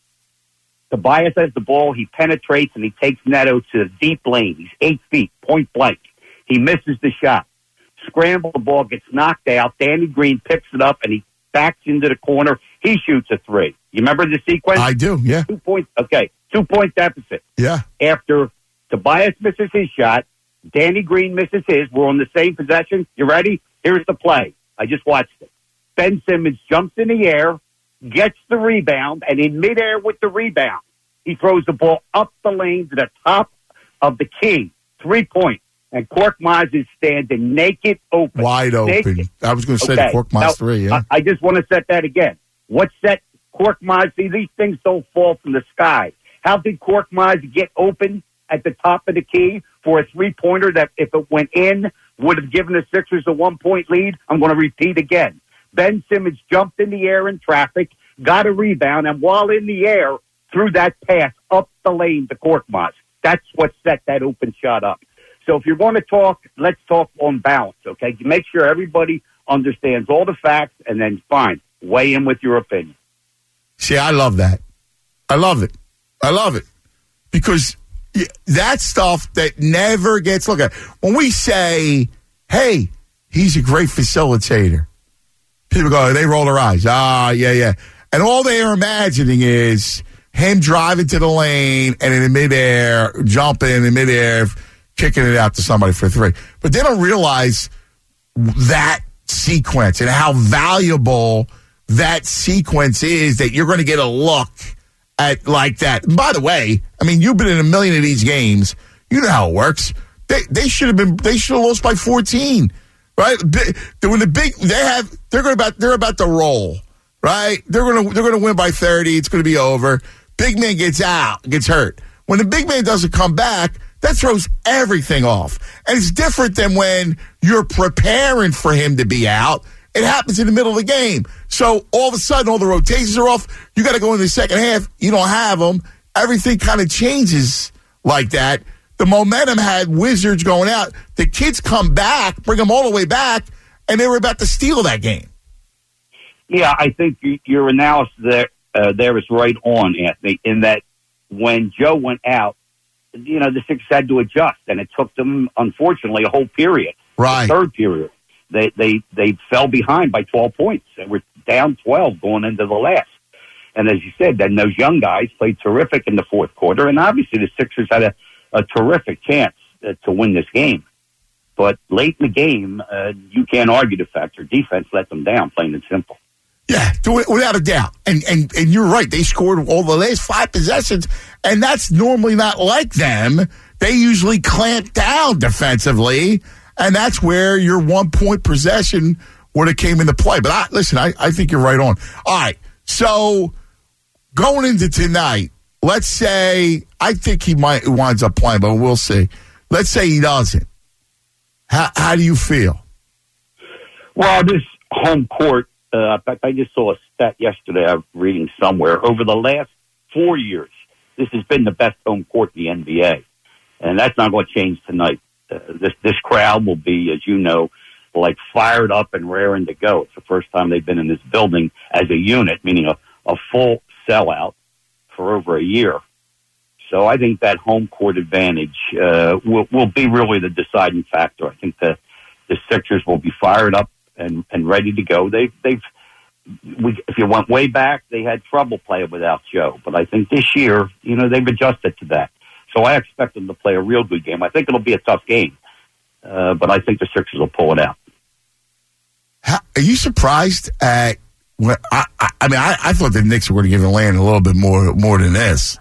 Tobias has the ball, he penetrates, and he takes Neto to the deep lane. He's 8 feet, point blank. He misses the shot. Scramble, the ball gets knocked out. Danny Green picks it up, and he backs into the corner. He shoots a 3. You remember the sequence? I do, yeah. 2 points. Okay, 2 point deficit. Yeah. After Tobias misses his shot, Danny Green misses his. We're on the same possession. You ready? Here's the play. I just watched it. Ben Simmons jumps in the air, gets the rebound, and in midair with the rebound, he throws the ball up the lane to the top of the key. 3 point. And Korkmaz is standing naked open. Wide open. Naked. I was going to say the Korkmaz 3, yeah. I just want to set that again. What set Korkmaz? See, these things don't fall from the sky. How did Korkmaz get open at the top of the key for a 3-pointer that, if it went in, would have given the Sixers a 1 point lead? I'm going to repeat again. Ben Simmons jumped in the air in traffic, got a rebound, and while in the air, threw that pass up the lane to Korkmaz. That's what set that open shot up. So if you're going to talk, let's talk on balance, okay? Make sure everybody understands all the facts, and then fine, weigh in with your opinion. See, I love that. I love it. I love it. Because that's stuff that never gets looked at. When we say, hey, he's a great facilitator, people go, they roll their eyes. Yeah. And all they are imagining is him driving to the lane and in midair, jumping in midair, kicking it out to somebody for 3. But they don't realize that sequence and how valuable that sequence is, that you're going to get a look at like that. And by the way, I mean, you've been in a million of these games. You know how it works. They should have lost by 14, right? When they're about to roll, right? They're going to win by 30. It's going to be over. Big man gets hurt. When the big man doesn't come back, that throws everything off. And it's different than when you're preparing for him to be out. It happens in the middle of the game. So all of a sudden, all the rotations are off. You got to go in the second half. You don't have them. Everything kind of changes like that. The momentum had Wizards going out. The kids come back, bring them all the way back, and they were about to steal that game. Yeah, I think your analysis there is right on, Anthony, in that when Joe went out, the Sixers had to adjust, and it took them, unfortunately, a whole period. Right. The third period. They fell behind by 12 points. They were down 12 going into the last. And as you said, then those young guys played terrific in the fourth quarter, and obviously the Sixers had a terrific chance to win this game. But late in the game, you can't argue the fact their defense let them down, plain and simple. Yeah, without a doubt. And you're right. They scored all the last 5 possessions, and that's normally not like them. They usually clamp down defensively, and that's where your 1 point possession would have came into play. But I think you're right on. All right, so going into tonight, let's say, I think he might winds up playing, but we'll see. Let's say he doesn't. How do you feel? Well, this home court, in fact, I just saw a stat yesterday I was reading somewhere. Over the last 4 years, this has been the best home court in the NBA. And that's not going to change tonight. This crowd will be, as you know, like fired up and raring to go. It's the first time they've been in this building as a unit, meaning a full sellout for over a year. So I think that home court advantage will be really the deciding factor. I think the Sixers will be fired up and ready to go. If you went way back, they had trouble playing without Joe. But I think this year, they've adjusted to that. So I expect them to play a real good game. I think it'll be a tough game, but I think the Sixers will pull it out. Are you surprised at? I thought the Knicks were going to give Atlanta a little bit more than this.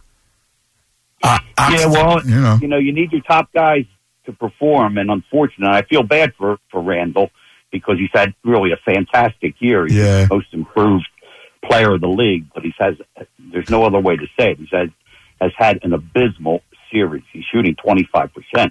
You need your top guys to perform, and unfortunately, I feel bad for Randall because he's had really a fantastic year. He's the most improved player of the league, but there's no other way to say it. Has had an abysmal series. He's shooting 25%,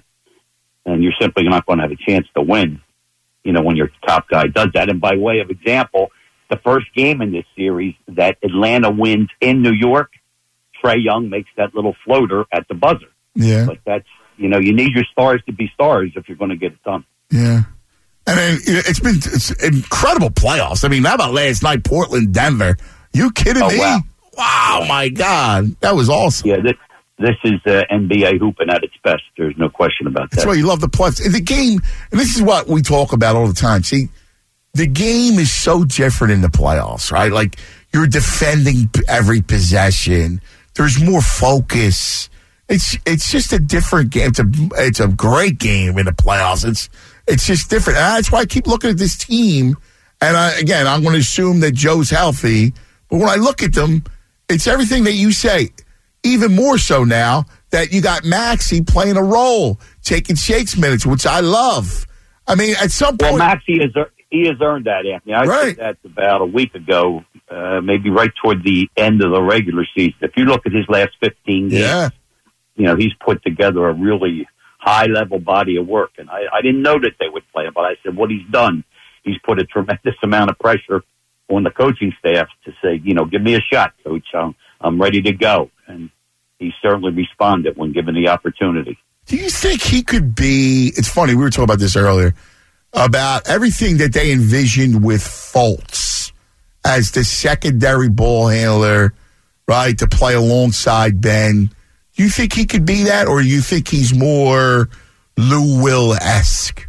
and you're simply not going to have a chance to win, when your top guy does that. And by way of example, the first game in this series that Atlanta wins in New York, Trae Young makes that little floater at the buzzer. Yeah. But that's, you need your stars to be stars if you're going to get it done. Yeah. And then it's incredible playoffs. I mean, how about last night, Portland, Denver? You kidding me? Wow, my God. That was awesome. Yeah, this is NBA hooping at its best. There's no question about that. That's why you love the playoffs. And the game, and this is what we talk about all the time. See, the game is so different in the playoffs, right? Like, you're defending every possession. There's more focus. It's just a different game. It's a great game in the playoffs. It's just different. And that's why I keep looking at this team. And I'm going to assume that Joe's healthy. But when I look at them, it's everything that you say. Even more so now that you got Maxey playing a role, taking Shake's minutes, which I love. I mean, at some point, Maxey has earned that, Anthony. I said that about a week ago, maybe right toward the end of the regular season. If you look at his last 15 games, he's put together a really high-level body of work. And I didn't know that they would play him, but I said what he's done, he's put a tremendous amount of pressure on the coaching staff to say, give me a shot, Coach. I'm ready to go. And he certainly responded when given the opportunity. Do you think he could be, it's funny, we were talking about this earlier, about everything that they envisioned with Fultz as the secondary ball handler, right, to play alongside Ben. Do you think he could be that, or do you think he's more Lou Will-esque?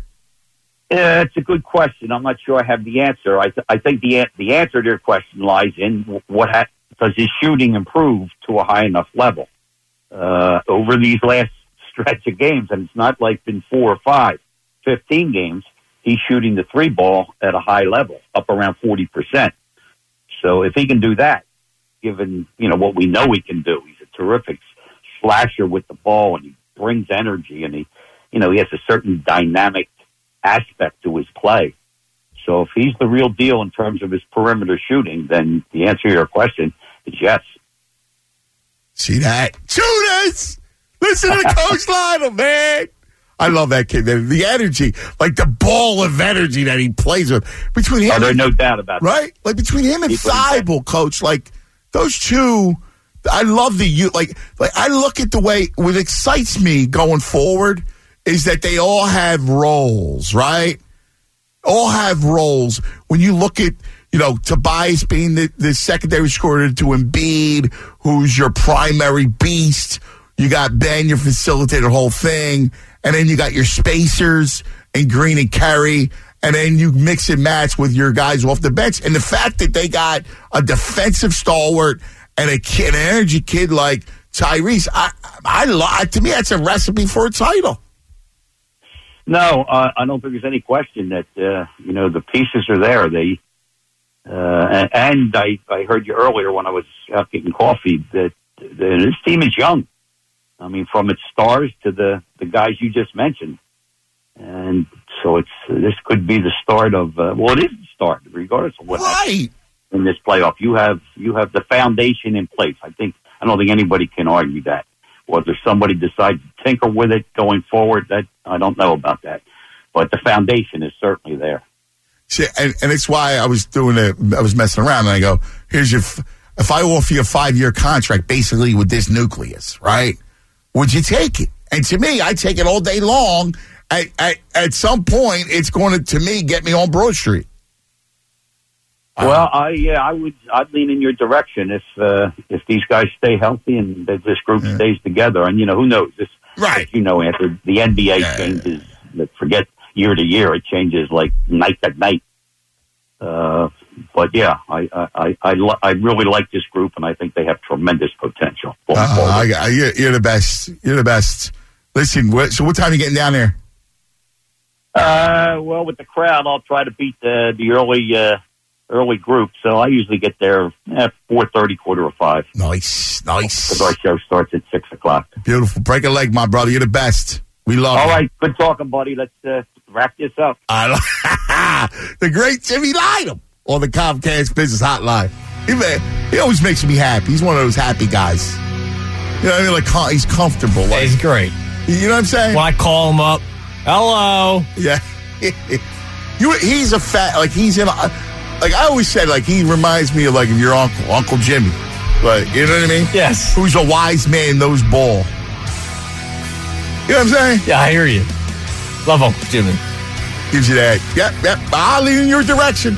Yeah, it's a good question. I'm not sure I have the answer. I think the answer to your question lies in does his shooting improve to a high enough level over these last stretch of games, and it's not like been 4 or 5, 15 games. He's shooting the 3 ball at a high level, up around 40%. So if he can do that, given what we know he can do, he's a terrific slasher with the ball, and he brings energy, and he has a certain dynamic aspect to his play. So if he's the real deal in terms of his perimeter shooting, then the answer to your question is yes. See that? Judas! Listen to Coach Lionel, man. I love that kid. The energy, like the ball of energy that he plays with. Between him, there's no doubt about that. Right? Like between him and Thibault, Coach, like those two, I love like I look at the way, what excites me going forward is that they all have roles, right? All have roles. When you look at, Tobias being the secondary scorer to Embiid, who's your primary beast. You got Ben, your facilitator, the whole thing. And then you got your spacers and Green and Kerry. And then you mix and match with your guys off the bench. And the fact that they got a defensive stalwart and an energy kid like Tyrese, to me, that's a recipe for a title. No, I don't think there's any question that, the pieces are there. And I heard you earlier when I was out getting coffee that this team is young. I mean, from its stars to the guys you just mentioned. And so this could be the start of, it is the start, regardless of what happens. in this playoff. You have the foundation in place. I don't think anybody can argue that. Whether somebody decides to tinker with it going forward, that I don't know about that. But the foundation is certainly there. See, and it's why I was messing around, and I go, if I offer you a 5-year contract, basically with this nucleus, right? Would you take it? And to me, I take it all day long. At some point, it's going to me, get me on Broad Street. Well, I'd lean in your direction if these guys stay healthy and this group stays together. And who knows? Right. Anthony, the NBA changes. Forget year to year; it changes like night to night. But yeah, I really like this group, and I think they have tremendous potential. You're the best. You're the best. Listen, so what time are you getting down there? Well, with the crowd, I'll try to beat the early group, so I usually get there at 4:30, 4:45. Nice. Because our show starts at 6 o'clock. Beautiful. Break a leg, my brother. You're the best. We love you. All right, good talking, buddy. Let's wrap this up. The great Jimmy Lynam on the Comcast Business Hotline. He always makes me happy. He's one of those happy guys. You know what I mean? Like, he's comfortable. Like, he's great. You know what I'm saying? When I call him up, hello. Yeah. He's a fat, like, he's in like I always said, like, he reminds me of, like, your Uncle Jimmy. Like, you know what I mean? Yes. Who's a wise man, knows ball. You know what I'm saying? Yeah, I hear you. Love Uncle Jimmy. Gives you that. Yep. I'll lean in your direction.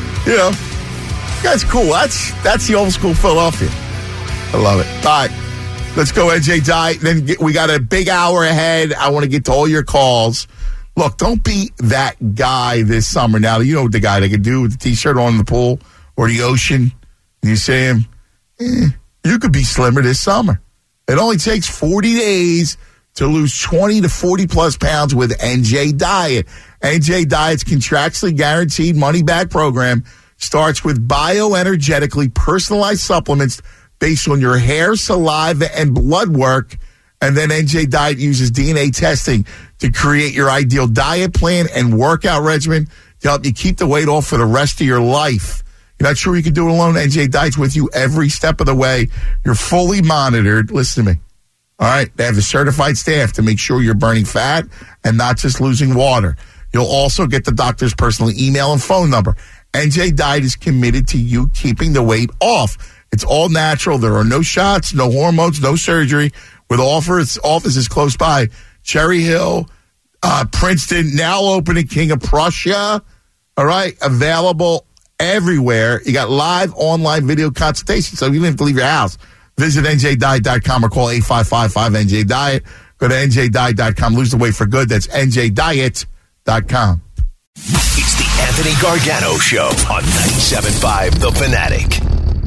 That's cool. That's the old school Philadelphia. I love it. All right. Let's go, NJ Diet. Then we got a big hour ahead. I want to get to all your calls. Look, don't be that guy this summer. Now, you know what the guy they can do with the T-shirt on in the pool or the ocean. And you say him, you could be slimmer this summer. It only takes 40 days to lose 20 to 40-plus pounds with NJ Diet. NJ Diet's contractually guaranteed money-back program starts with bioenergetically personalized supplements based on your hair, saliva, and blood work. And then NJ Diet uses DNA testing to create your ideal diet plan and workout regimen to help you keep the weight off for the rest of your life. You're not sure you can do it alone? NJ Diet's with you every step of the way. You're fully monitored. Listen to me. All right. They have a certified staff to make sure you're burning fat and not just losing water. You'll also get the doctor's personal email and phone number. NJ Diet is committed to you keeping the weight off. It's all natural. There are no shots, no hormones, no surgery. With offices close by, Cherry Hill, Princeton, now open in King of Prussia. All right. Available everywhere. You got live online video consultations, so you don't have to leave your house. Visit NJDiet.com or call 855-5NJ-DIET. Go to NJDiet.com. Lose the weight for good. That's NJDiet.com. It's the Anthony Gargano Show on 97.5 The Fanatic.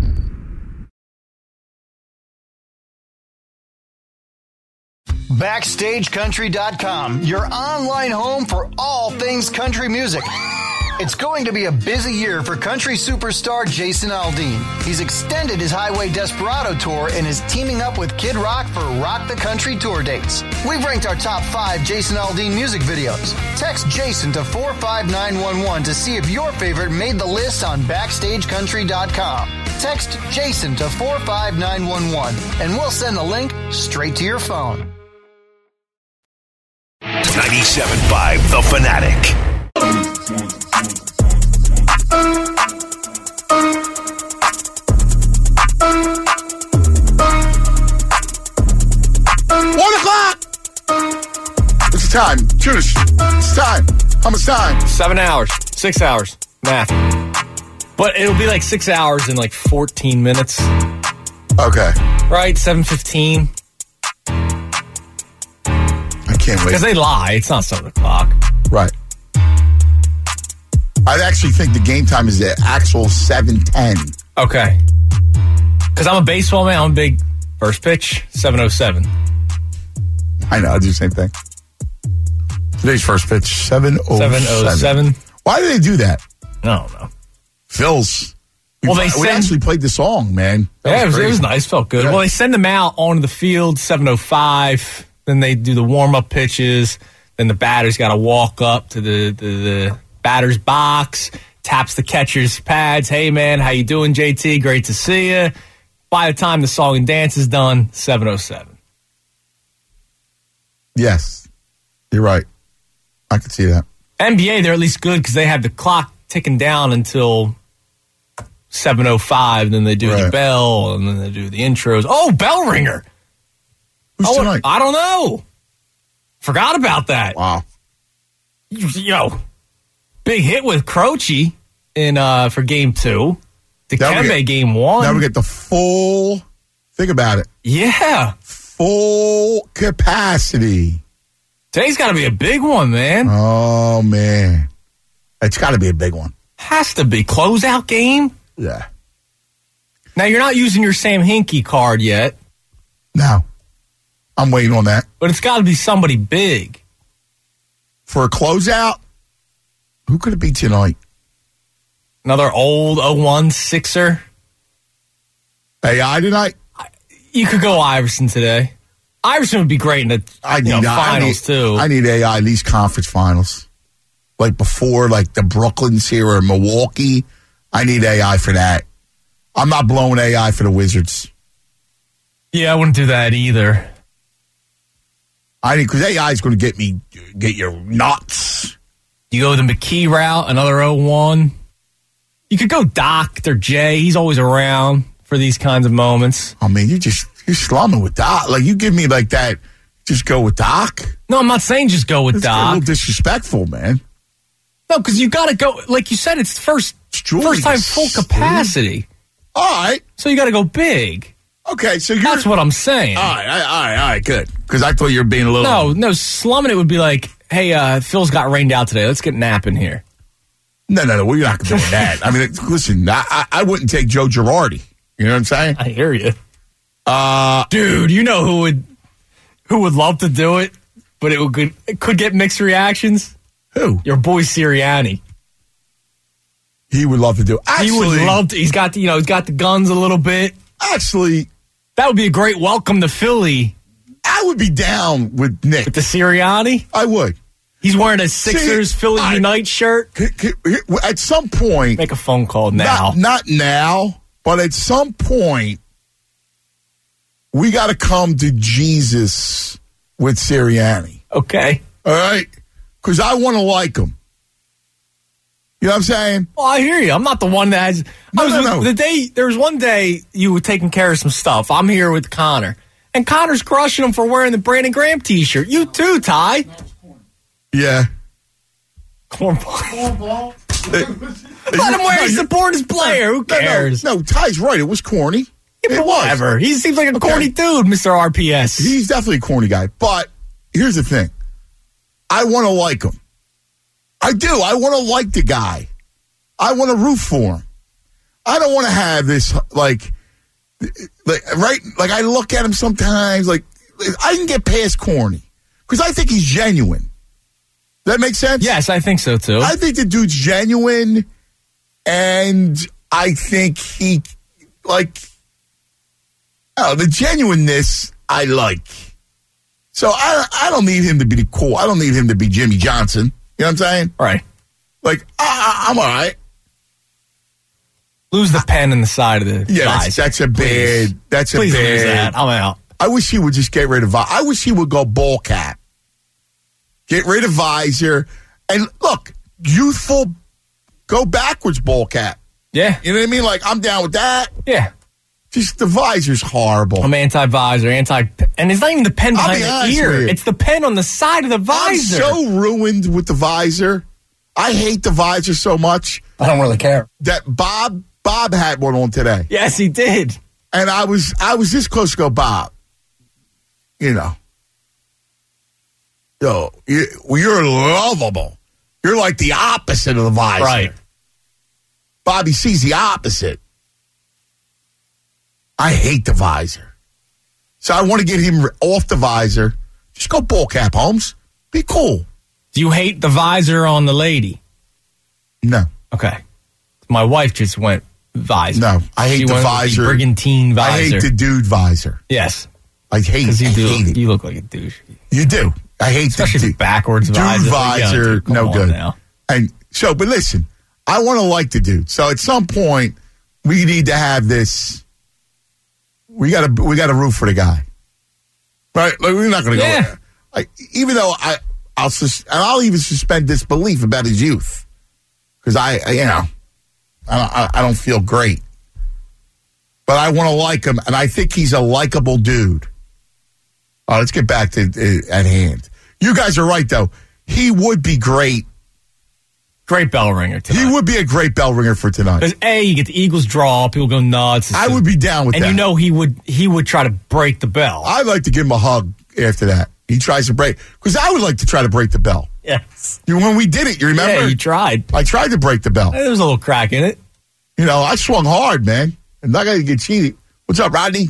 BackstageCountry.com, your online home for all things country music. It's going to be a busy year for country superstar Jason Aldean. He's extended his Highway Desperado tour and is teaming up with Kid Rock for Rock the Country tour dates. We've ranked our top 5 Jason Aldean music videos. Text Jason to 45911 to see if your favorite made the list on BackstageCountry.com. Text Jason to 45911 and we'll send the link straight to your phone. 97.5 The Fanatic. 1 o'clock. What's the time? Judas, it's time. How much time? 7 hours. 6 hours. Math. But it'll be like 6 hours in like 14 minutes. Okay. Right? 7:15. I can't wait. Because they lie. It's not 7 o'clock. Right. I actually think the game time is the actual 7:10. Okay. Because I'm a baseball man. I'm a big first pitch, 7:07. I know. I do the same thing. Today's first pitch, 7:07. Why do they do that? I don't know. Phil's. We actually played the song, man. It was nice. Felt good. Yeah. Well, they send them out onto the field, 7:05. Then they do the warm-up pitches. Then the batter's got to walk up to the batter's box, taps the catcher's pads. Hey, man, how you doing, JT? Great to see you. By the time the song and dance is done, 7:07. Yes, you're right. I can see that. NBA, they're at least good because they have the clock ticking down until 7:05. Then they do the bell, and then they do the intros. Oh, bell ringer. Who's tonight? I don't know. Forgot about that. Wow. Yo, big hit with Croce in for game 2. Dikembe game 1. Now we get the full. Think about it. Yeah. Full capacity. Today's got to be a big one, man. Oh, man. It's got to be a big one. Has to be. Closeout game? Yeah. Now, you're not using your Sam Hinkie card yet. No. I'm waiting on that. But it's got to be somebody big. For a closeout? Who could it be tonight? Another old 0-1 Sixer. AI tonight? You could go Iverson today. Iverson would be great in the finals, too. I need AI, at least conference finals. Like before, like the Brooklyn's here or Milwaukee. I need AI for that. I'm not blowing AI for the Wizards. Yeah, I wouldn't do that either. Because AI is going to get your nuts. You go the McKee route, another 0-1. You could go Dr. J. He's always around for these kinds of moments. I mean, you're slumming with Doc. Like, you give me like that, just go with Doc? No, I'm not saying just go with Doc. A little disrespectful, man. No, because you got to go, like you said, it's first time full capacity. All right. So you got to go big. Okay, so that's what I'm saying. All right, good. Because I thought you were being a little... No, slumming it would be like, hey, Phil's got rained out today. Let's get napping here. No, we're not doing that. I mean, listen, I wouldn't take Joe Girardi. You know what I'm saying? I hear you. Dude, you know who would love to do it, but it could get mixed reactions? Who? Your boy Sirianni. He would love to do it. Actually, he would love to. He's got the guns a little bit. Actually, that would be a great welcome to Philly. I would be down with Nick. With the Sirianni? I would. He's wearing a Sixers Philly Unite shirt. At some point... Make a phone call now. Not now, but at some point, we got to come to Jesus with Sirianni. Okay. All right? Because I want to like him. You know what I'm saying? Well, I hear you. I'm not the one that has... No. There was one day you were taking care of some stuff. I'm here with Connor. And Connor's crushing him for wearing the Brandon Graham t-shirt. You too, Ty. Yeah. Cornball. Let him wear his support his player. Who cares? No, Ty's right. It was corny. Yeah, whatever. He seems like a corny dude, Mr. RPS. He's definitely a corny guy. But here's the thing. I want to like him. I do. I want to like the guy. I want to root for him. I don't want to have this, like I look at him sometimes, like, I can get past corny. Because I think he's genuine. Does that make sense? Yes, I think so, too. I think the dude's genuine, and I think he, the genuineness I like. So I don't need him to be cool. I don't need him to be Jimmy Johnson. You know what I'm saying? Right. Like, I'm all right. Lose the pen in the side of the thighs. That's a Please. bad. That's a Please bad. lose that. I'm out. I wish he would just get rid of. I wish he would go ball cap. Get rid of visor, and look, youthful, go backwards ball cap. Yeah, you know what I mean. Like, I'm down with that. Yeah. Just the visor's horrible. I'm anti-visor, and it's not even the pen behind the ear. It's the pen on the side of the visor. I'm so ruined with the visor. I hate the visor so much. I don't really care. That Bob had one on today. Yes, he did. And I was this close to go, Bob. You know. Yo, you're lovable. You're like the opposite of the visor. Right. Bobby sees the opposite. I hate the visor. So I want to get him off the visor. Just go ball cap, Holmes. Be cool. Do you hate the visor on the lady? No. Okay. My wife just went visor. No, I hate the visor. The brigantine visor. I hate the dude visor. Yes. I hate it. You look like a douche. You do. I hate especially the backwards visor. Dude visor, no good. Now. And so, but listen, I want to like the dude. So at some point, we need to have this. We got to root for the guy, right? Like, we're not going to go there. Even though I'll even suspend disbelief about his youth because I don't feel great, but I want to like him, and I think he's a likable dude. Let's get back to at hand. You guys are right, though. He would be great. Great bell ringer tonight. He would be a great bell ringer for tonight. Because you get the Eagles draw, people go nuts. I would be down with that. And you know he would try to break the bell. I'd like to give him a hug after that. He tries to break, because I would like to try to break the bell. Yes. When we did it, you remember? Yeah, you tried. I tried to break the bell. There was a little crack in it. I swung hard, man. I'm not going to get cheated. What's up, Rodney?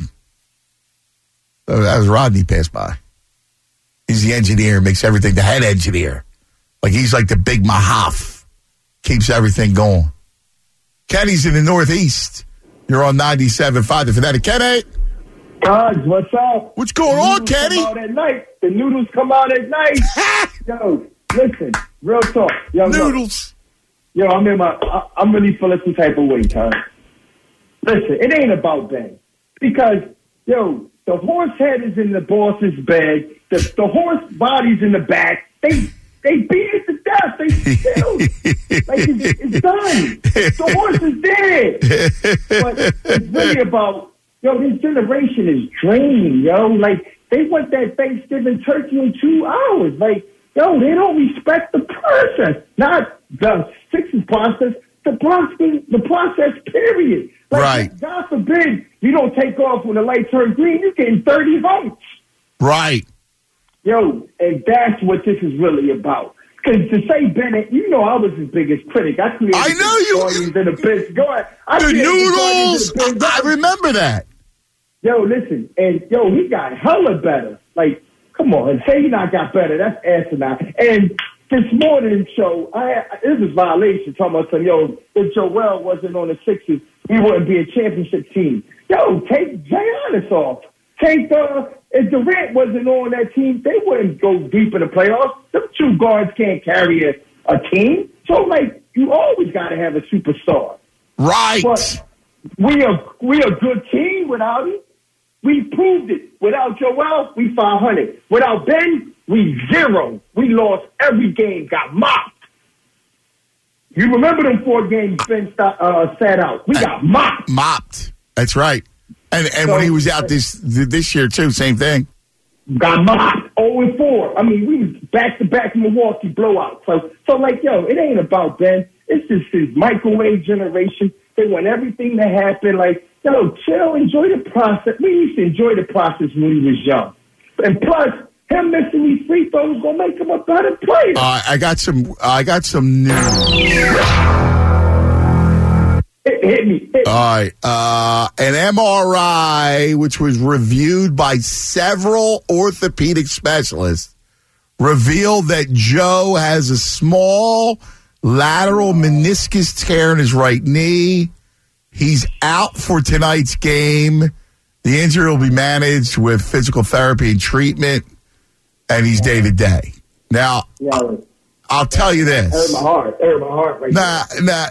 That was Rodney passed by. He's the engineer, makes everything, the head engineer. Like he's like the big Mahaf. Keeps everything going. Kenny's in the Northeast. You're on 97.5. The Fanatic. Kenny. Guys, what's up? What's going on, Kenny? Come out at night. The noodles come out at night. Yo, listen, real talk. Yo, noodles. Yo, I'm really feeling some type of way, Tom. Listen, it ain't about Ben. Because, the horse head is in the boss's bed. The horse body's in the back. They beat it to death. They still, it's done. The horse is dead. But it's really about, this generation is draining, they want that Thanksgiving turkey in 2 hours. They don't respect the process. Not the Sixers process, the process, period. Right. God forbid you don't take off when the light turns green, you're getting 30 votes. Right. And that's what this is really about. Because to say Bennett, I was his biggest critic. I created the biz. Go ahead. The noodles. I remember that. Listen, and he got hella better. Like, come on, say he not got better. That's asinine. And this morning show, this is violation. Talking about if Joel wasn't on the Sixers, he wouldn't be a championship team. Take Giannis off. If Durant wasn't on that team, they wouldn't go deep in the playoffs. Them two guards can't carry a team. So, you always got to have a superstar. Right. But we a good team without him. We proved it. Without Joel, we 500. Without Ben, we 0. We lost every game, got mopped. You remember them 4 games Ben sat out? We got mopped. Mopped. That's right. And when he was out this year, too, same thing. Got mopped 0-4. I mean, we was back-to-back Milwaukee blowouts. So it ain't about Ben. It's just this microwave generation. They want everything to happen. Chill, enjoy the process. We used to enjoy the process when we was young. And plus, him missing these free throws gonna make him a better player. I got some news. Hit me. All right. An MRI, which was reviewed by several orthopedic specialists, revealed that Joe has a small lateral meniscus tear in his right knee. He's out for tonight's game. The injury will be managed with physical therapy and treatment, and he's day to day. Now, I'll tell you this. Hurt my heart right now.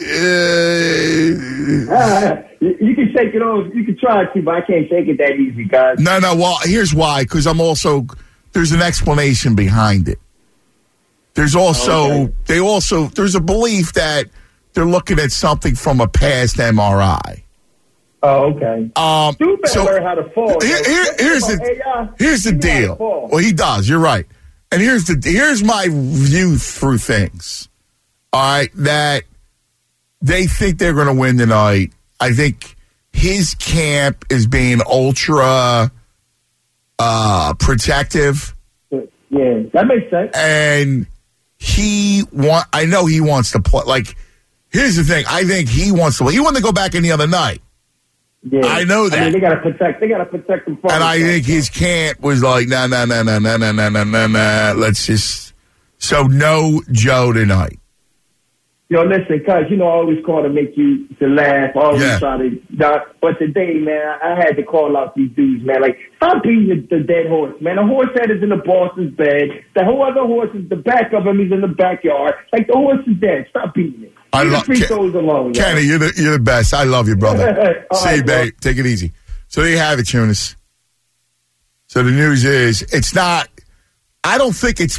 You can shake it off. You can try to, but I can't shake it that easy, guys. No. Well, here's why. Because there's an explanation behind it. There's also, there's a belief that they're looking at something from a past MRI. Oh, okay. You better learn how to fall. Here's the deal. Well, he does. You're right. And here's my view through things. All right, that they think they're going to win tonight. I think his camp is being ultra protective. Yeah, that makes sense. And I know he wants to play. Here's the thing. I think he wants to play. He wanted to go back in the other night. Yeah. I know that. I mean, they got to protect him. And I think his camp was like, no. Let's just, so no Joe tonight. Listen, cuz, I always call to make you to laugh. Always try to, but today, man, I had to call out these dudes, man. Stop beating the dead horse, man. The horse head is in the boss's bed. The whole other horse is the back of him. He's in the backyard. The horse is dead. Stop beating it. I love free throws alone. Kenny, you're the best. I love you, brother. See, right, babe, take it easy. So there you have it, Tunis. So the news is, it's not. I don't think it's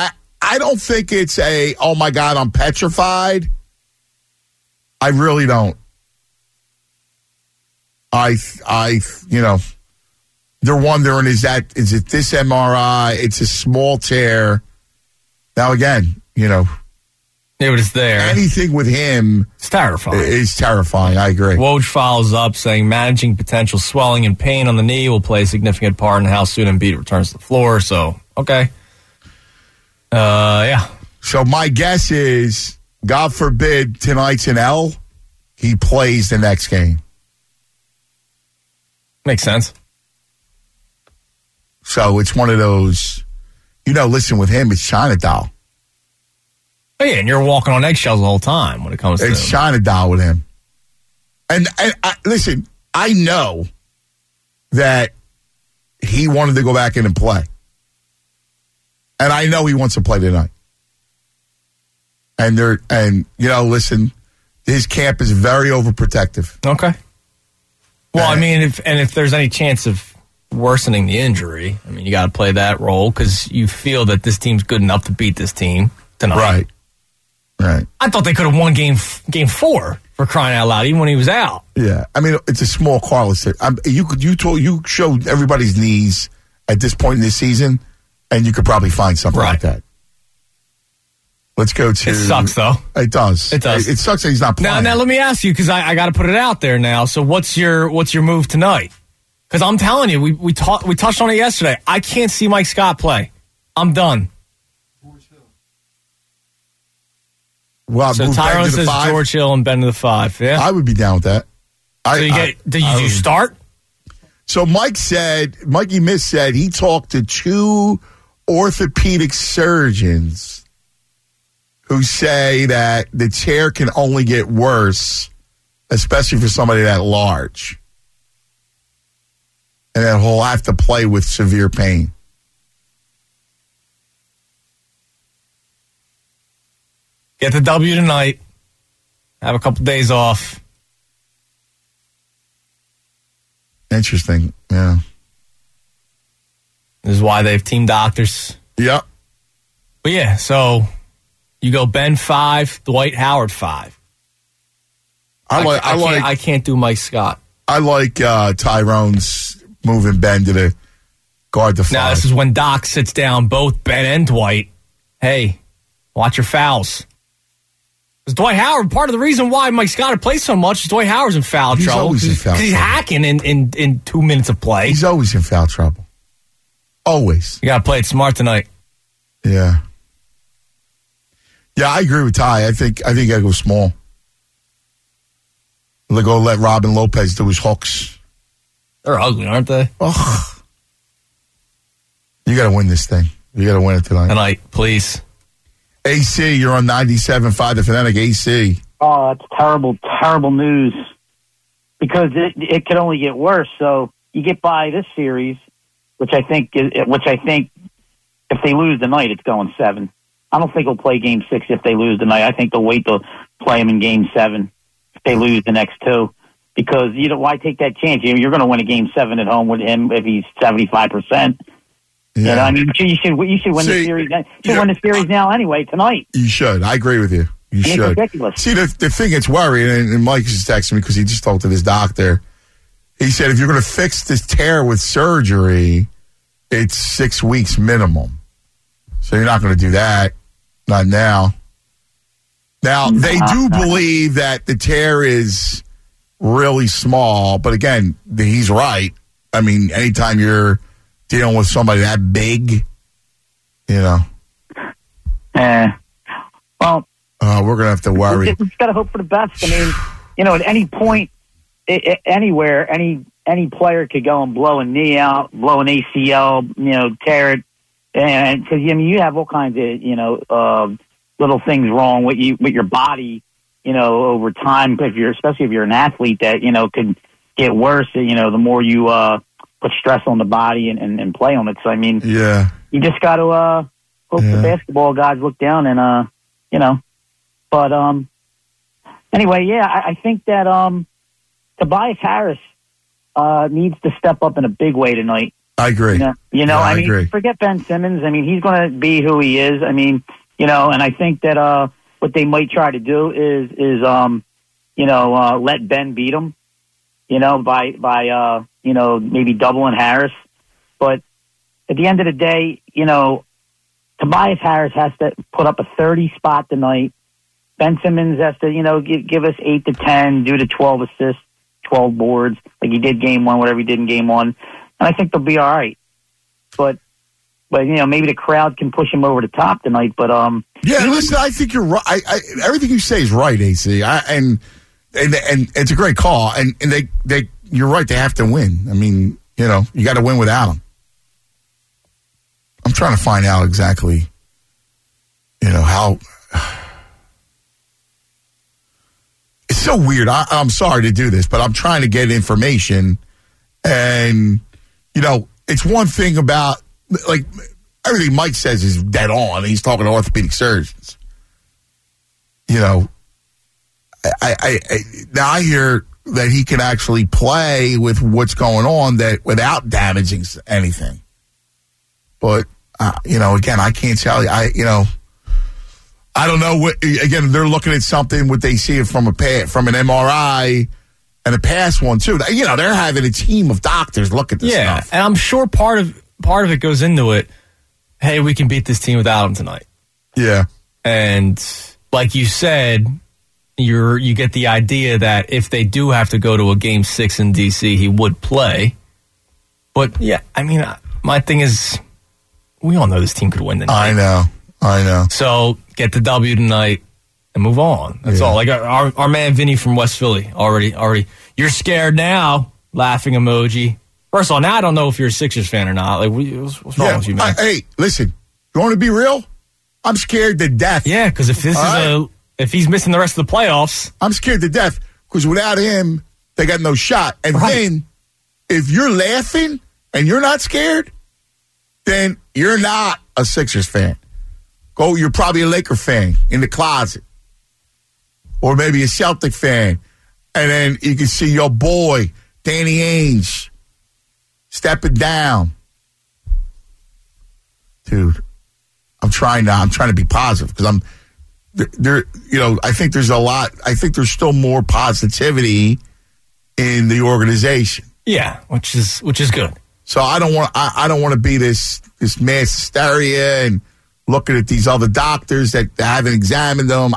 a, oh my God, I'm petrified. I really don't. They're wondering, is it this MRI? It's a small tear. Now again, it was there. Anything with him, it's terrifying. It's terrifying. I agree. Woj follows up saying managing potential swelling and pain on the knee will play a significant part in how soon Embiid returns to the floor. So, okay. Yeah. So my guess is, God forbid tonight's an L, he plays the next game. Makes sense. So it's one of those, listen, with him, it's China doll. Oh, yeah, and you're walking on eggshells the whole time when it comes to It's China doll with him. And listen, I know that he wanted to go back in and play. And I know he wants to play tonight. And listen, his camp is very overprotective. Okay. Well, I mean, if there's any chance of worsening the injury, I mean, you got to play that role because you feel that this team's good enough to beat this team tonight. Right. I thought they could have won game 4 for crying out loud, even when he was out. Yeah, I mean, it's a small Carlos. You showed everybody's knees at this point in this season, and you could probably find something like that. Let's go to. It sucks, though. It does. It does. It sucks that he's not playing. Now let me ask you, because I got to put it out there now. So what's your move tonight? Because I'm telling you, we touched on it yesterday. I can't see Mike Scott play. I'm done. Well, so Tyrone says George Hill and Ben to the 5. Yeah, I would be down with that. Did you start? So Mikey Miss said he talked to 2 orthopedic surgeons who say that the tear can only get worse, especially for somebody that large. And that he'll have to play with severe pain. Get the W tonight. Have a couple days off. Interesting, yeah. This is why they have team doctors. Yep. But yeah, so you go Ben 5, Dwight Howard 5. I can't do Mike Scott. I like Tyrone's moving Ben to the guard the 5. Now this is when Doc sits down both Ben and Dwight. Hey, watch your fouls. Because Dwight Howard, part of the reason why Mike Scott plays so much is Dwight Howard's in foul trouble. Always in foul trouble. He's hacking in 2 minutes of play. He's always in foul trouble. Always. You got to play it smart tonight. Yeah. Yeah, I agree with Ty. I think I got to go small. They'll go let Robin Lopez do his hooks. They're ugly, aren't they? Ugh. You got to win this thing. You got to win it tonight. Tonight, please. AC, you're on 97.5 The Fanatic. AC. Oh, that's terrible, terrible news. Because it could only get worse. So you get by this series, which I think if they lose tonight, it's going 7. I don't think he'll play Game 6 if they lose tonight. I think they'll wait to play him in Game 7 if they lose the next 2. Because why take that chance? You're going to win a Game 7 at home with him if he's 75%. Yeah. I mean, you should win the series. You should win the series now anyway tonight. You should. I agree with you. You should. It's ridiculous. See, the thing that's worrying, and Mike just texted me because he just talked to his doctor. He said if you're going to fix this tear with surgery, it's 6 weeks minimum. So you're not going to do that. Not now. Now, they do believe that the tear is really small, but again, he's right. I mean, anytime you're dealing with somebody that big, Well, we're going to have to worry. We just got to hope for the best. I mean, at any point, anywhere, any player could go and blow a knee out, blow an ACL, tear it, and because you have all kinds of little things wrong with your body, over time. Especially if you're an athlete, that could get worse. The more you put stress on the body and play on it. So you just got to hope the basketball guys look down and but anyway, yeah, I think that Tobias Harris needs to step up in a big way tonight. I agree. I mean, agree. Forget Ben Simmons. I mean, he's going to be who he is. I mean, and I think that what they might try to do is let Ben beat him, by maybe doubling Harris. But at the end of the day, Tobias Harris has to put up a 30 spot tonight. Ben Simmons has to, give us 8 to 10, do the 12 assists, 12 boards, like he did game one, whatever he did in game one. And I think they'll be all right. But maybe the crowd can push him over the top tonight. But listen, I think you're right. Everything you say is right, AC. And it's a great call. And they you're right. They have to win. I mean, you got to win without him. I'm trying to find out exactly, how. It's so weird. I'm sorry to do this, but I'm trying to get information. And, it's one thing about, like, everything Mike says is dead on. He's talking to orthopedic surgeons. Now I hear that he can actually play with what's going on that without damaging anything. But, again, I can't tell you. I don't know what. Again, they're looking at something. What they see it from an MRI and a past one too. They're having a team of doctors look at this stuff. And I'm sure part of it goes into it. Hey, we can beat this team without him tonight. Yeah, and like you said, you get the idea that if they do have to go to a game 6 in DC, he would play. But yeah, I mean, my thing is, we all know this team could win tonight. I know. So get the W tonight and move on. That's all. Like our man Vinny from West Philly already. You're scared now? Laughing emoji. First of all, now I don't know if you're a Sixers fan or not. Like, what's wrong with you, man? Hey, listen. You want to be real? I'm scared to death. Yeah, because if he's missing the rest of the playoffs, I'm scared to death because without him, they got no shot. And then, if you're laughing and you're not scared, then you're not a Sixers fan. You're probably a Laker fan in the closet. Or maybe a Celtic fan. And then you can see your boy, Danny Ainge, stepping down. Dude, I'm trying to be positive because I think there's a lot. I think there's still more positivity in the organization. Yeah, which is good. So I don't want to be this mass hysteria and looking at these other doctors that haven't examined them.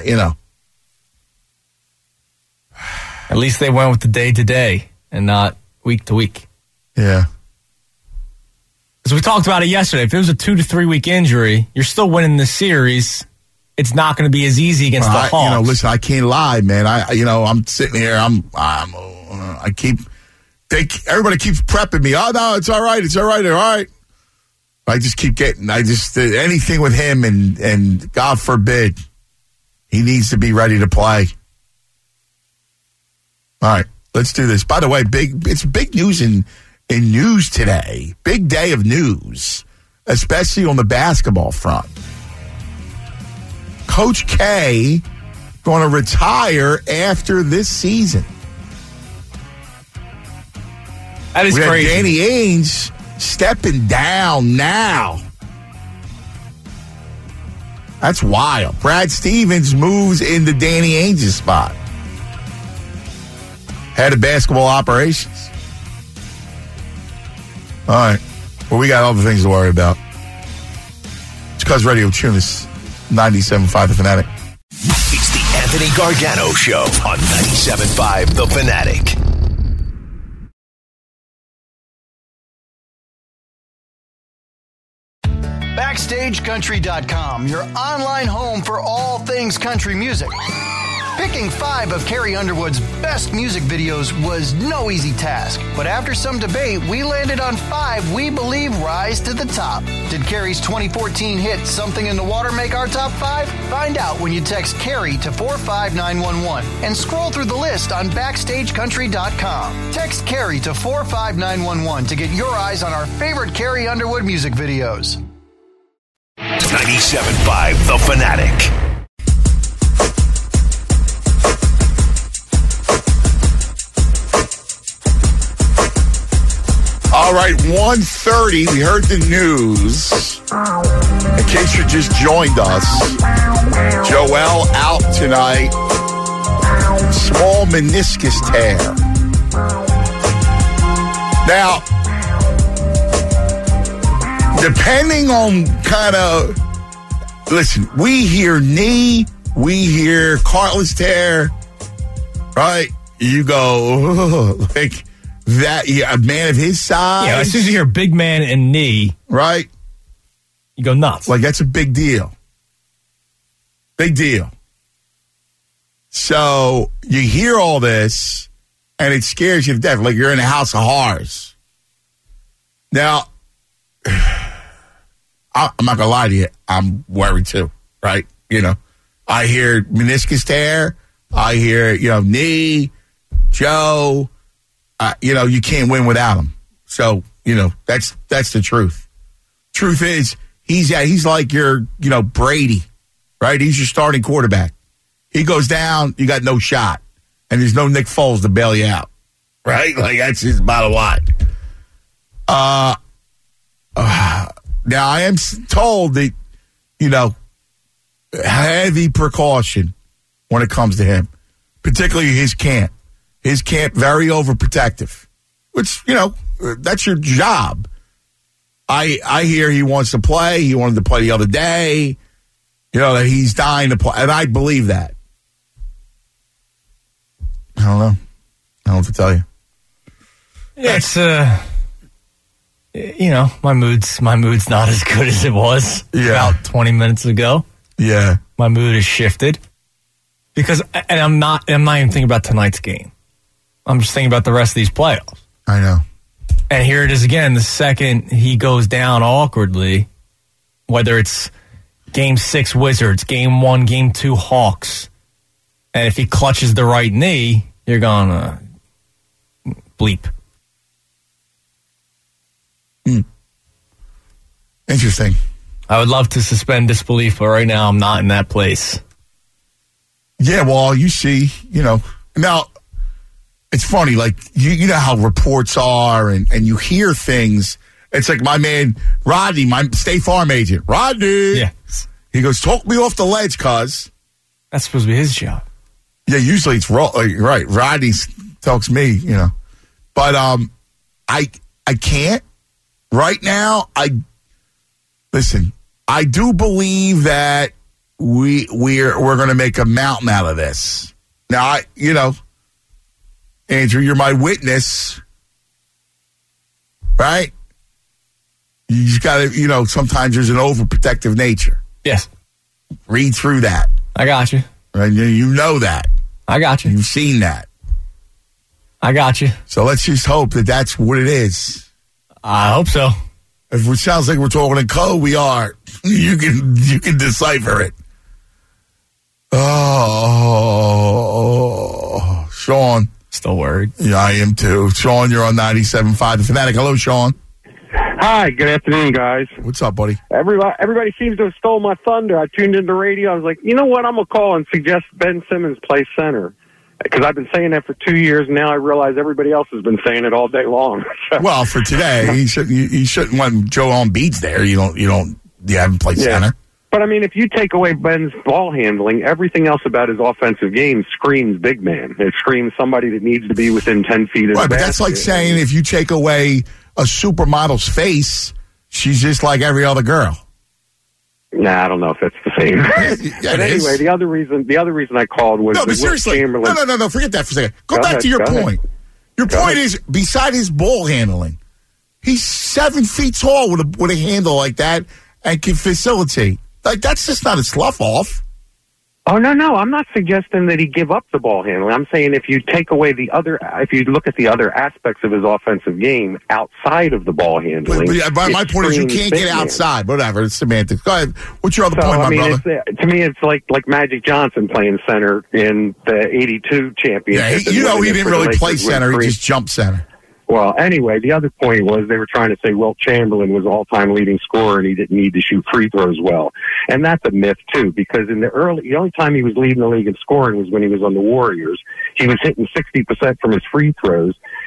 At least they went with the day-to-day and not week-to-week. Yeah. As we talked about it yesterday, if it was a 2 to 3 week injury, you're still winning the series. It's not going to be as easy against the Hawks. Listen, I can't lie, man. I'm sitting here. Everybody keeps prepping me. Oh no, it's all right. It's all right. I just keep anything with him, and God forbid, he needs to be ready to play. All right, let's do this. By the way, it's big news in news today. Big day of news, especially on the basketball front. Coach K going to retire after this season. That is crazy. crazy. Danny Ainge stepping down now. That's wild. Brad Stevens moves into Danny Ainge's spot. Head of basketball operations. All right. Well, we got other things to worry about. It's because Radio Tunis 97.5 The Fanatic. It's the Anthony Gargano Show on 97.5 The Fanatic. BackstageCountry.com, your online home for all things country music. Picking 5 of Carrie Underwood's best music videos was no easy task, but after some debate, we landed on 5 we believe rise to the top. Did Carrie's 2014 hit Something in the Water make our top 5? Find out when you text Carrie to 45911 and scroll through the list on BackstageCountry.com. Text Carrie to 45911 to get your eyes on our favorite Carrie Underwood music videos. 97.5 The Fanatic. right, 1:30, we heard the news. In case you just joined us, Joel out tonight. Small meniscus tear. Now, depending on kind of, listen, we hear knee, we hear cartilage tear, right? You go, like that, a man of his size. Yeah, as soon as you hear big man and knee, right? You go nuts. Like, that's a big deal. Big deal. So you hear all this, and it scares you to death, like you're in a house of horrors. Now, I'm not going to lie to you. I'm worried too, right? You know, I hear meniscus tear. I hear, knee, Joe. You can't win without him. So, that's the truth. Truth is, he's like your, Brady, right? He's your starting quarterback. He goes down, you got no shot. And there's no Nick Foles to bail you out, right? Like, that's his bottom line. Now, I am told that, heavy precaution when it comes to him, particularly his camp. His camp, very overprotective, which, that's your job. I hear he wants to play. He wanted to play the other day, that he's dying to play. And I believe that. I don't know. I don't know what to tell you. Yeah, it's my mood's not as good as it was about 20 minutes ago. Yeah, my mood has shifted because, and I'm not even thinking about tonight's game. I'm just thinking about the rest of these playoffs. I know. And here it is again. The second he goes down awkwardly, whether it's Game 6 Wizards, Game 1, Game 2 Hawks. And if he clutches the right knee, you're going to bleep. Interesting. I would love to suspend disbelief, but right now I'm not in that place. Yeah, well, you see, now it's funny, like, you know how reports are and you hear things. It's like my man, Rodney, my State Farm agent. Rodney. Yeah. He goes, talk me off the ledge, cuz. That's supposed to be his job. Yeah, usually it's right. Rodney talks me, But I can't. Right now, listen, I do believe that we're going to make a mountain out of this. Now, Andrew, you're my witness, right? You just got to, sometimes there's an overprotective nature. Yes. Read through that. I got you. Right? You know that. I got you. You've seen that. I got you. So let's just hope that that's what it is. I hope so. If it sounds like we're talking in code, we are. You can decipher it. Oh, Sean. Still worried. Yeah, I am too. Sean, you're on 97.5 The Fanatic. Hello, Sean. Hi, good afternoon, guys. What's up, buddy? Everybody seems to have stole my thunder. I tuned into the radio. I was like, you know what? I'm going to call and suggest Ben Simmons play center. Because I've been saying that for 2 years, and now I realize everybody else has been saying it all day long. Well, for today, you shouldn't want Joel Embiid's there. You haven't played center. But I mean, if you take away Ben's ball handling, everything else about his offensive game screams big man. It screams somebody that needs to be within 10 feet of the basket. But that's like saying if you take away a supermodel's face, she's just like every other girl. Nah, I don't know if that's the same. But anyway, the other reason I called was but seriously, Chamberlain. No, forget that for a second. Go back to your point. Your point is, beside his ball handling, he's 7 feet tall with a handle like that and can facilitate. Like, that's just not a slough off. Oh, no, I'm not suggesting that he give up the ball handling. I'm saying if you take away if you look at the other aspects of his offensive game outside of the ball handling. But my point is you can't get outside. Whatever, it's semantics. Go ahead. What's your other point, my brother? To me, it's like Magic Johnson playing center in the 82 championship. Yeah, he didn't really play center. He just jumped center. Well, anyway, the other point was they were trying to say Wilt Chamberlain was all-time leading scorer and he didn't need to shoot free throws well. And that's a myth, too, because the only time he was leading the league in scoring was when he was on the Warriors. He was hitting 60% from his free throws,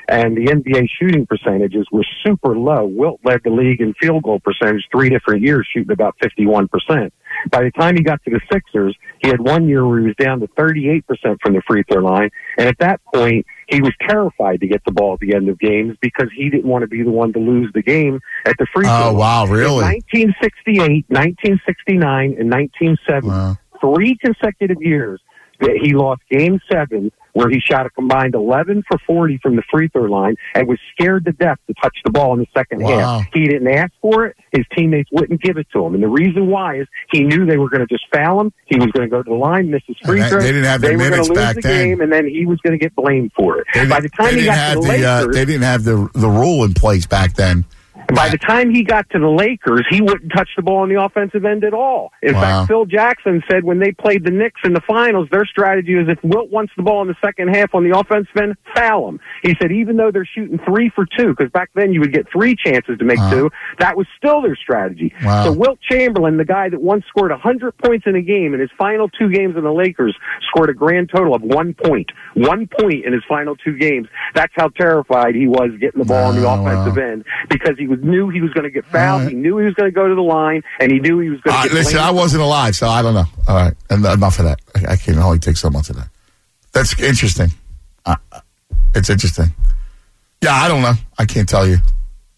and the NBA shooting percentages were super low. Wilt led the league in field goal percentage 3 different years, shooting about 51%. By the time he got to the Sixers, he had 1 year where he was down to 38% from the free throw line. And at that point, he was terrified to get the ball at the end of games because he didn't want to be the one to lose the game at the free throw line. Oh, wow, really? In 1968, 1969, and 1970, 3 consecutive years that he lost Game 7, where he shot a combined 11 for 40 from the free throw line and was scared to death to touch the ball in the second half. He didn't ask for it. His teammates wouldn't give it to him. And the reason why is he knew they were going to just foul him. He was going to go to the line, miss his free throw. They didn't have the minutes back then. Game, and then he was going to get blamed for it. By the time he got to the Lakers, they didn't have the rule in place back then. By the time he got to the Lakers, he wouldn't touch the ball on the offensive end at all. In fact, Phil Jackson said when they played the Knicks in the finals, their strategy is if Wilt wants the ball in the second half on the offensive end, foul him. He said even though they're shooting 3 for 2, because back then you would get 3 chances to make 2, that was still their strategy. So Wilt Chamberlain, the guy that once scored 100 points in a game, in his final 2 games in the Lakers, scored a grand total of 1 point. 1 point in his final 2 games. That's how terrified he was getting the ball on the offensive end, because he knew he was going to get fouled. He knew he was going to go to the line, and he knew he was going to get listen, I wasn't alive, so I don't know. All right, enough of that. I can only take so much of that. That's interesting. It's interesting. Yeah, I don't know. I can't tell you.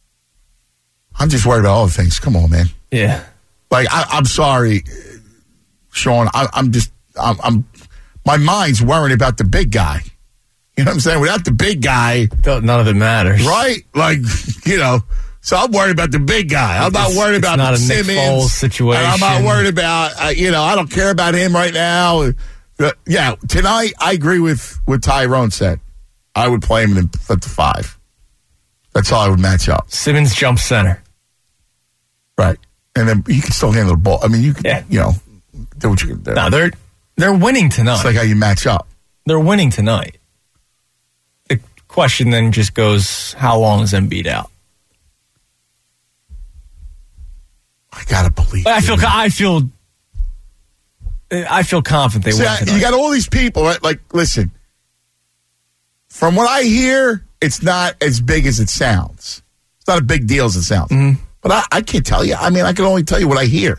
I'm just worried about all the things. Come on, man. Yeah. Like, I'm sorry, Sean. I'm my mind's worrying about the big guy. You know what I'm saying? Without the big guy, none of it matters. Right? Like, you know, so I'm worried about the big guy. I'm not worried about not a Simmons. Nick Foles situation. And I'm not worried about, I don't care about him right now. Yeah, tonight, I agree with what Tyrone said. I would play him at the 5. That's how I would match up. Simmons jump center. Right. And then he can still handle the ball. I mean, you can, do what you can do. No, they're winning tonight. It's like how you match up. They're winning tonight. The question then just goes, how long is Embiid out? I gotta believe. I feel confident they win tonight. You got all these people, right? Like, listen. From what I hear, it's not as big as it sounds. It's not a big deal as it sounds. Mm-hmm. But I can't tell you. I mean, I can only tell you what I hear.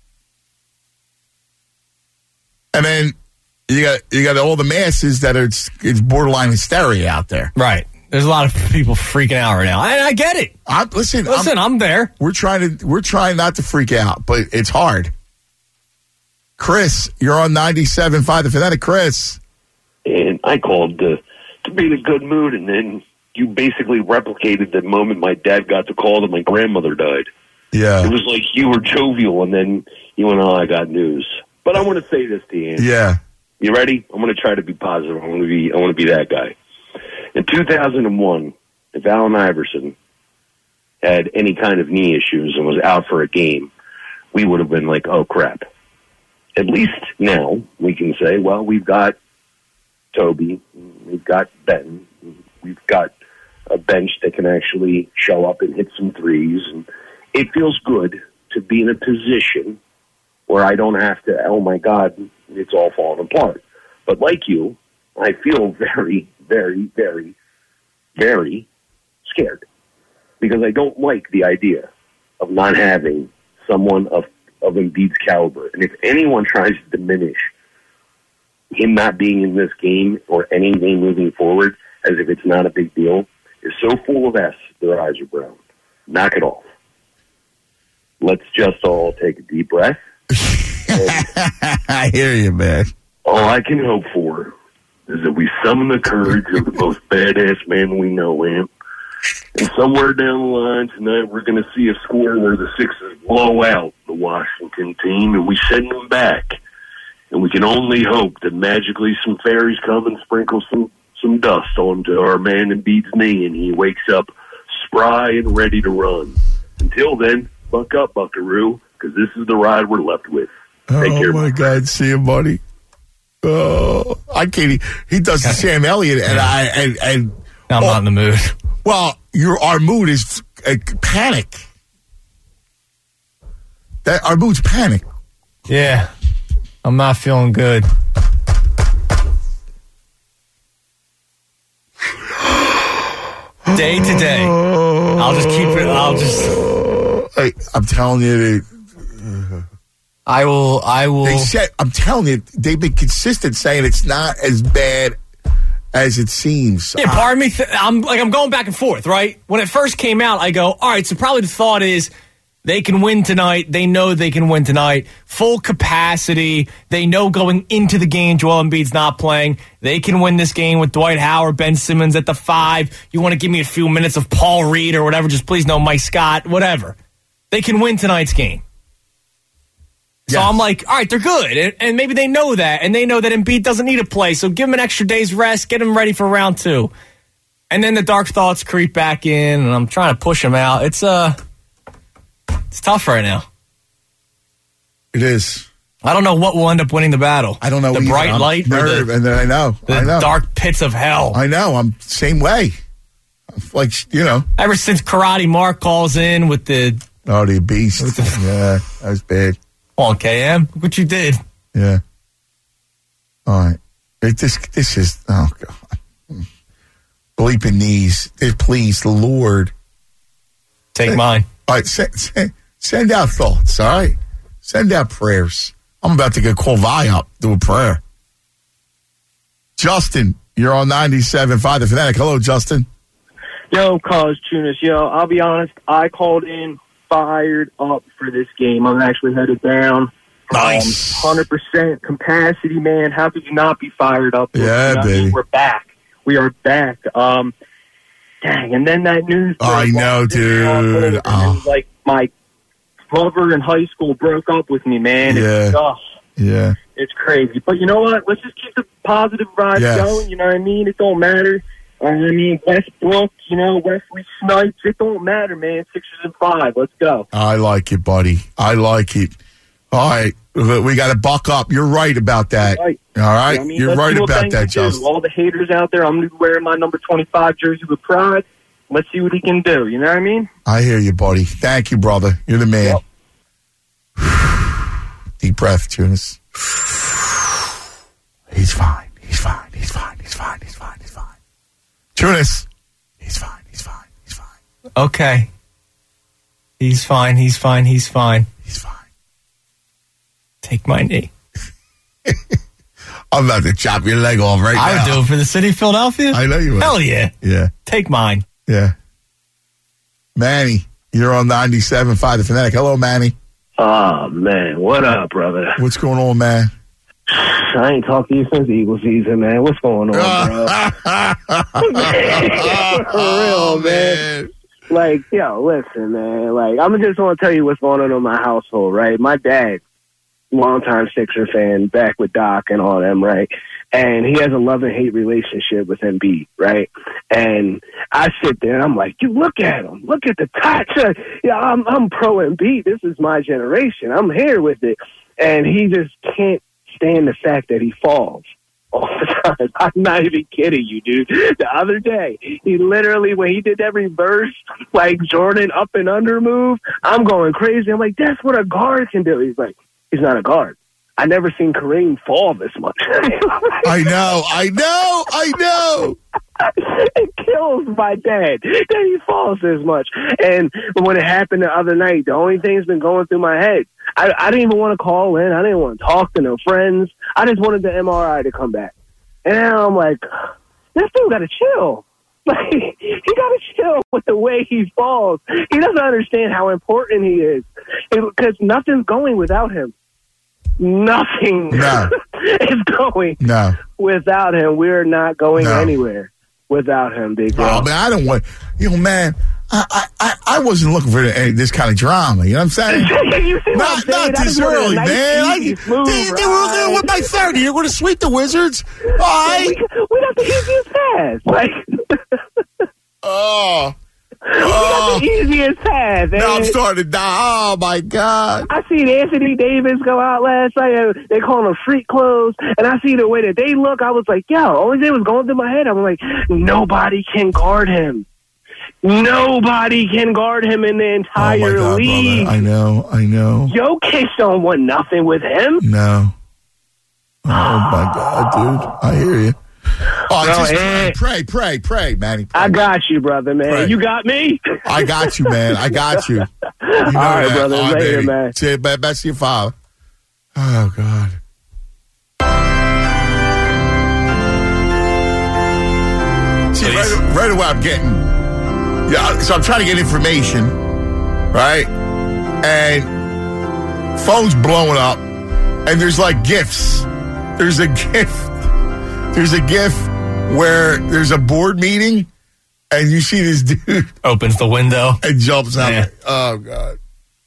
And then you got all the masses that it's borderline hysteria out there. Right. There's a lot of people freaking out right now. I get it. Listen, I'm there. We're trying not to freak out, but it's hard. Chris, you're on 97.5 The Fanatic. Chris. And I called to be in a good mood, and then you basically replicated the moment my dad got the call that my grandmother died. Yeah. It was like you were jovial, and then you went, I got news. But I want to say this to you. Yeah. You ready? I'm going to try to be positive. I want to be that guy. In 2001, if Allen Iverson had any kind of knee issues and was out for a game, we would have been like, oh, crap. At least now we can say, well, we've got Toby, we've got Benton, we've got a bench that can actually show up and hit some threes. And it feels good to be in a position where I don't have to, oh, my God, it's all falling apart. But like you, I feel very, very, very, very scared because I don't like the idea of not having someone of Embiid's caliber. And if anyone tries to diminish him not being in this game or any game moving forward as if it's not a big deal is so full of S, their eyes are brown. Knock it off. Let's just all take a deep breath. I hear you, man. All I can hope for is that we summon the courage of the most badass man we know, man. And somewhere down the line tonight, we're going to see a score where the Sixers blow out the Washington team, and we send them back. And we can only hope that magically some fairies come and sprinkle some dust onto our man Embiid's knee, and he wakes up spry and ready to run. Until then, buck up, buckaroo, because this is the ride we're left with. Take care. Oh, my God. See you, buddy. Oh, I can't. He does the Sam Elliott, and I'm not in the mood. Well, our mood is panic. Our mood's panic. Yeah, I'm not feeling good. Day to day. I'll just keep it. Hey, I'm telling you. I will. They said, I'm telling you, they've been consistent saying it's not as bad as it seems. Yeah, pardon me. I'm going back and forth, right? When it first came out, I go, all right, so probably the thought is they can win tonight. They know they can win tonight. Full capacity. They know going into the game, Joel Embiid's not playing. They can win this game with Dwight Howard, Ben Simmons at the 5. You want to give me a few minutes of Paul Reed or whatever, just please no Mike Scott, whatever. They can win tonight's game. So I'm like, all right, they're good. And maybe they know that. And they know that Embiid doesn't need to play. So give him an extra day's rest. Get him ready for round 2. And then the dark thoughts creep back in. And I'm trying to push him out. It's tough right now. It is. I don't know what will end up winning the battle. I don't know. The either. bright I'm light or the dark pits of hell. I know. I'm same way. Like, Ever since Karate Mark calls in with the... Oh, the beast. Yeah, that was bad. Come on, KM. Look what you did. Yeah. All right. This is, oh, God. Bleeping knees. Please, the Lord. Take mine. All right. Send out thoughts, all right? Send out prayers. I'm about to get call Vi up, do a prayer. Justin, you're on 97.5 The Fanatic. Hello, Justin. Yo, Cause Tunis. Yo, I'll be honest. I called in fired up for this game. I'm actually headed down. Nice. 100% capacity, man. How could you not be fired up? Yeah, baby. We're back. We are back. Dang, and then that news. I know, dude. Like, my lover in high school broke up with me, man. Yeah. Yeah. It's crazy. But you know what? Let's just keep the positive vibes going. You know what I mean? It don't matter. I mean, Westbrook, Wesley Snipes, it don't matter, man. 6 and 5. Let's go. I like it, buddy. I like it. All right. We got to buck up. You're right about that. Right. All right? You're right about that, Justin. All the haters out there, I'm going to be wearing my number 25 jersey with pride. Let's see what he can do. You know what I mean? I hear you, buddy. Thank you, brother. You're the man. Yep. Deep breath, Tunis. He's fine. He's fine. He's fine. He's fine. He's fine. He's fine. Tunis. He's fine. He's fine. He's fine. Okay. He's fine. He's fine. He's fine. He's fine. Take my knee. I'm about to chop your leg off right now. I would do it for the city of Philadelphia. I know you would. Hell yeah. Yeah. Take mine. Yeah. Manny, you're on 97.5 The Fanatic. Hello, Manny. Oh, man. What up, brother? What's going on, man? I ain't talked to you since Eagle season, man. What's going on, bro? For real, man. Like, yo, listen, man. Like, I'm just want to tell you what's going on in my household, right? My dad, longtime Sixer fan, back with Doc and all them, right? And he has a love and hate relationship with Embiid, right? And I sit there and I'm like, you look at him. Look at the touch. Yeah, I'm pro Embiid. This is my generation. I'm here with it. And he just can't stand the fact that he falls all the time. I'm not even kidding you, dude. The other day, he literally, when he did that reverse, like Jordan up and under move, I'm going crazy. I'm like, that's what a guard can do. He's like, he's not a guard. I never seen Kareem fall this much. I know. It kills my dad that he falls this much. And when it happened the other night, the only thing that's been going through my head, I didn't even want to call in. I didn't want to talk to no friends. I just wanted the MRI to come back. And now I'm like, this dude got to chill. Like, he got to chill with the way he falls. He doesn't understand how important he is. Because nothing's going without him. Nothing is going without him. We're not going anywhere without him, big bro. Oh, man, I don't want, man, I wasn't looking for this kind of drama. You know what I'm saying? You see what I'm saying? Not this early, man. They were going to win by 30. You're going to sweep the Wizards? All right. We got the easiest pass. Like, we got the easiest pass. Now I'm starting to die. Oh, my God. I seen Anthony Davis go out last night. They call him freak clothes. And I see the way that they look. I was like, yo, only thing was going through my head. I was like, nobody can guard him. Nobody can guard him in the entire league. Brother. I know. Jokic don't want nothing with him. No. Oh, my God, dude. I hear you. Oh, just pray, Manny. Pray. I got you, brother, man. Pray. You got me? I got you, man. I got you. All right, brother. Later, man. Say it back to your father. Oh, God. See, right away I'm getting... Yeah, so I'm trying to get information, right? And phone's blowing up, and there's like gifts. There's a gift. There's a gift where there's a board meeting, and you see this dude opens the window and jumps out. Yeah. Oh, God.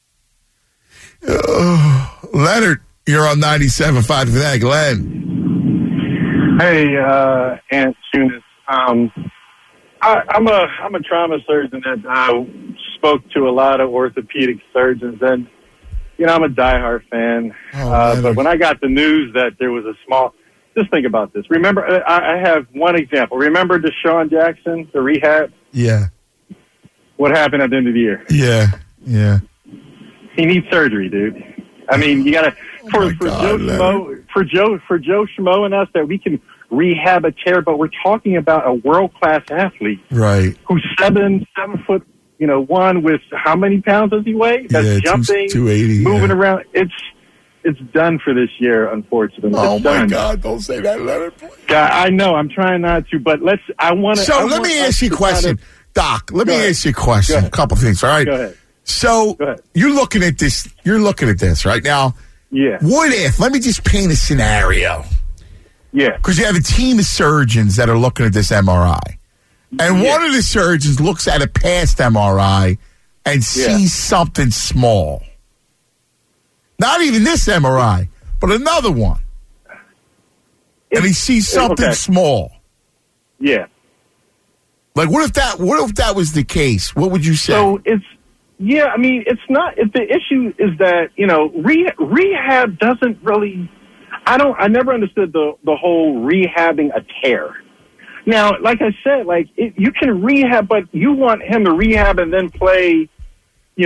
Leonard, you're on 97.5 Fanatic. Len. Hey, Aunt Tunis. I'm a trauma surgeon that spoke to a lot of orthopedic surgeons, and I'm a diehard fan. But when I got the news that there was a small, just think about this. Remember, I have one example. Remember Deshaun Jackson, the rehab? Yeah. What happened at the end of the year? Yeah. He needs surgery, dude. I mean, you gotta for Joe Schmo and us that we can rehab a tear, but we're talking about a world-class athlete, right? Who's 7 foot, 1 with how many pounds does he weigh? That's jumping, 280, moving around. It's done for this year, unfortunately. Oh it's my done. God! Don't say that, Leonard. God, I know. I'm trying not to, but let's. I want to. So let me ask you a question, Doc. Let me ask you a question. A couple things. All right. Go ahead. So you're looking at this. You're looking at this right now. Yeah. What if? Let me just paint a scenario. Yeah. Because you have a team of surgeons that are looking at this MRI. And one of the surgeons looks at a past MRI and sees something small. Not even this MRI, but another one. And he sees something small. Yeah. Like, what if that was the case? What would you say? So I mean, it's not. If the issue is that rehab doesn't really. I never understood the whole rehabbing a tear. Now, like I said, you can rehab, but you want him to rehab and then play, you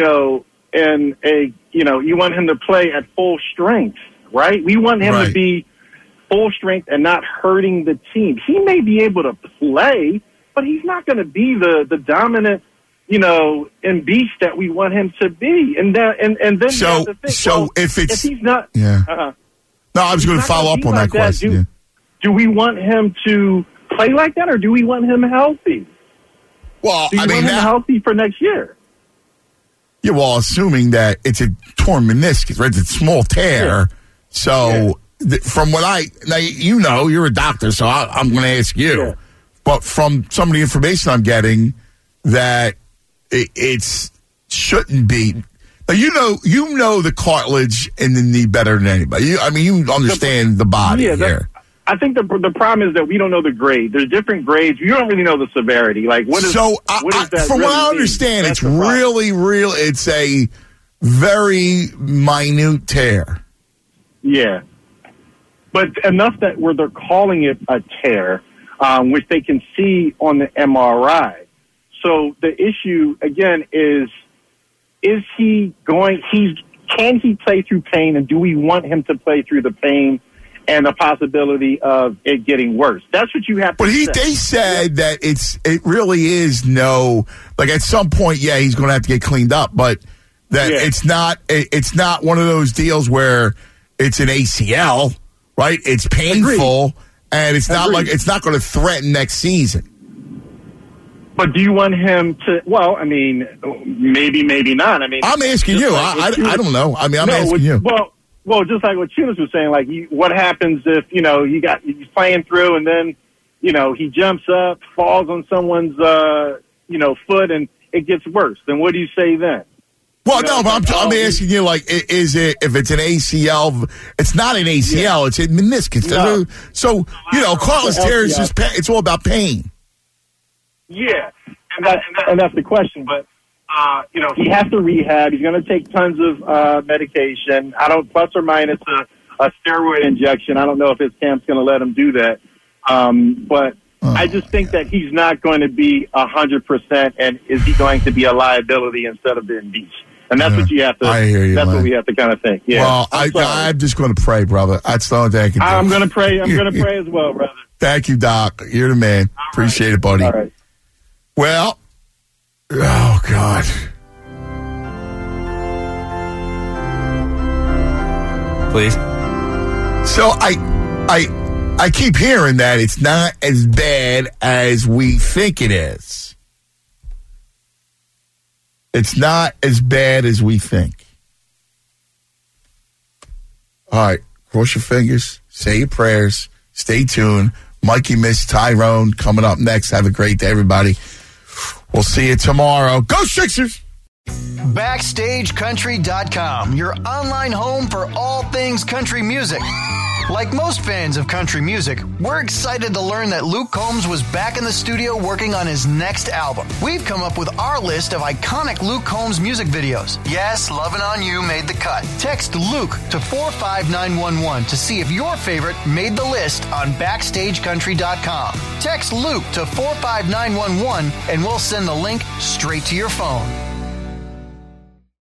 want him to play at full strength, right? We want him to be full strength and not hurting the team. He may be able to play, but he's not going to be the dominant, and beast that we want him to be. And then if he's not, No, I was going to follow up on that question. Do we want him to play like that, or do we want him healthy? Well, do you want him healthy for next year? Yeah, well, assuming that it's a torn meniscus, right? It's a small tear. So, from what you're a doctor, so I'm going to ask you. Yeah. But from some of the information I'm getting, that it shouldn't be. Now, you know the cartilage in the knee better than anybody. You understand the body here. I think the problem is that we don't know the grade. There's different grades. You don't really know the severity. Like, what is that? From what I understand, it's really, it's a very minute tear. Yeah. But enough that where they're calling it a tear, which they can see on the MRI. So the issue, again, can he play through pain, and do we want him to play through the pain and the possibility of it getting worse? That's what you have to say. But they said that it really is at some point, he's going to have to get cleaned up, but that it's not one of those deals where it's an ACL, right? It's painful, and it's not going to threaten next season. But do you want him to? Well, I mean, maybe not. I mean, I'm asking you. I don't know. I mean, I'm asking you. Well, just like what Tunis was saying, what happens if he's playing through and then he jumps up, falls on someone's foot, and it gets worse? Then what do you say then? Well, but I'm asking you, is it, if it's an ACL, it's not an ACL, it's a meniscus. No. So, cartilage tear is just it's all about pain. Yeah, and that's the question. But he has to rehab. He's going to take tons of medication. Plus or minus a steroid injection. I don't know if his camp's going to let him do that. But I just think that he's not going to be 100%. And is he going to be a liability instead of being beast? And that's what you have to. I hear you. That's man. what we have to kind of think. Yeah. Well, I'm just going to pray, brother. That's the only thing I can do. I'm going to pray. I'm going to pray as well, brother. Thank you, Doc. You're the man. Appreciate it, buddy. All right. Well, oh God. Please. So I keep hearing that it's not as bad as we think it is. It's not as bad as we think. All right, cross your fingers, say your prayers, stay tuned. Mikey Miss Tyrone coming up next. Have a great day, everybody. We'll see you tomorrow. Go Sixers! BackstageCountry.com, your online home for all things country music. Like most fans of country music, we're excited to learn that Luke Combs was back in the studio working on his next album. We've come up with our list of iconic Luke Combs music videos. Yes, Lovin' On You made the cut. Text Luke to 45911 to see if your favorite made the list on BackstageCountry.com. Text Luke to 45911 and we'll send the link straight to your phone.